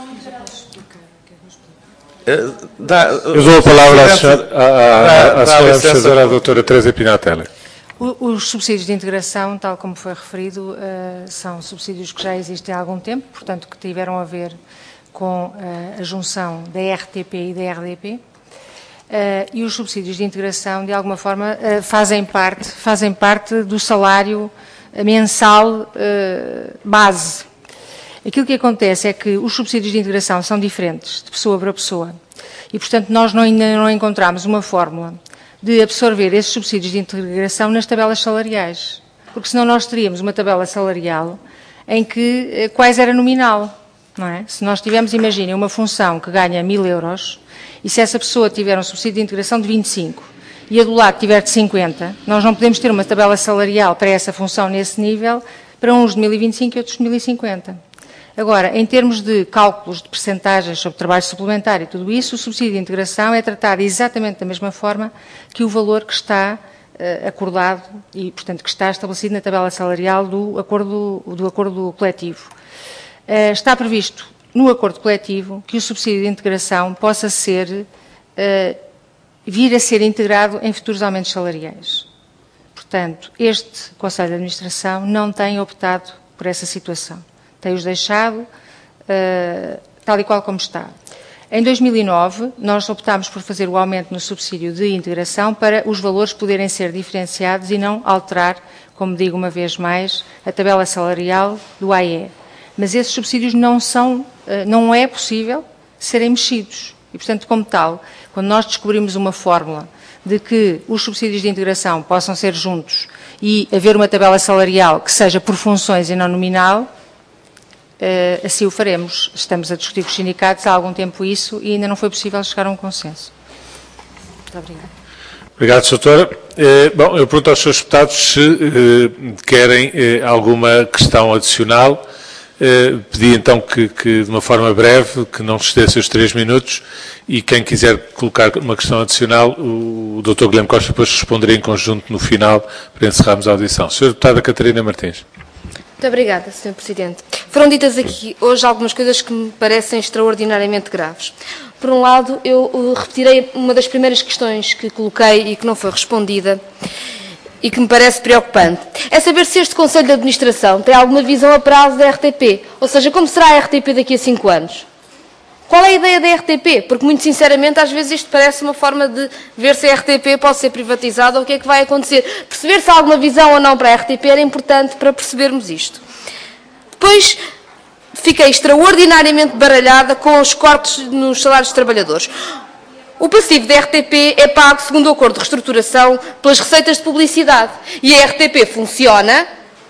Eu dou a palavra à senhora administradora, a doutora Teresa Pinatelli. Os subsídios de integração, tal como foi referido, são subsídios que já existem há algum tempo, portanto, que tiveram a ver com a junção da RTP e da RDP. E os subsídios de integração, de alguma forma, fazem parte do salário mensal base. Aquilo que acontece é que os subsídios de integração são diferentes de pessoa para pessoa e, portanto, nós ainda não encontramos uma fórmula de absorver esses subsídios de integração nas tabelas salariais, porque senão nós teríamos uma tabela salarial em que quase era nominal, não é? Se nós tivermos, imaginem, uma função que ganha 1.000 euros e se essa pessoa tiver um subsídio de integração de 25 e a do lado tiver de 50, nós não podemos ter uma tabela salarial para essa função nesse nível para uns de 1.025 e outros de 1.050. Agora, em termos de cálculos de percentagens sobre trabalho suplementar e tudo isso, o subsídio de integração é tratado exatamente da mesma forma que o valor que está acordado e, portanto, que está estabelecido na tabela salarial do acordo coletivo. Está previsto no acordo coletivo que o subsídio de integração possa vir a ser integrado em futuros aumentos salariais. Portanto, este Conselho de Administração não tem optado por essa situação. Tem-os deixado tal e qual como está. Em 2009, nós optámos por fazer o aumento no subsídio de integração para os valores poderem ser diferenciados e não alterar, como digo uma vez mais, a tabela salarial do AE. Mas esses subsídios não é possível serem mexidos. E, portanto, como tal, quando nós descobrimos uma fórmula de que os subsídios de integração possam ser juntos e haver uma tabela salarial que seja por funções e não nominal, assim o faremos. Estamos a discutir com os sindicatos há algum tempo isso e ainda não foi possível chegar a um consenso. Muito obrigada. Obrigado, doutora. Bom, eu pergunto aos senhores deputados se querem alguma questão adicional. Pedi então que de uma forma breve, que não excedesse os 3 minutos, e quem quiser colocar uma questão adicional, o Dr. Guilherme Costa depois responderia em conjunto no final para encerrarmos a audição. Sra. Deputada Catarina Martins. Muito obrigada, Sr. Presidente. Foram ditas aqui hoje algumas coisas que me parecem extraordinariamente graves. Por um lado, eu repetirei uma das primeiras questões que coloquei e que não foi respondida e que me parece preocupante. É saber se este Conselho de Administração tem alguma visão a prazo da RTP, ou seja, como será a RTP daqui a 5 anos? Qual é a ideia da RTP? Porque, muito sinceramente, às vezes isto parece uma forma de ver se a RTP pode ser privatizada ou o que é que vai acontecer. Perceber se há alguma visão ou não para a RTP era importante para percebermos isto. Depois, fiquei extraordinariamente baralhada com os cortes nos salários dos trabalhadores. O passivo da RTP é pago, segundo o acordo de reestruturação, pelas receitas de publicidade. E a RTP funciona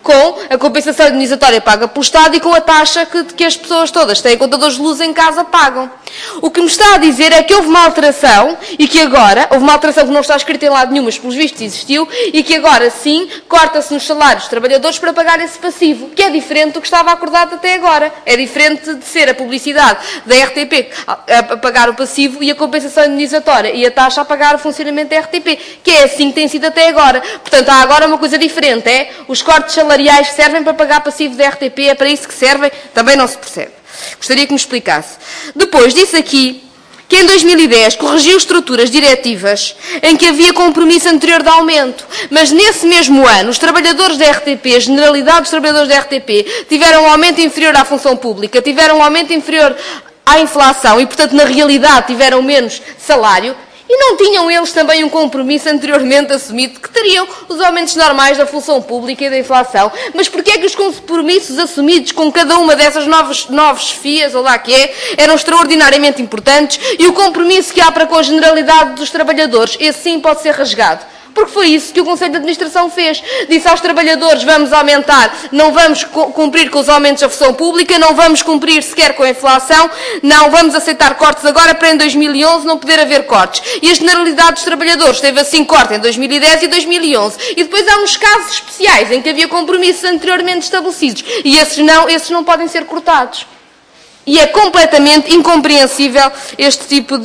com a compensação indenizatória paga pelo Estado e com a taxa que as pessoas todas têm contadores de luz em casa pagam. O que me está a dizer é que houve uma alteração e que agora, houve uma alteração que não está escrita em lado nenhum, mas pelos vistos existiu, e que agora sim corta-se nos salários dos trabalhadores para pagar esse passivo, que é diferente do que estava acordado até agora. É diferente de ser a publicidade da RTP a pagar o passivo e a compensação indenizatória e a taxa a pagar o funcionamento da RTP, que é assim que tem sido até agora. Portanto, há agora uma coisa diferente, é os cortes salariais que servem para pagar passivo da RTP, é para isso que servem, também não se percebe. Gostaria que me explicasse. Depois, disse aqui que em 2010 corrigiu estruturas diretivas em que havia compromisso anterior de aumento, mas nesse mesmo ano os trabalhadores da RTP, a generalidade dos trabalhadores da RTP, tiveram um aumento inferior à função pública, tiveram um aumento inferior à inflação e, portanto, na realidade tiveram menos salário. E não tinham eles também um compromisso anteriormente assumido que teriam os aumentos normais da função pública e da inflação? Mas porquê é que os compromissos assumidos com cada uma dessas novas FIAs, ou lá que é, eram extraordinariamente importantes e o compromisso que há para com a generalidade dos trabalhadores, esse sim pode ser rasgado? Porque foi isso que o Conselho de Administração fez. Disse aos trabalhadores, vamos aumentar, não vamos cumprir com os aumentos da função pública, não vamos cumprir sequer com a inflação, não vamos aceitar cortes agora para em 2011 não poder haver cortes. E a generalidade dos trabalhadores teve assim corte em 2010 e 2011. E depois há uns casos especiais em que havia compromissos anteriormente estabelecidos. E esses não podem ser cortados. E é completamente incompreensível este tipo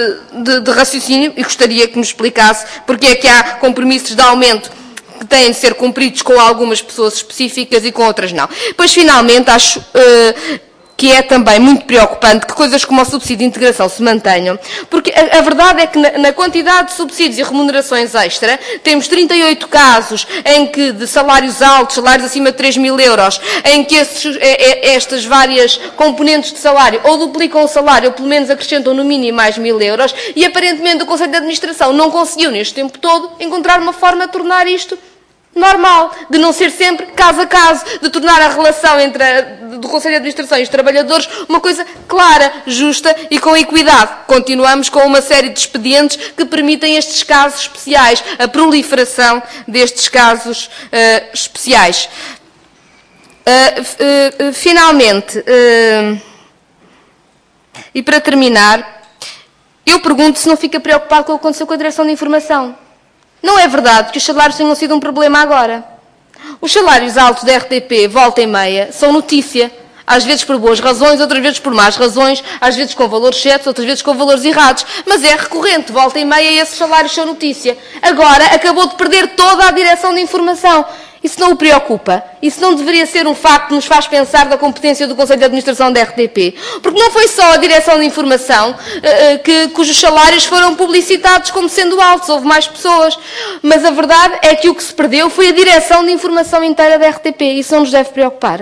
de raciocínio e gostaria que me explicasse porque é que há compromissos de aumento que têm de ser cumpridos com algumas pessoas específicas e com outras não. Pois, finalmente, acho que é também muito preocupante que coisas como o subsídio de integração se mantenham, porque a verdade é que na quantidade de subsídios e remunerações extra, temos 38 casos em que, de salários altos, salários acima de 3 mil euros, em que estas várias componentes de salário ou duplicam o salário ou pelo menos acrescentam no mínimo mais 1.000 euros e aparentemente o Conselho de Administração não conseguiu neste tempo todo encontrar uma forma de tornar isto normal, de não ser sempre caso a caso, de tornar a relação do Conselho de Administração e os trabalhadores uma coisa clara, justa e com equidade. Continuamos com uma série de expedientes que permitem estes casos especiais, a proliferação destes casos especiais. Finalmente, e para terminar, eu pergunto se não fica preocupado com o que aconteceu com a Direção de Informação. Não é verdade que os salários tenham sido um problema agora. Os salários altos da RTP, volta e meia, são notícia. Às vezes por boas razões, outras vezes por más razões, às vezes com valores certos, outras vezes com valores errados. Mas é recorrente, volta e meia, esses salários são notícia. Agora acabou de perder toda a Direção de Informação. Isso não o preocupa? Isso não deveria ser um facto que nos faz pensar da competência do Conselho de Administração da RTP? Porque não foi só a Direção de Informação cujos salários foram publicitados como sendo altos, houve mais pessoas. Mas a verdade é que o que se perdeu foi a Direção de Informação inteira da RTP. Isso não nos deve preocupar.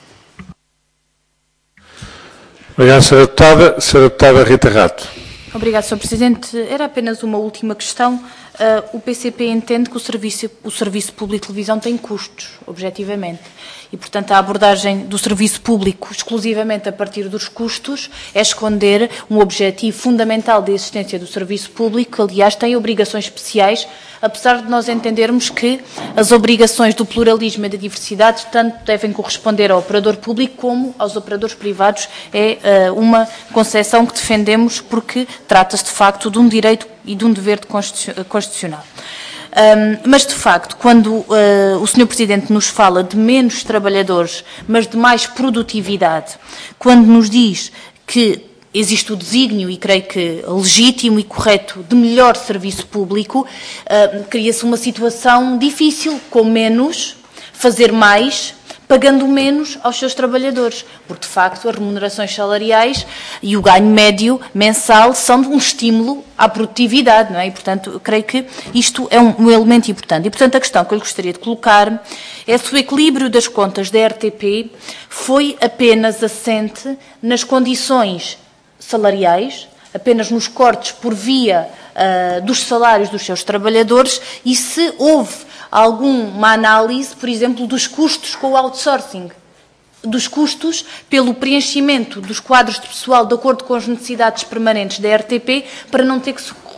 Obrigado, Sra. Deputada Rita Rato. Obrigado, Sr. Presidente. Era apenas uma última questão. O PCP entende que o Serviço Público de Televisão tem custos, objetivamente. E, portanto, a abordagem do serviço público exclusivamente a partir dos custos é esconder um objetivo fundamental da existência do serviço público, que, aliás, tem obrigações especiais, apesar de nós entendermos que as obrigações do pluralismo e da diversidade tanto devem corresponder ao operador público como aos operadores privados. É uma concepção que defendemos porque trata-se, de facto, de um direito e de um dever constitucional. Mas, de facto, quando o Sr. Presidente nos fala de menos trabalhadores, mas de mais produtividade, quando nos diz que existe o desígnio, e creio que legítimo e correto, de melhor serviço público, cria-se uma situação difícil, com menos, fazer mais, pagando menos aos seus trabalhadores, porque, de facto, as remunerações salariais e o ganho médio mensal são um estímulo à produtividade, não é? E, portanto, eu creio que isto é um elemento importante. E, portanto, a questão que eu gostaria de colocar é se o equilíbrio das contas da RTP foi apenas assente nas condições salariais, apenas nos cortes por via dos salários dos seus trabalhadores, e se houve alguma análise, por exemplo, dos custos com o outsourcing, dos custos pelo preenchimento dos quadros de pessoal de acordo com as necessidades permanentes da RTP, para não ter que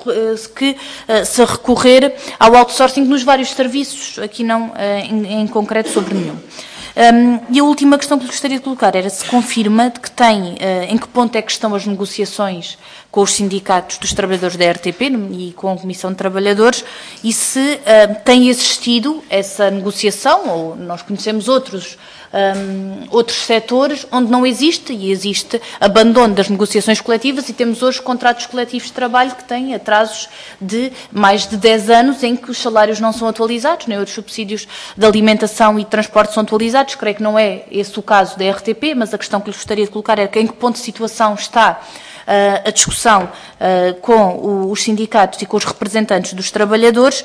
se recorrer ao outsourcing nos vários serviços, aqui não em concreto sobre nenhum. E a última questão que lhe gostaria de colocar era se confirma de que em que ponto é que estão as negociações com os sindicatos dos trabalhadores da RTP e com a Comissão de Trabalhadores e se tem existido essa negociação, ou nós conhecemos outros setores onde não existe e existe abandono das negociações coletivas e temos hoje contratos coletivos de trabalho que têm atrasos de mais de 10 anos em que os salários não são atualizados, nem outros subsídios de alimentação e transporte são atualizados. Creio que não é esse o caso da RTP, mas a questão que lhe gostaria de colocar é em que ponto de situação está a discussão com os sindicatos e com os representantes dos trabalhadores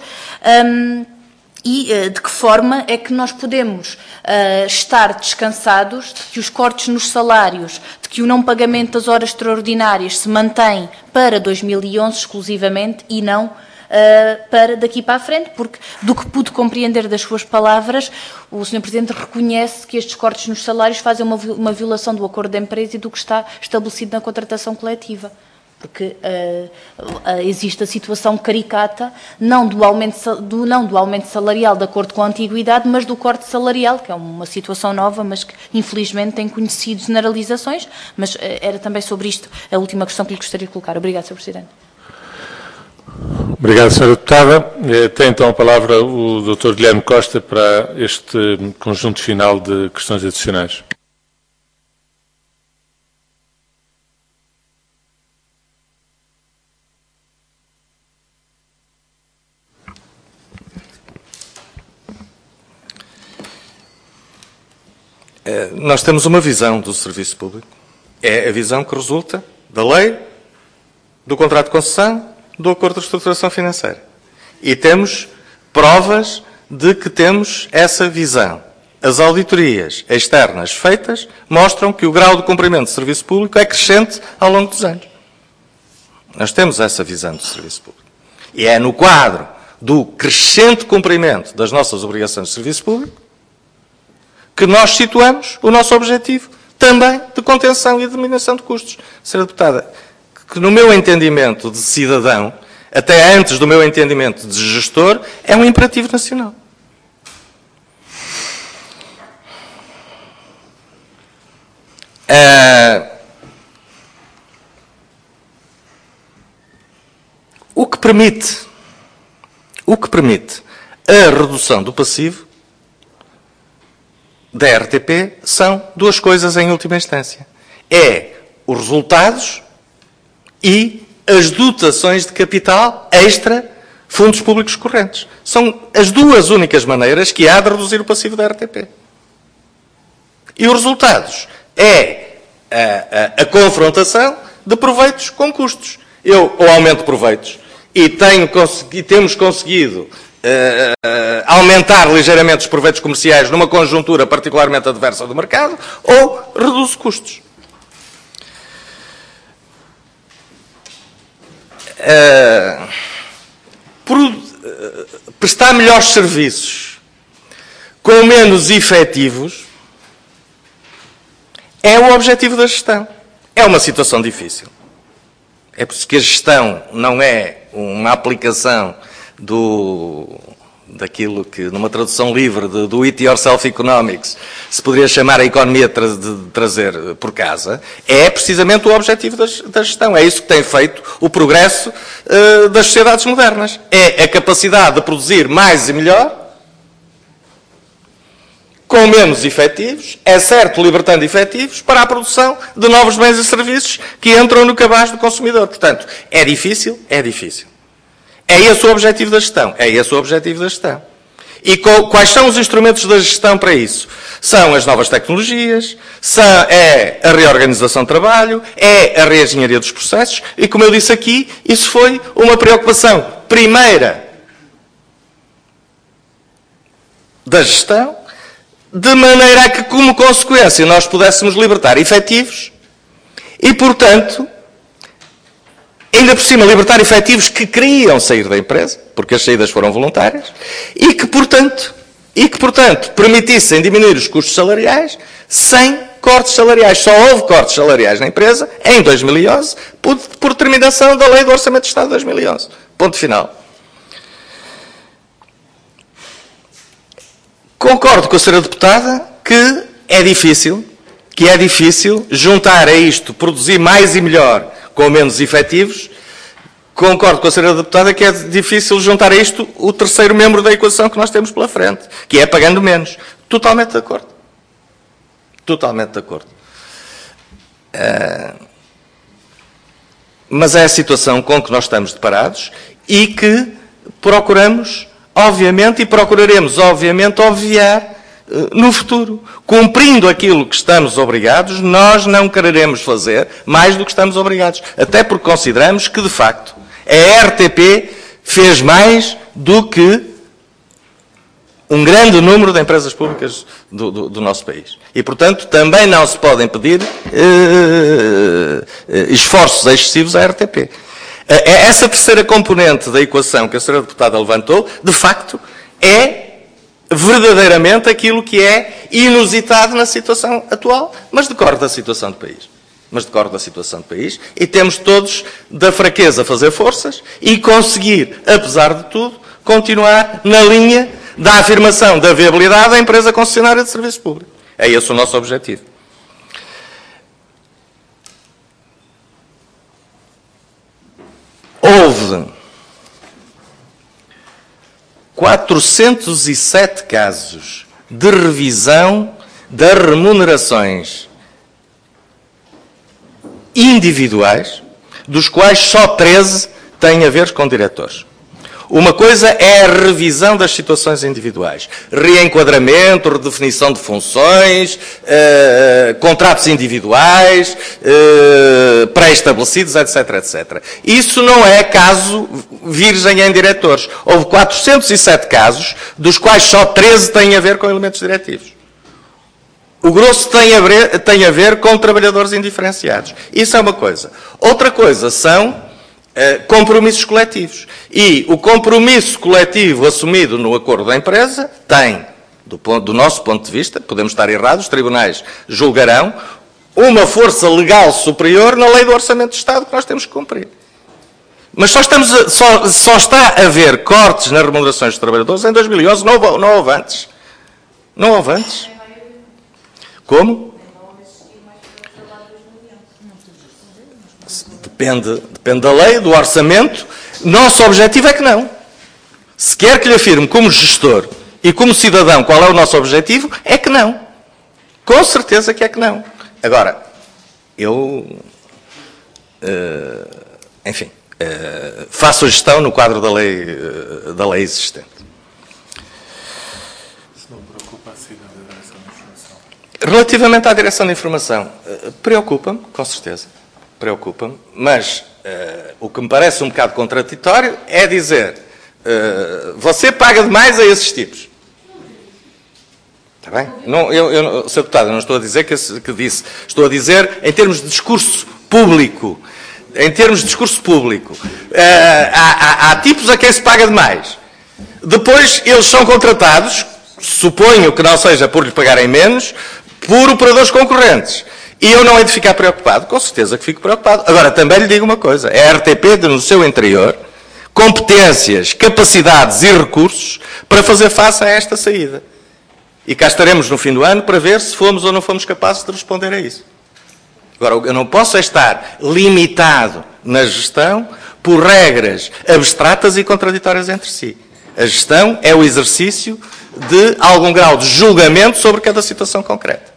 e de que forma é que nós podemos estar descansados de que os cortes nos salários, de que o não pagamento das horas extraordinárias se mantém para 2011 exclusivamente e não para daqui para a frente, porque do que pude compreender das suas palavras, o Sr. Presidente reconhece que estes cortes nos salários fazem uma violação do acordo de empresa e do que está estabelecido na contratação coletiva. Porque existe a situação caricata, não do aumento salarial de acordo com a antiguidade, mas do corte salarial, que é uma situação nova, mas que infelizmente tem conhecido generalizações, mas era também sobre isto a última questão que lhe gostaria de colocar. Obrigada, Sr. Presidente. Obrigado, Sra. Deputada. Tem então a palavra o Dr. Guilherme Costa para este conjunto final de questões adicionais. Nós temos uma visão do serviço público. É a visão que resulta da lei, do contrato de concessão, do acordo de reestruturação financeira. E temos provas de que temos essa visão. As auditorias externas feitas mostram que o grau de cumprimento do serviço público é crescente ao longo dos anos. Nós temos essa visão do serviço público. E é no quadro do crescente cumprimento das nossas obrigações de serviço público que nós situamos o nosso objetivo também de contenção e de diminuição de custos. Sra. Deputada, que no meu entendimento de cidadão, até antes do meu entendimento de gestor, é um imperativo nacional. O que permite a redução do passivo da RTP são duas coisas em última instância. É os resultados e as dotações de capital extra fundos públicos correntes. São as duas únicas maneiras que há de reduzir o passivo da RTP. E os resultados é a confrontação de proveitos com custos. Eu aumento proveitos e temos conseguido aumentar ligeiramente os proveitos comerciais numa conjuntura particularmente adversa do mercado, ou reduzo custos. Prestar melhores serviços com menos efetivos é o objetivo da gestão. É uma situação difícil. É por isso que a gestão não é uma aplicação daquilo que, numa tradução livre do It Yourself Economics, se poderia chamar a economia de trazer por casa, é precisamente o objetivo da gestão. É isso que tem feito o progresso das sociedades modernas. É a capacidade de produzir mais e melhor, com menos efetivos, é certo, libertando efetivos, para a produção de novos bens e serviços que entram no cabaz do consumidor. Portanto, é difícil, é difícil. É esse o objetivo da gestão. É esse o objetivo da gestão. E quais são os instrumentos da gestão para isso? São as novas tecnologias, é a reorganização de trabalho, é a reengenharia dos processos, e como eu disse aqui, isso foi uma preocupação primeira da gestão, de maneira a que, como consequência, nós pudéssemos libertar efetivos e, portanto, ainda por cima, libertar efetivos que queriam sair da empresa, porque as saídas foram voluntárias, e que, portanto, permitissem diminuir os custos salariais sem cortes salariais. Só houve cortes salariais na empresa em 2011 por determinação da Lei do Orçamento de Estado de 2011. Ponto final. Concordo com a senhora deputada que é difícil juntar a isto, produzir mais e melhor com menos efetivos. Concordo com a senhora deputada que é difícil juntar a isto o terceiro membro da equação que nós temos pela frente, que é pagando menos. Totalmente de acordo. Totalmente de acordo. Mas é a situação com que nós estamos deparados e que procuramos, obviamente, e procuraremos, obviamente, obviar no futuro. Cumprindo aquilo que estamos obrigados, nós não quereremos fazer mais do que estamos obrigados. Até porque consideramos que, de facto, a RTP fez mais do que um grande número de empresas públicas do nosso país. E, portanto, também não se podem pedir esforços excessivos à RTP. Essa terceira componente da equação que a senhora deputada levantou, de facto, é verdadeiramente aquilo que é inusitado na situação atual, mas decorre da situação do país. E temos todos da fraqueza fazer forças e conseguir, apesar de tudo, continuar na linha da afirmação da viabilidade da empresa concessionária de serviço público. É esse o nosso objetivo. Houve 407 casos de revisão das remunerações individuais, dos quais só 13 têm a ver com diretores. Uma coisa é a revisão das situações individuais. Reenquadramento, redefinição de funções, contratos individuais, pré-estabelecidos, etc, etc. Isso não é caso virgem em diretores. Houve 407 casos, dos quais só 13 têm a ver com elementos diretivos. O grosso tem a ver com trabalhadores indiferenciados. Isso é uma coisa. Outra coisa são compromissos coletivos. E o compromisso coletivo assumido no acordo da empresa tem, do nosso ponto de vista, podemos estar errados, os tribunais julgarão, uma força legal superior na Lei do Orçamento de Estado que nós temos que cumprir. Mas só está a haver cortes nas remunerações dos trabalhadores em 2011, não houve antes. Não houve antes. Como? Depende da lei, do orçamento. Nosso objetivo é que não. Se quer que lhe afirme como gestor e como cidadão qual é o nosso objetivo, é que não. Com certeza que é que não. Agora, eu, faço a gestão no quadro da lei existente. Relativamente à direção de informação, preocupa-me, com certeza. Preocupa-me, mas o que me parece um bocado contraditório é dizer você paga demais a esses tipos. Está bem? Sr. Deputado, não estou a dizer que disse. Estou a dizer em termos de discurso público. Em termos de discurso público. Há tipos a quem se paga demais. Depois eles são contratados, suponho que não seja por lhe pagarem menos, por operadores concorrentes. E eu não hei de ficar preocupado? Com certeza que fico preocupado. Agora, também lhe digo uma coisa. A RTP tem no seu interior competências, capacidades e recursos para fazer face a esta saída. E cá estaremos no fim do ano para ver se fomos ou não fomos capazes de responder a isso. Agora, eu não posso estar limitado na gestão por regras abstratas e contraditórias entre si. A gestão é o exercício de algum grau de julgamento sobre cada situação concreta.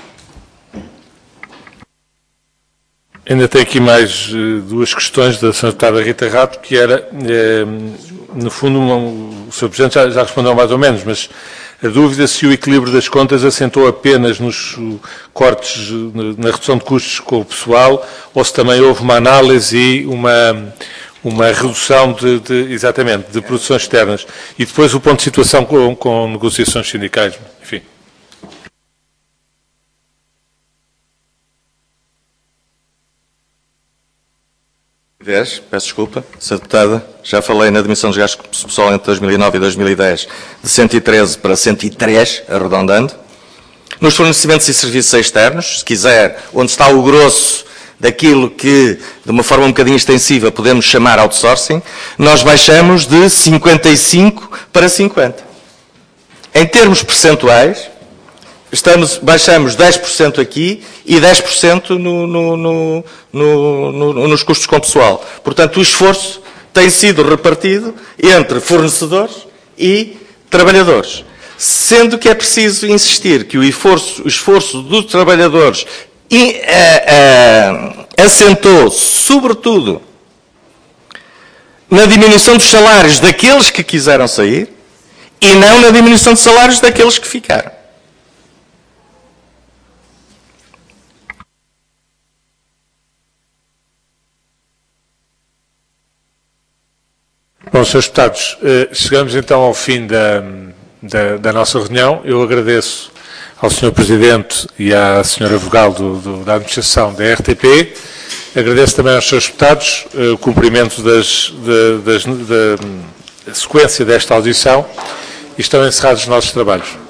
Ainda tem aqui mais duas questões da Sra. Deputada Rita Rato, que era, no fundo, o Sr. Presidente já respondeu mais ou menos, mas a dúvida se o equilíbrio das contas assentou apenas nos cortes, na redução de custos com o pessoal, ou se também houve uma análise e uma redução exatamente, de produções externas. E depois o ponto de situação com negociações sindicais, enfim. Peço desculpa, Sra. Deputada, já falei na admissão dos gastos pessoal entre 2009 e 2010 de 113 para 103, arredondando, nos fornecimentos e serviços externos, se quiser, onde está o grosso daquilo que, de uma forma um bocadinho extensiva, podemos chamar outsourcing, nós baixamos de 55% para 50%. Em termos percentuais, baixamos 10% aqui e 10% nos custos com pessoal. Portanto, o esforço tem sido repartido entre fornecedores e trabalhadores. Sendo que é preciso insistir que o esforço dos trabalhadores assentou, sobretudo, na diminuição dos salários daqueles que quiseram sair e não na diminuição dos salários daqueles que ficaram. Bom, Srs. Deputados, chegamos então ao fim da nossa reunião. Eu agradeço ao Sr. Presidente e à Sra. Vogal da Administração da RTP. Agradeço também aos Srs. Deputados o cumprimento da sequência desta audição e estão encerrados os nossos trabalhos.